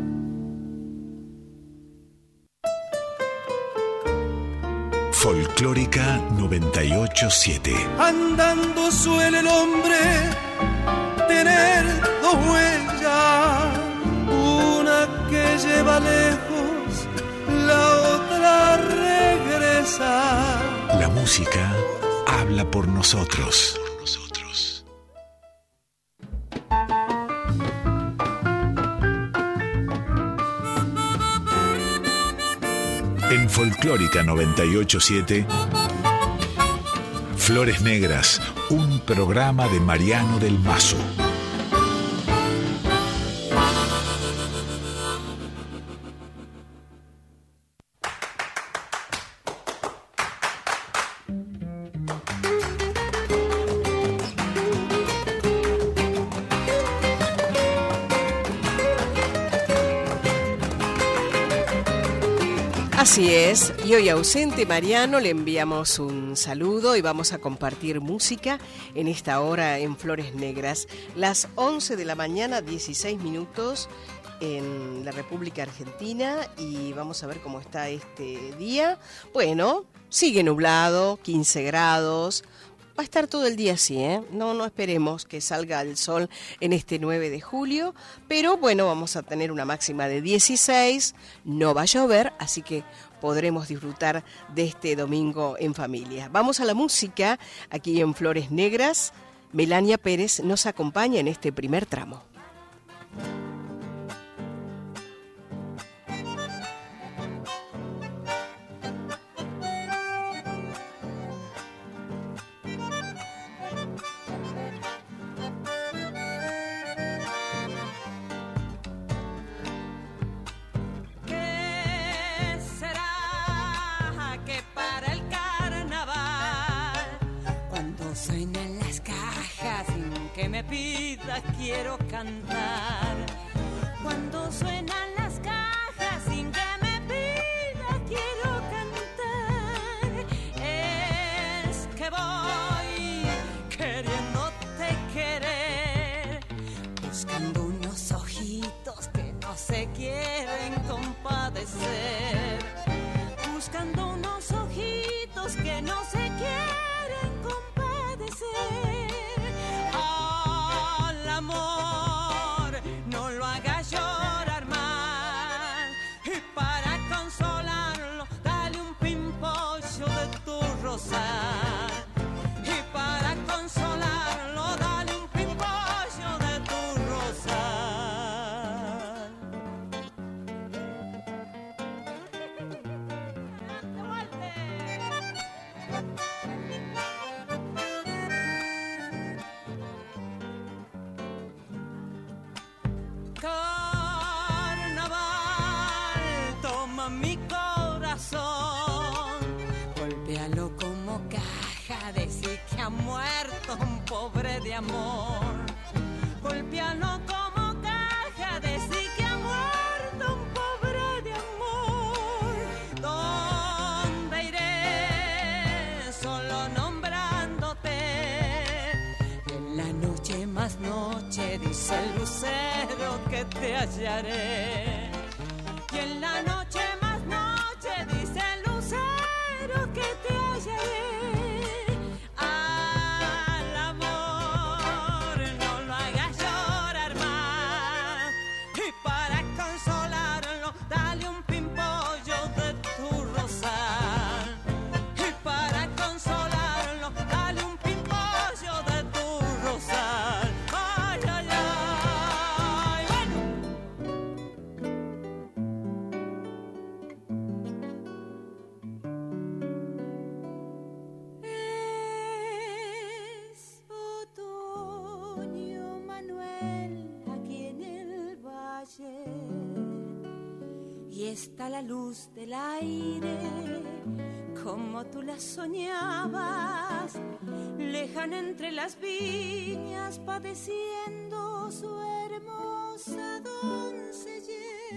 Folclórica noventa y ocho punto siete. Andando suele el hombre tener dos huellas, una que lleva lejos, la otra regresa. La música habla por nosotros. En Folclórica noventa y ocho punto siete, Flores Negras, un programa de Mariano del Mazo. Así es, y hoy ausente Mariano le enviamos un saludo y vamos a compartir música en esta hora en Flores Negras. Las once de la mañana, dieciséis minutos en la República Argentina, y vamos a ver cómo está este día. Bueno, sigue nublado, quince grados. Va a estar todo el día así, ¿eh? No, no esperemos que salga el sol en este nueve de julio, pero bueno, vamos a tener una máxima de dieciséis, no va a llover, así que podremos disfrutar de este domingo en familia. Vamos a la música, aquí en Flores Negras. Melania Pérez nos acompaña en este primer tramo. Suenan las cajas sin que me pidas, quiero cantar. Cuando suenan las cajas sin que me pidas, quiero cantar. Es que voy queriéndote querer, buscando unos ojitos que no se quieren compadecer. Buscando unos ojitos que no se quieren compadecer. Al amor no lo hagas llorar más, y para consolarlo dale un pimpollo de tu rosal, y para consolarlo dale un pimpollo de tu rosal. Carnaval, toma mi corazón, golpéalo como caja, decir que ha muerto un pobre de amor. Golpéalo como caja, decir que ha muerto un pobre de amor. ¿Dónde iré solo nombrándote? En la noche más noche dice el lucero que te hallaré. Y en la noche más noche dice el lucero que te hallaré. Al amor no lo hagas llorar más, y para consolarlo dale un pimpollo de tu rosal, y para consolarlo dale un pimpollo de tu rosal. Ay, ay, ay, bueno. la luz del aire, como tú la soñabas, lejana entre las viñas, padeciendo su hermosa doncellez.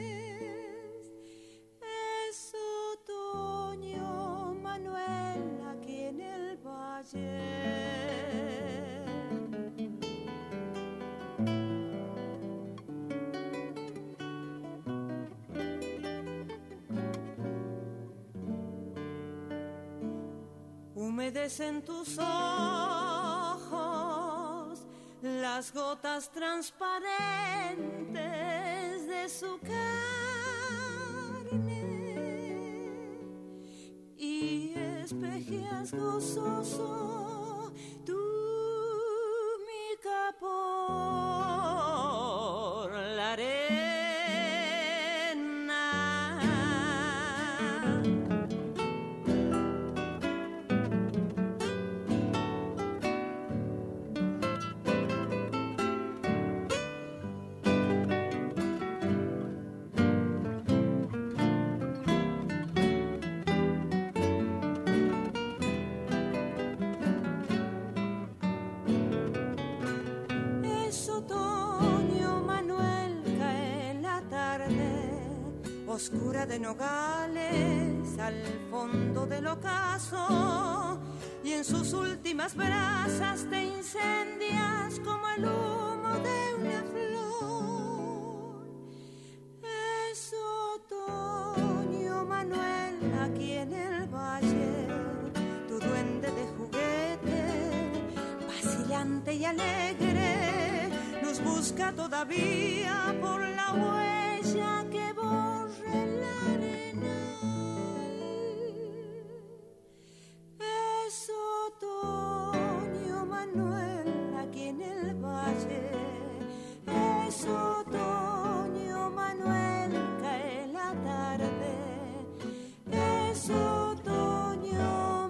Es otoño, Manuel, aquí en el valle. Humedecen tus ojos las gotas transparentes de su carne y espejeas gozoso tu mica por la arena. Oscura de nogales al fondo del ocaso, y en sus últimas brasas te incendias como el humo de una flor. Es otoño, Manuel, aquí en el valle, tu duende de juguete, vacilante y alegre, nos busca todavía por la huella que borra el arenal. Es otoño, Manuel, aquí en el valle. Es otoño, Manuel, cae la tarde. Es otoño,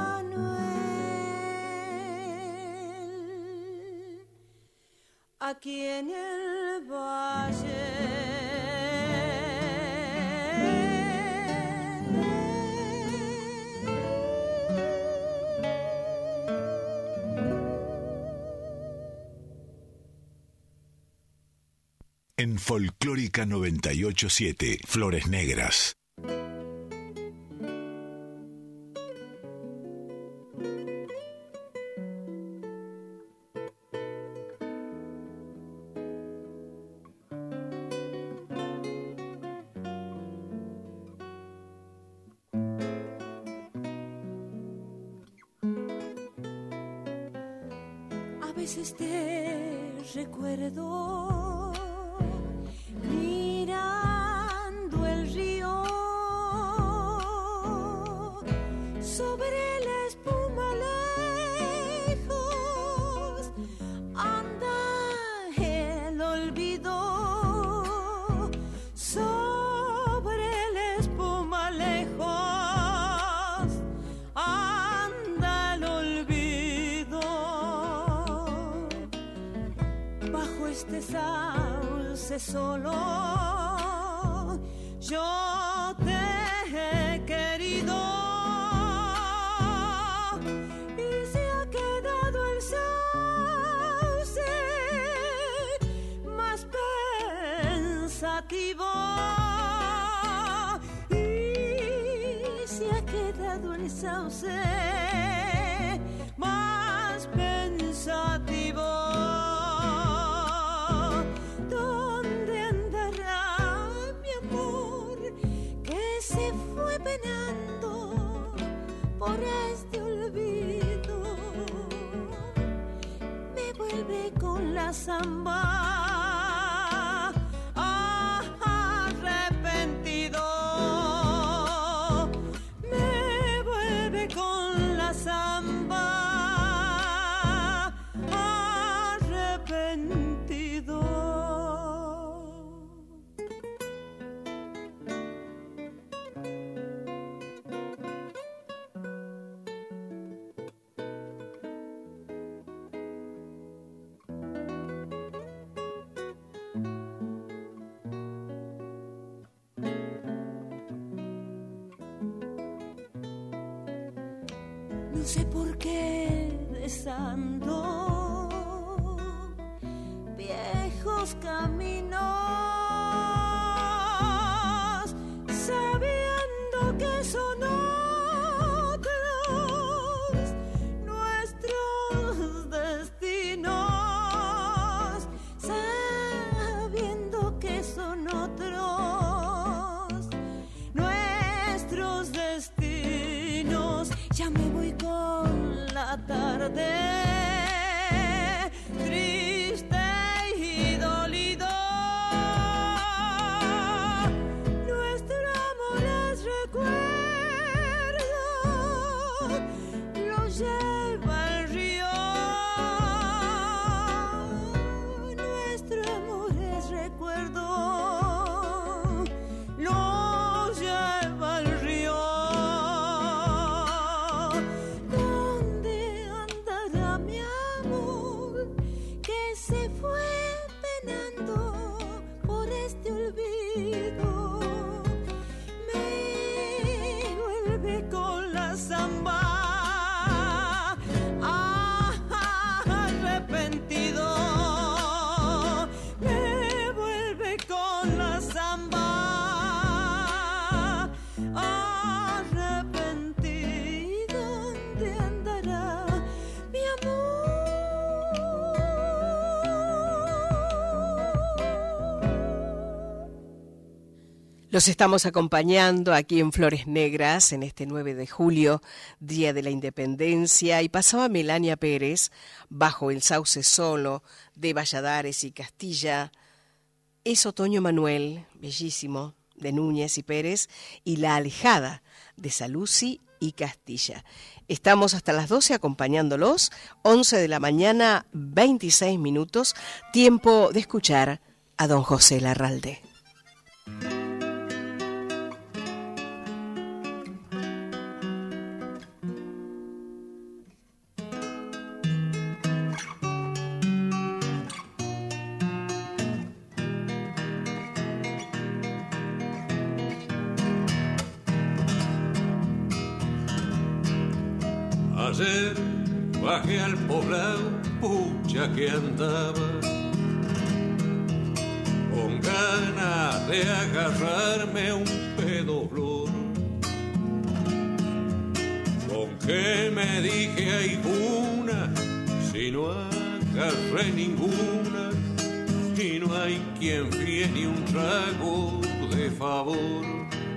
Manuel, aquí en el valle. En Folclórica noventa y ocho punto siete, Flores Negras. A veces te recuerdo mirando el río sobre la espuma lejos, anda el olvido sobre la espuma lejos, anda el olvido bajo este sauce solo. Yo te he querido y se ha quedado el sauce más pensativo, y se ha quedado el sauce más pensativo. ¿Dónde andará mi amor que se fue penando por este olvido? Me vuelve con la samba arrepentido, me vuelve con la samba no sé por qué besando viejos caminos, sabiendo que son otros nuestros destinos, sabiendo que son otros nuestros destinos. Ya me voy con la tarde, triste y dolido. Nuestro amor es recuerdo, lo lleva el río. Nuestro amor es recuerdo, lo lleva el río. ¿Dónde andará mi amor que se fue penando por este olvido? Me vuelve con la zamba, arrepentido. Me vuelve con la zamba, arrepentido. ¿Dónde andará mi Los estamos acompañando aquí en Flores Negras en este nueve de julio, Día de la Independencia, y pasaba Melania Pérez, Bajo el sauce solo, de Valladares y Castilla. Es Otoño Manuel, bellísimo, de Núñez y Pérez, y La Alejada, de Saluzzi y Castilla. Estamos hasta las doce acompañándolos, once de la mañana, veintiséis minutos, tiempo de escuchar a don José Larralde. Ayer bajé al poblado, pucha que andaba con ganas de agarrarme un pedoblor. Con que me dije hay una, si no agarré ninguna, y no hay quien fíe ni un trago de favor.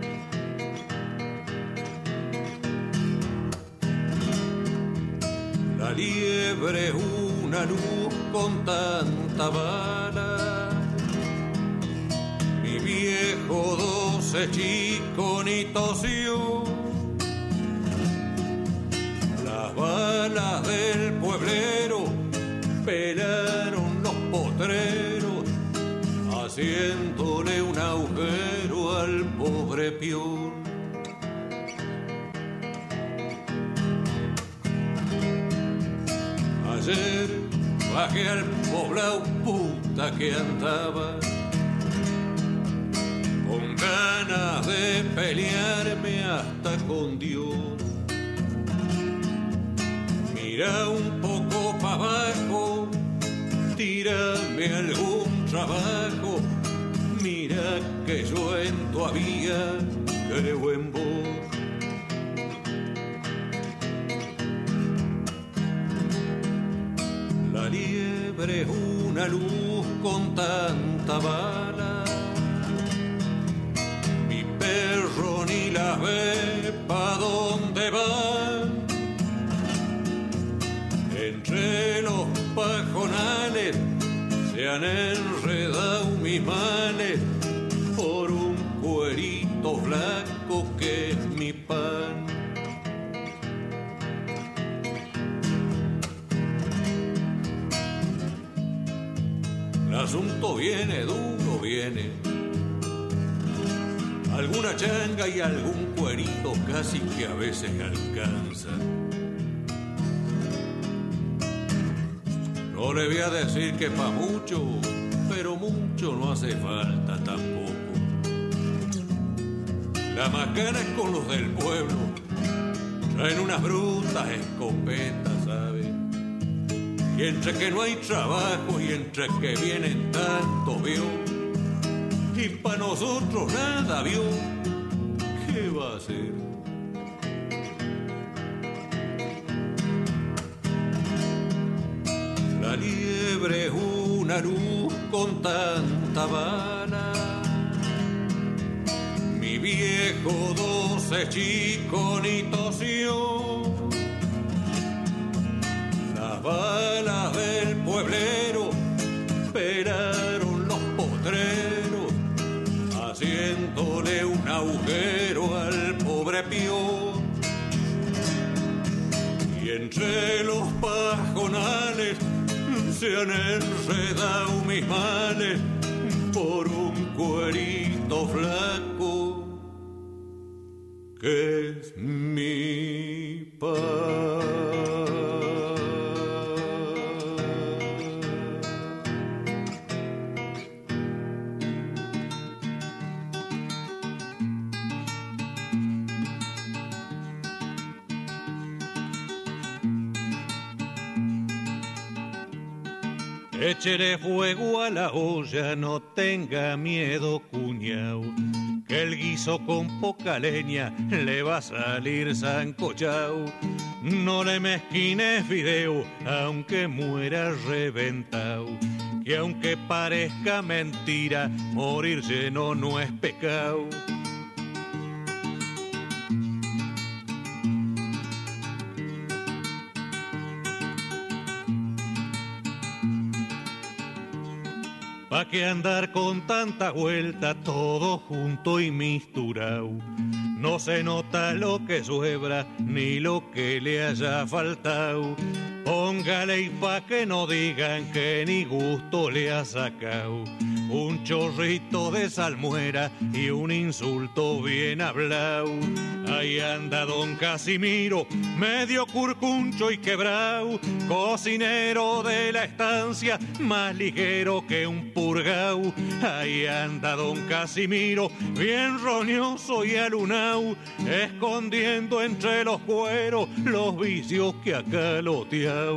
La liebre es una luz con tanta bala, mi viejo doce chico ni tosió. Las balas del pueblero pelaron los potreros, haciéndole un agujero al pobre peón. Ayer bajé al poblado, puta que andaba con ganas de pelearme hasta con Dios. Mira un poco para abajo, tírame algún trabajo. Mira que yo en todavía creo en vos. La liebre es una luz con tanta bala, mi perro ni la ve pa' dónde va. Entre los pajonales se han enredado mis males por un cuerito blanco que es mi pan. El asunto viene duro, viene. Alguna changa y algún cuerito casi que a veces alcanza. No le voy a decir que pa' mucho, pero mucho no hace falta tampoco. La macana es con los del pueblo, en unas brutas escopetas, ¿sabes? Y entre que no hay trabajo y entre que vienen tantos, vio, y para nosotros nada, vio, ¿qué va a hacer? La liebre es una luz con tanta bala, mi viejo doce chico ni tosió. Las balas del pueblero pelaron los potreros, haciéndole un agujero al pobre pío. Y entre los pajonales se han enredado mis males por un cuerito flaco que es mi paz. Échele fuego a la olla, no tenga miedo, cuñao, que el guiso con poca leña le va a salir sancochao. No le mezquines fideo, aunque muera reventao, que aunque parezca mentira, morir lleno no es pecado. Pa' que andar con tanta vuelta, todo junto y misturao. No se nota lo que suebra, ni lo que le haya faltado. Póngale y pa' que no digan que ni gusto le ha sacado. Un chorrito de salmuera y un insulto bien hablado. Ahí anda don Casimiro, medio curcuncho y quebrao, cocinero de la estancia, más ligero que un purgao. Ahí anda don Casimiro, bien roñoso y alunao, escondiendo entre los cueros los vicios que ha caloteao.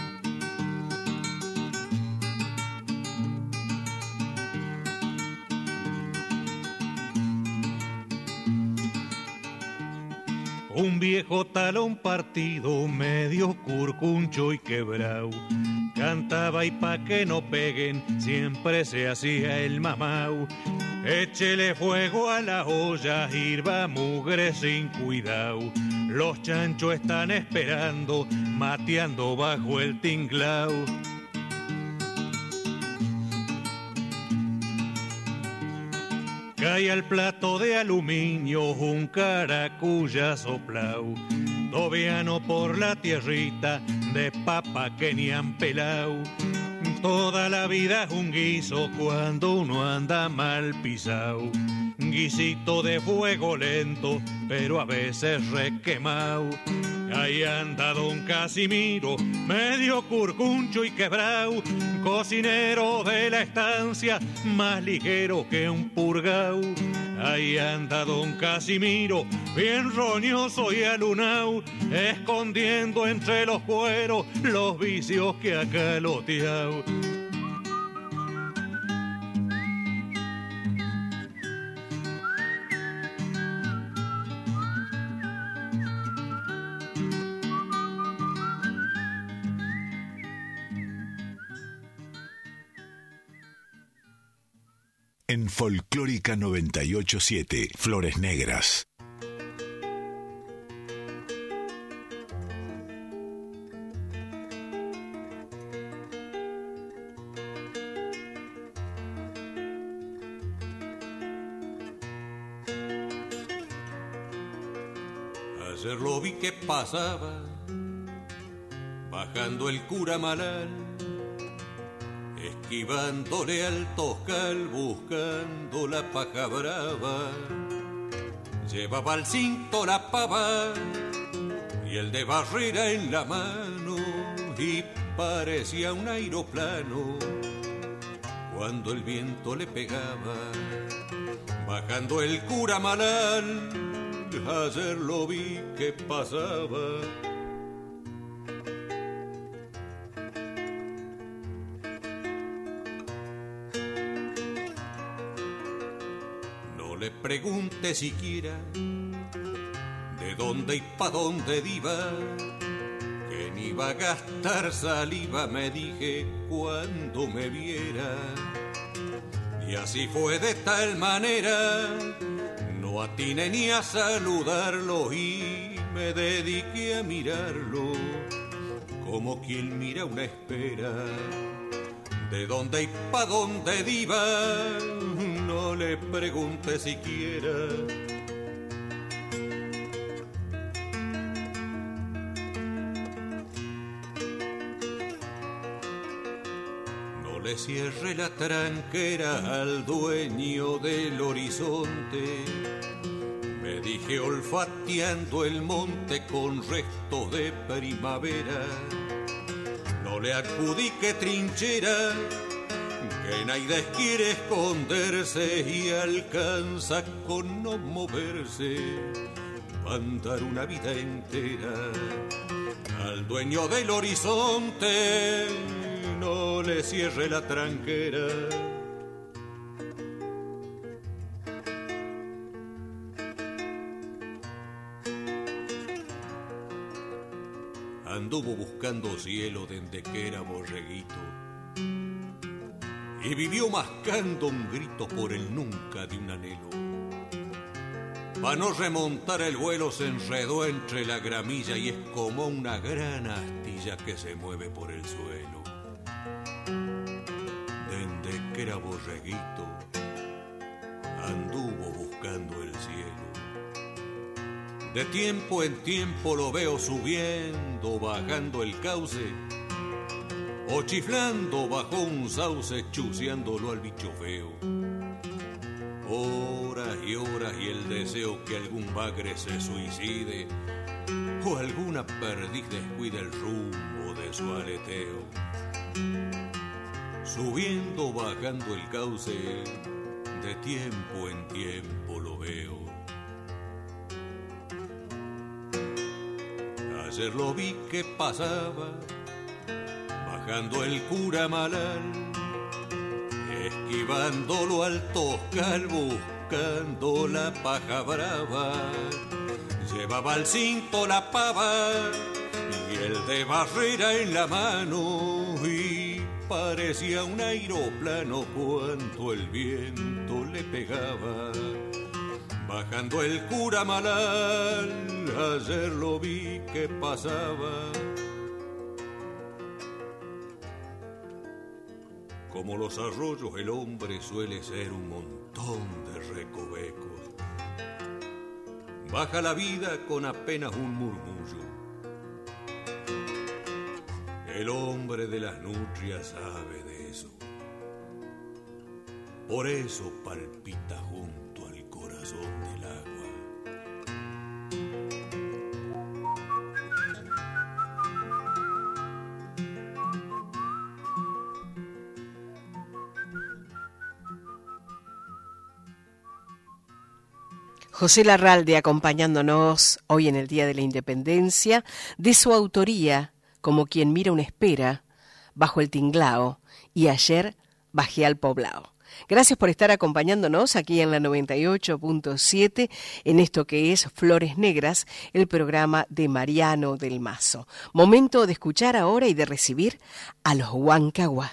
Un viejo talón partido, medio curcuncho y quebrao, cantaba y pa' que no peguen, siempre se hacía el mamau. Échele fuego a la olla, hirva mugre sin cuidado. Los chanchos están esperando, mateando bajo el tinglao. Cae al plato de aluminio un caracuya soplao, tobiano por la tierrita de papa que ni han pelao. Toda la vida es un guiso cuando uno anda mal pisao, guisito de fuego lento, pero a veces requemao. Ahí anda don Casimiro, medio curcuncho y quebrao, cocinero de la estancia, más ligero que un purgao. Ahí anda don Casimiro, bien roñoso y alunao, escondiendo entre los cueros los vicios que ha caloteao. En Folclórica noventa y ocho punto siete, Flores Negras. Ayer lo vi que pasaba, bajando el cura Malal, esquivándole al toscal, buscando la paja brava. Llevaba al cinto la pava y el de barrera en la mano, y parecía un aeroplano cuando el viento le pegaba. Bajando el cura Malal, ayer lo vi que pasaba. No le pregunte siquiera de dónde y pa' dónde iba, que ni iba a gastar saliva, me dije cuando me viera. Y así fue de tal manera, no atiné ni a saludarlo y me dediqué a mirarlo como quien mira una espera. De dónde y pa' dónde iba, no le pregunté siquiera. Le cierre la tranquera al dueño del horizonte, me dije olfateando el monte con restos de primavera. No le adjudique trinchera, que Naides quiere esconderse y alcanza con no moverse pa' andar una vida entera. Al dueño del horizonte no le cierre la tranquera. Anduvo buscando cielo desde que era borreguito y vivió mascando un grito por el nunca de un anhelo. Pa' no remontar el vuelo se enredó entre la gramilla y es como una gran astilla que se mueve por el suelo. Desde que era borreguito anduvo buscando el cielo. De tiempo en tiempo lo veo subiendo, bajando el cauce, o chiflando bajo un sauce, chuceándolo al bicho feo. Horas y horas y el deseo que algún bagre se suicide o alguna perdiz descuide el rumbo de su aleteo. Subiendo, bajando el cauce, de tiempo en tiempo lo veo. Ayer lo vi que pasaba, bajando el cura Malal, esquivándolo al Toscal, buscando la paja brava. Llevaba al cinto la pava y el de barrera en la mano, y parecía un aeroplano cuanto el viento le pegaba. Bajando el cura Malal, ayer lo vi que pasaba. Como los arroyos el hombre suele ser un montón de recovecos. Baja la vida con apenas un murmullo. El hombre de las nutrias sabe de eso. Por eso palpita junto al corazón del agua. José Larralde acompañándonos hoy en el Día de la Independencia, de su autoría, Como quien mira una espera, Bajo el tinglao y Ayer bajé al poblao. Gracias por estar acompañándonos aquí en la noventa y ocho punto siete en esto que es Flores Negras, el programa de Mariano del Mazo. Momento de escuchar ahora y de recibir a los Huancahuá.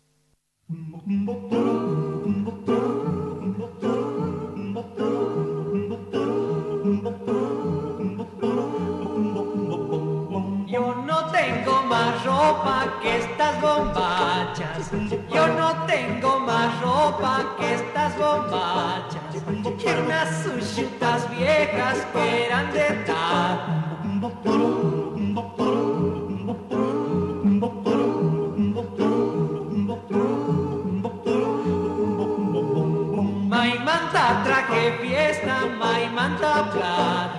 Yo no tengo más ropa que estas bombachas. Yo no tengo más ropa que estas bombachas. Y unas sushitas viejas que eran de tal. Maimanta traje fiesta, maimanta plata.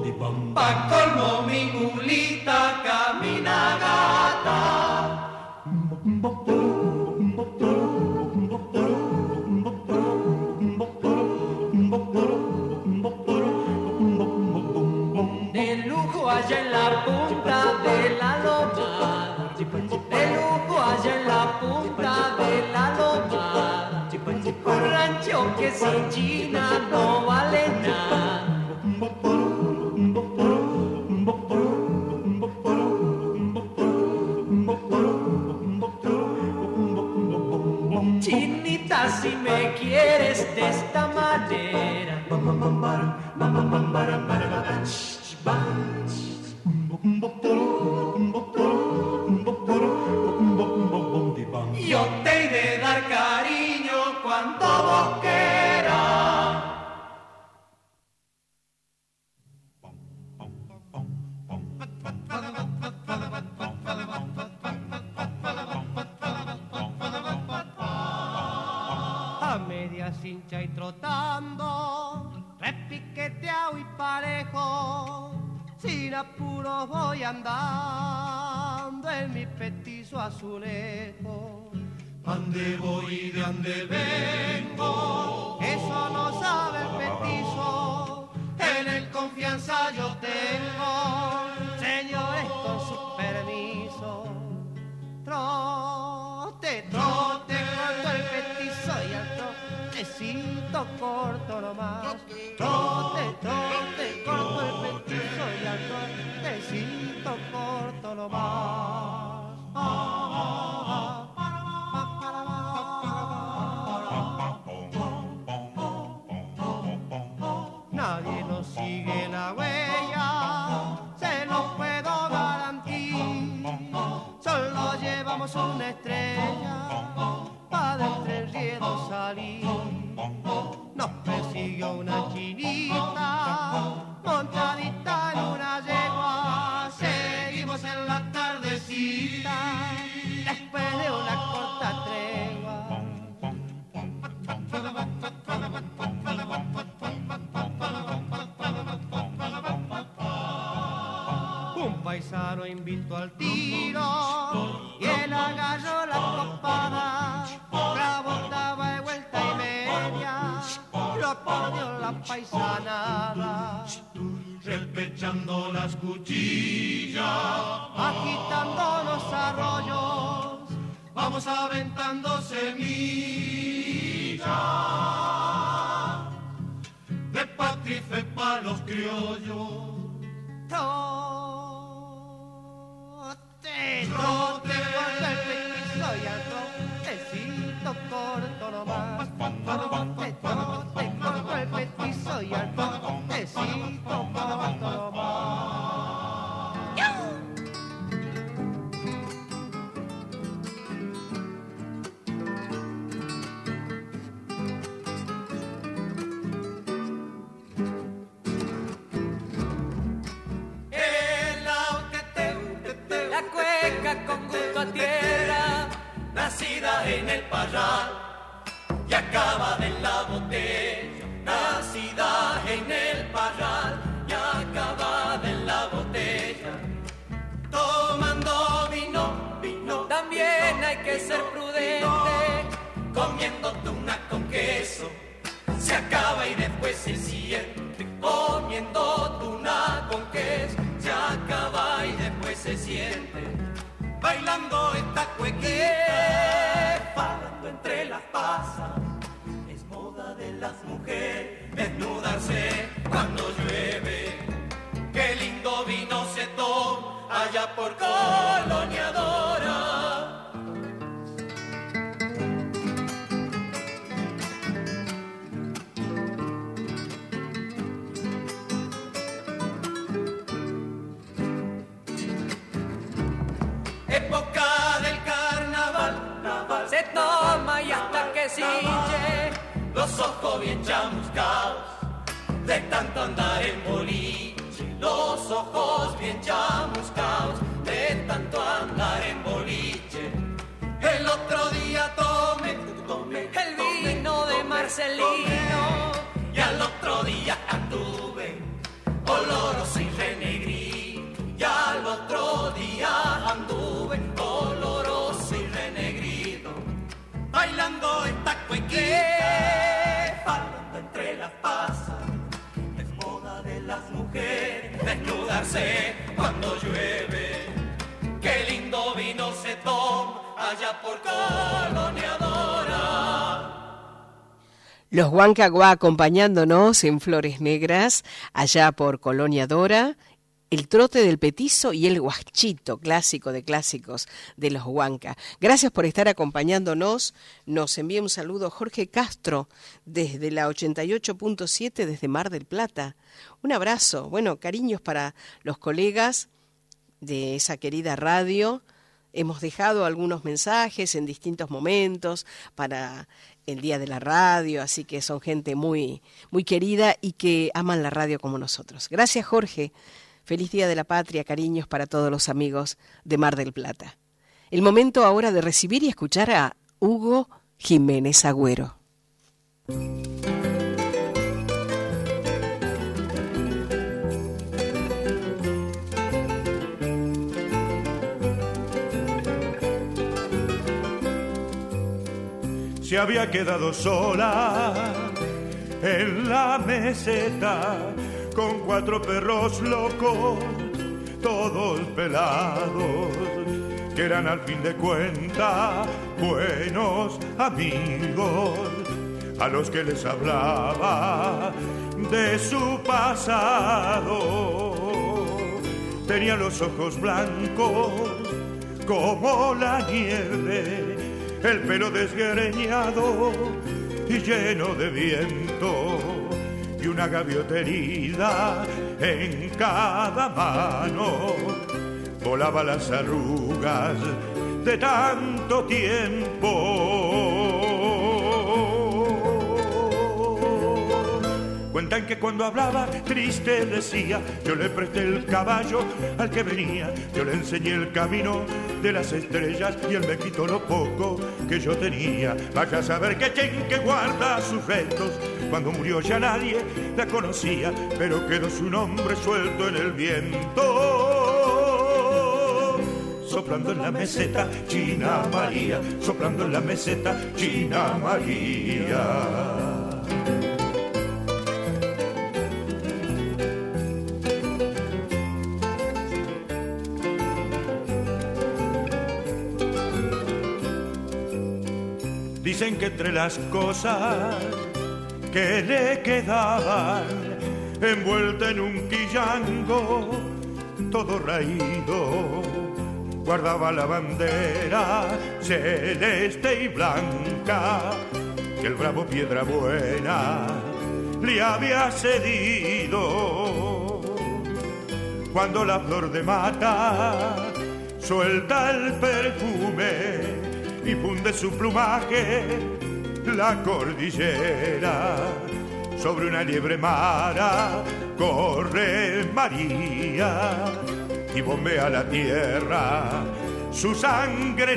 Pa' colmo mi mulita camina gata. de lujo allá en la punta de la loma, de lujo allá en la punta de la loma, un rancho que sin China no vale nada. Chinita, si me quieres de esta manera, yo te he de dar cariño cuando vos quieras. A media cincha y trotando, repiqueteado y parejo, sin apuros voy andando en mi petizo azulejo. ¿Ande voy y de ande vengo? Eso no sabe el petizo, en el confianza yo tengo. Señores, con su permiso, trote, trote, corto el petizo y al trotecito corto nomás. Trote, trote, corto el petizo y al trotecito corto nomás. Ah, ah, ah. Nadie nos sigue la huella, se lo puedo garantizar. Solo llevamos una estrella para de entre riedos salir. Nos persiguió una chinita montadita en una yegua. Seguimos en la tardecita después de una corta tregua. Un paisano invitó al tiro y él agarró la copada, la botaba de vuelta y media, lo ponió la paisanada, repechando las cuchillas, agitando los arroyos, vamos aventando semillas de patria y fe pa' los criollos. Trote, trote, corto el petizo y al trotecito corto nomás. Trote, trote, corto el petizo y al trotecito corto nomás. La cueca con gusto a tierra, nacida en el parral y acabada en la botella. Nacida en el parral y acabada en la botella. Tomando vino, vino. También vino, hay que vino, ser prudente. Vino, comiendo tuna con queso, se acaba y después se siente. Comiendo tuna con queso, se acaba y después se siente. Bailando esta cuequita, parando entre las pasas. Es moda de las mujeres desnudarse cuando llueve. Qué lindo vino se toma allá por Colonia Dora. Época del carnaval, naval, se toma y hasta que se hinche, los ojos bien chamuscados de tanto andar en boliche, los ojos bien chamuscados de tanto andar en boliche. El otro día tomé, tomé el vino de Marcelino y al otro día anduve oloroso y renegrito, y al otro día anduve oloroso y renegrito, bailando esta cuequita, bailando entre las pasas. Es moda de las mujeres desnudas sé cuando llueve, qué lindo vino se toma allá por Colonia Dora. Los Huancaguá acompañándonos en Flores Negras, allá por Colonia Dora, el trote del petizo y el guachito, clásico de clásicos de los Huanca. Gracias por estar acompañándonos. Nos envía un saludo Jorge Castro desde la ochenta y ocho punto siete desde Mar del Plata. Un abrazo, bueno, cariños para los colegas de esa querida radio. Hemos dejado algunos mensajes en distintos momentos para el Día de la Radio, así que son gente muy, muy querida y que aman la radio como nosotros. Gracias, Jorge. Feliz Día de la Patria, cariños para todos los amigos de Mar del Plata. El momento ahora de recibir y escuchar a Hugo Jiménez Agüero. Se había quedado sola en la meseta con cuatro perros locos, todos pelados, que eran al fin de cuentas buenos amigos, a los que les hablaba de su pasado. Tenía los ojos blancos como la nieve, el pelo desgreñado y lleno de viento, y una gaviota herida en cada mano. Volaba las arrugas de tanto tiempo. Cuentan que cuando hablaba triste decía: yo le presté el caballo al que venía, yo le enseñé el camino de las estrellas y él me quitó lo poco que yo tenía. Vaya a saber que quien que guarda sus restos, cuando murió ya nadie la conocía, pero quedó su nombre suelto en el viento. Soplando en la meseta, China María, soplando en la meseta, China María. Dicen que entre las cosas que le quedaban, envuelta en un quillango, todo raído, guardaba la bandera celeste y blanca, que el bravo Piedra Buena le había cedido. Cuando la flor de mata suelta el perfume y funde su plumaje la cordillera, sobre una liebre mara corre María y bombea la tierra su sangre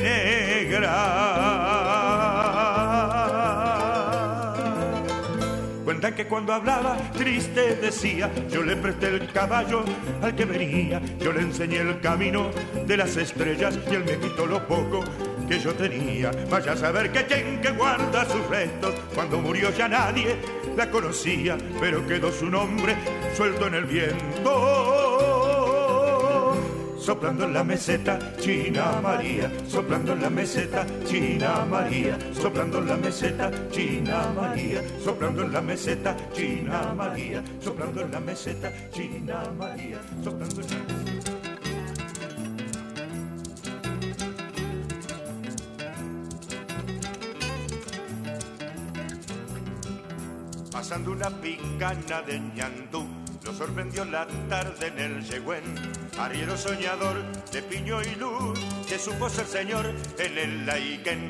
negra. Cuentan que cuando hablaba triste decía: yo le presté el caballo al que venía, yo le enseñé el camino de las estrellas y él me quitó lo poco que yo tenía. Vaya a saber que quien que guarda sus restos, cuando murió ya nadie la conocía, pero quedó su nombre suelto en el viento. Soplando en la meseta, China María, soplando en la meseta, China María, soplando en la meseta, China María, soplando en la meseta, China María, soplando en la meseta, China María, soplando en la meseta. Pasando una picana de ñandú, lo sorprendió la tarde en el Yegüén, arriero soñador de piño y luz, que supo ser señor en el Laiquén.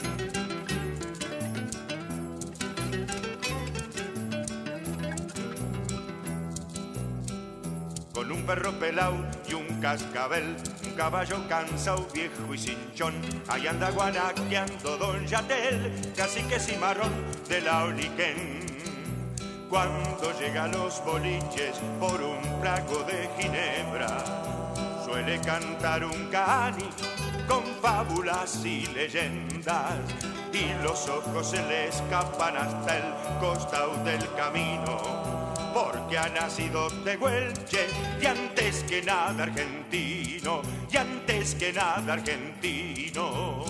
Con un perro pelao y un cascabel, un caballo cansado, viejo y cinchón, ahí anda guanaqueando don Yatel, cacique cimarrón de la Oliquén. Cuando llega a los boliches por un placo de ginebra, suele cantar un cani con fábulas y leyendas, y los ojos se le escapan hasta el costado del camino, porque ha nacido tehuelche y antes que nada argentino, y antes que nada argentino.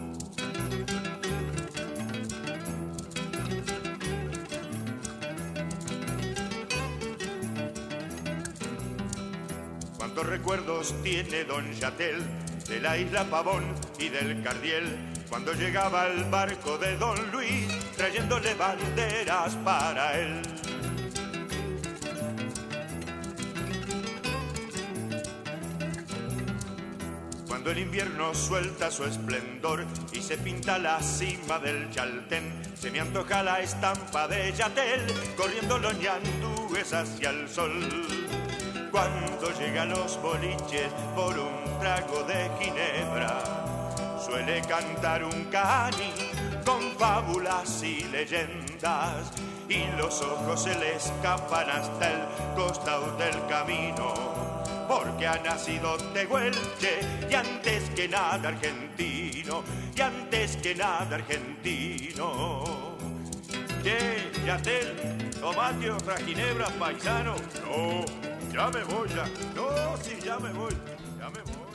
¿Cuántos recuerdos tiene don Yatel de la isla Pavón y del Cardiel? Cuando llegaba el barco de don Luis, trayéndole banderas para él. Cuando el invierno suelta su esplendor y se pinta la cima del Chaltén, se me antoja la estampa de Yatel, corriendo los ñandúes hacia el sol. Cuando llega a los boliches por un trago de ginebra, suele cantar un cani con fábulas y leyendas, y los ojos se le escapan hasta el costado del camino, porque ha nacido tehuelche y antes que nada argentino, y antes que nada argentino. Che, Yatel, tomate otra ginebra, paisano. No, ya me voy ya. No, sí, ya me voy, ya me voy.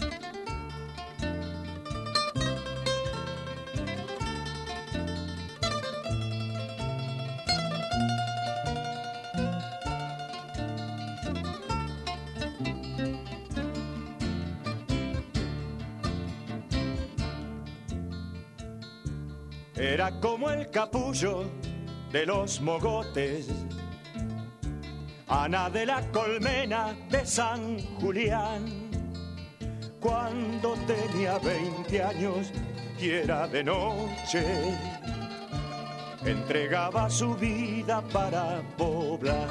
Era como el capullo de los mogotes, Ana de la Colmena de San Julián. Cuando tenía veinte años y era de noche, entregaba su vida para poblar.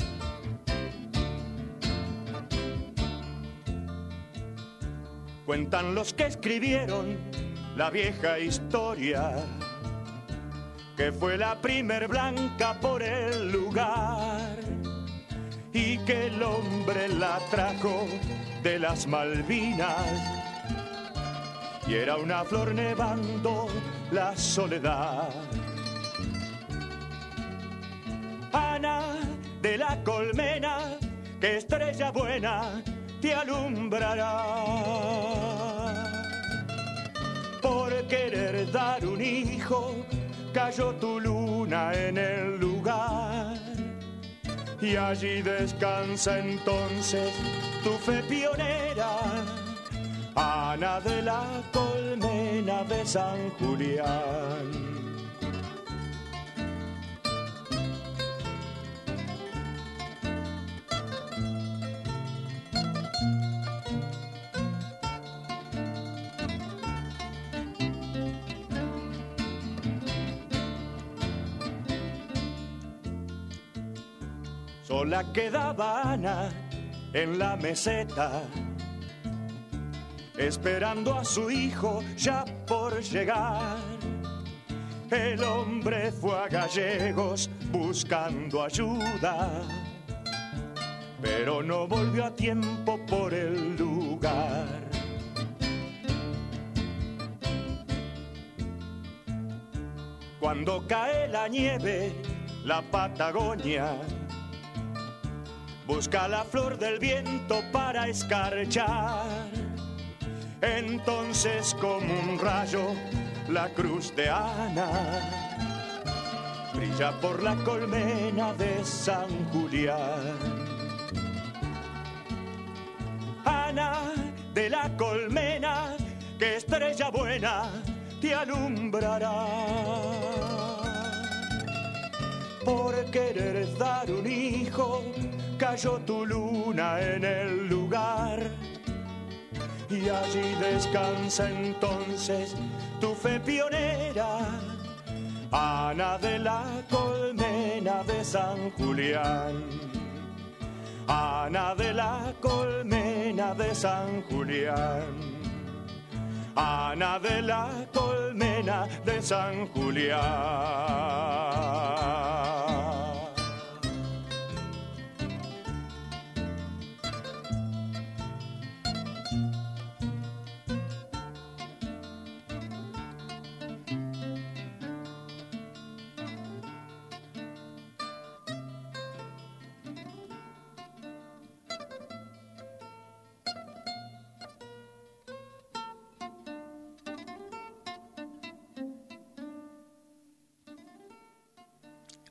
Cuentan los que escribieron la vieja historia, que fue la primer blanca por el lugar y que el hombre la trajo de las Malvinas, y era una flor nevando la soledad. Ana de la Colmena, que estrella buena te alumbrará. Por querer dar un hijo cayó tu luna en el lugar, y allí descansa entonces tu fe pionera, Ana de la Colmena de San Julián. Sola quedaba Ana en la meseta, esperando a su hijo ya por llegar. El hombre fue a Gallegos buscando ayuda, pero no volvió a tiempo por el lugar. Cuando cae la nieve, la Patagonia busca la flor del viento para escarchar. Entonces, como un rayo, la cruz de Ana brilla por la colmena de San Julián. Ana de la Colmena, que estrella buena te alumbrará. Por querer dar un hijo cayó tu luna en el lugar, y allí descansa entonces tu fe pionera, Ana de la Colmena de San Julián. Ana de la Colmena de San Julián. Ana de la Colmena de San Julián.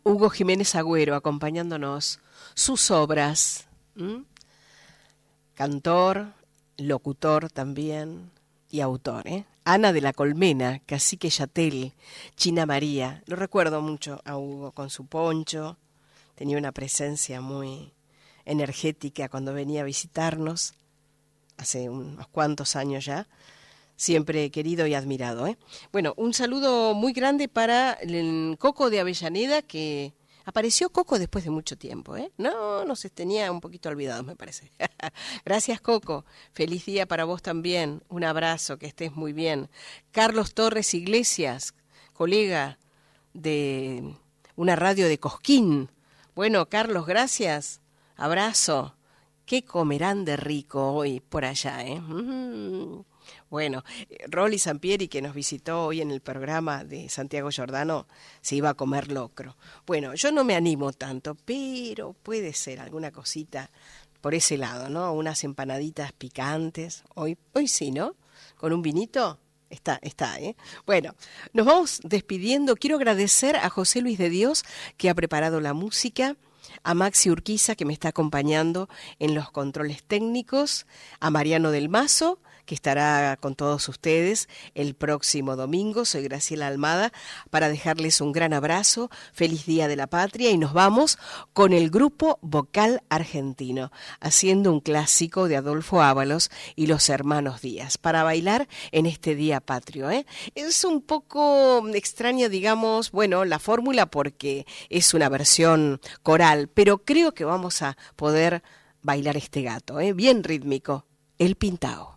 Hugo Jiménez Agüero acompañándonos, sus obras, ¿m? Cantor, locutor también y autor, ¿eh? Ana de la Colmena, Cacique Yatel, China María, lo recuerdo mucho a Hugo con su poncho, tenía una presencia muy energética cuando venía a visitarnos, hace unos cuantos años ya, siempre querido y admirado, ¿eh? Bueno, un saludo muy grande para el Coco de Avellaneda, que apareció Coco después de mucho tiempo, ¿eh? No, nos tenía un poquito olvidados, me parece. Gracias, Coco. Feliz día para vos también. Un abrazo, que estés muy bien. Carlos Torres Iglesias, colega de una radio de Cosquín. Bueno, Carlos, gracias. Abrazo. ¿Qué comerán de rico hoy por allá, eh? Mm. Bueno, Rolly Sampieri, que nos visitó hoy en el programa de Santiago Giordano, se iba a comer locro. Bueno, yo no me animo tanto, pero puede ser alguna cosita por ese lado, ¿no? Unas empanaditas picantes, hoy, hoy sí, ¿no? Con un vinito, está, está, ¿eh? Bueno, nos vamos despidiendo. Quiero agradecer a José Luis de Dios, que ha preparado la música, a Maxi Urquiza, que me está acompañando en los controles técnicos, a Mariano del Mazo, que estará con todos ustedes el próximo domingo. Soy Graciela Almada, para dejarles un gran abrazo, feliz Día de la Patria, y nos vamos con el grupo Vocal Argentino, haciendo un clásico de Adolfo Ábalos y los hermanos Díaz, para bailar en este Día Patrio, ¿eh? Es un poco extraña, digamos, bueno, la fórmula, porque es una versión coral, pero creo que vamos a poder bailar este gato, ¿eh? Bien rítmico, el Pintao.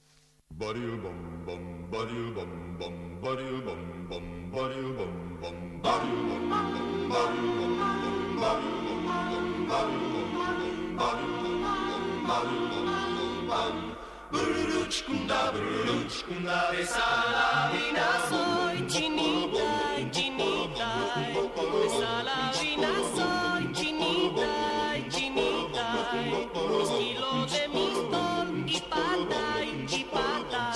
De Salavina soy chinita y chinita, de Salavina soy chinita y chinita, estilo de mistol y pata y chipata.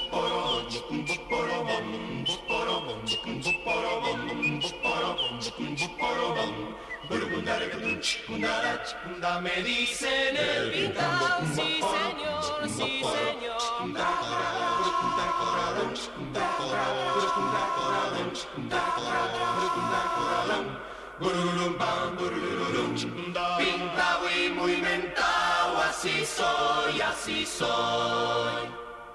Me dicen el Pintao, sí señor, sí señor. Pintao y muy mentao, así soy, así soy.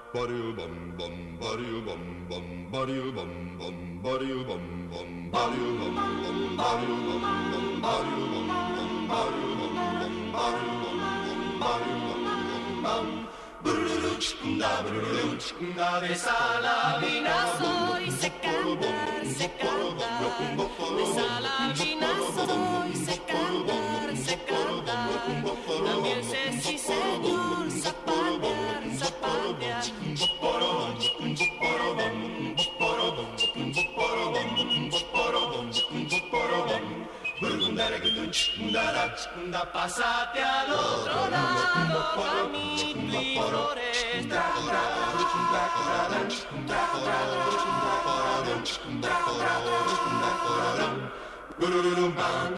De Salavina soy, sé cantar, sé cantar. De Salavina soy, sé cantar, sé cantar. También sé, sí señor, zapatear, zapatear. Pásate al otro lado, Juanito y Flores.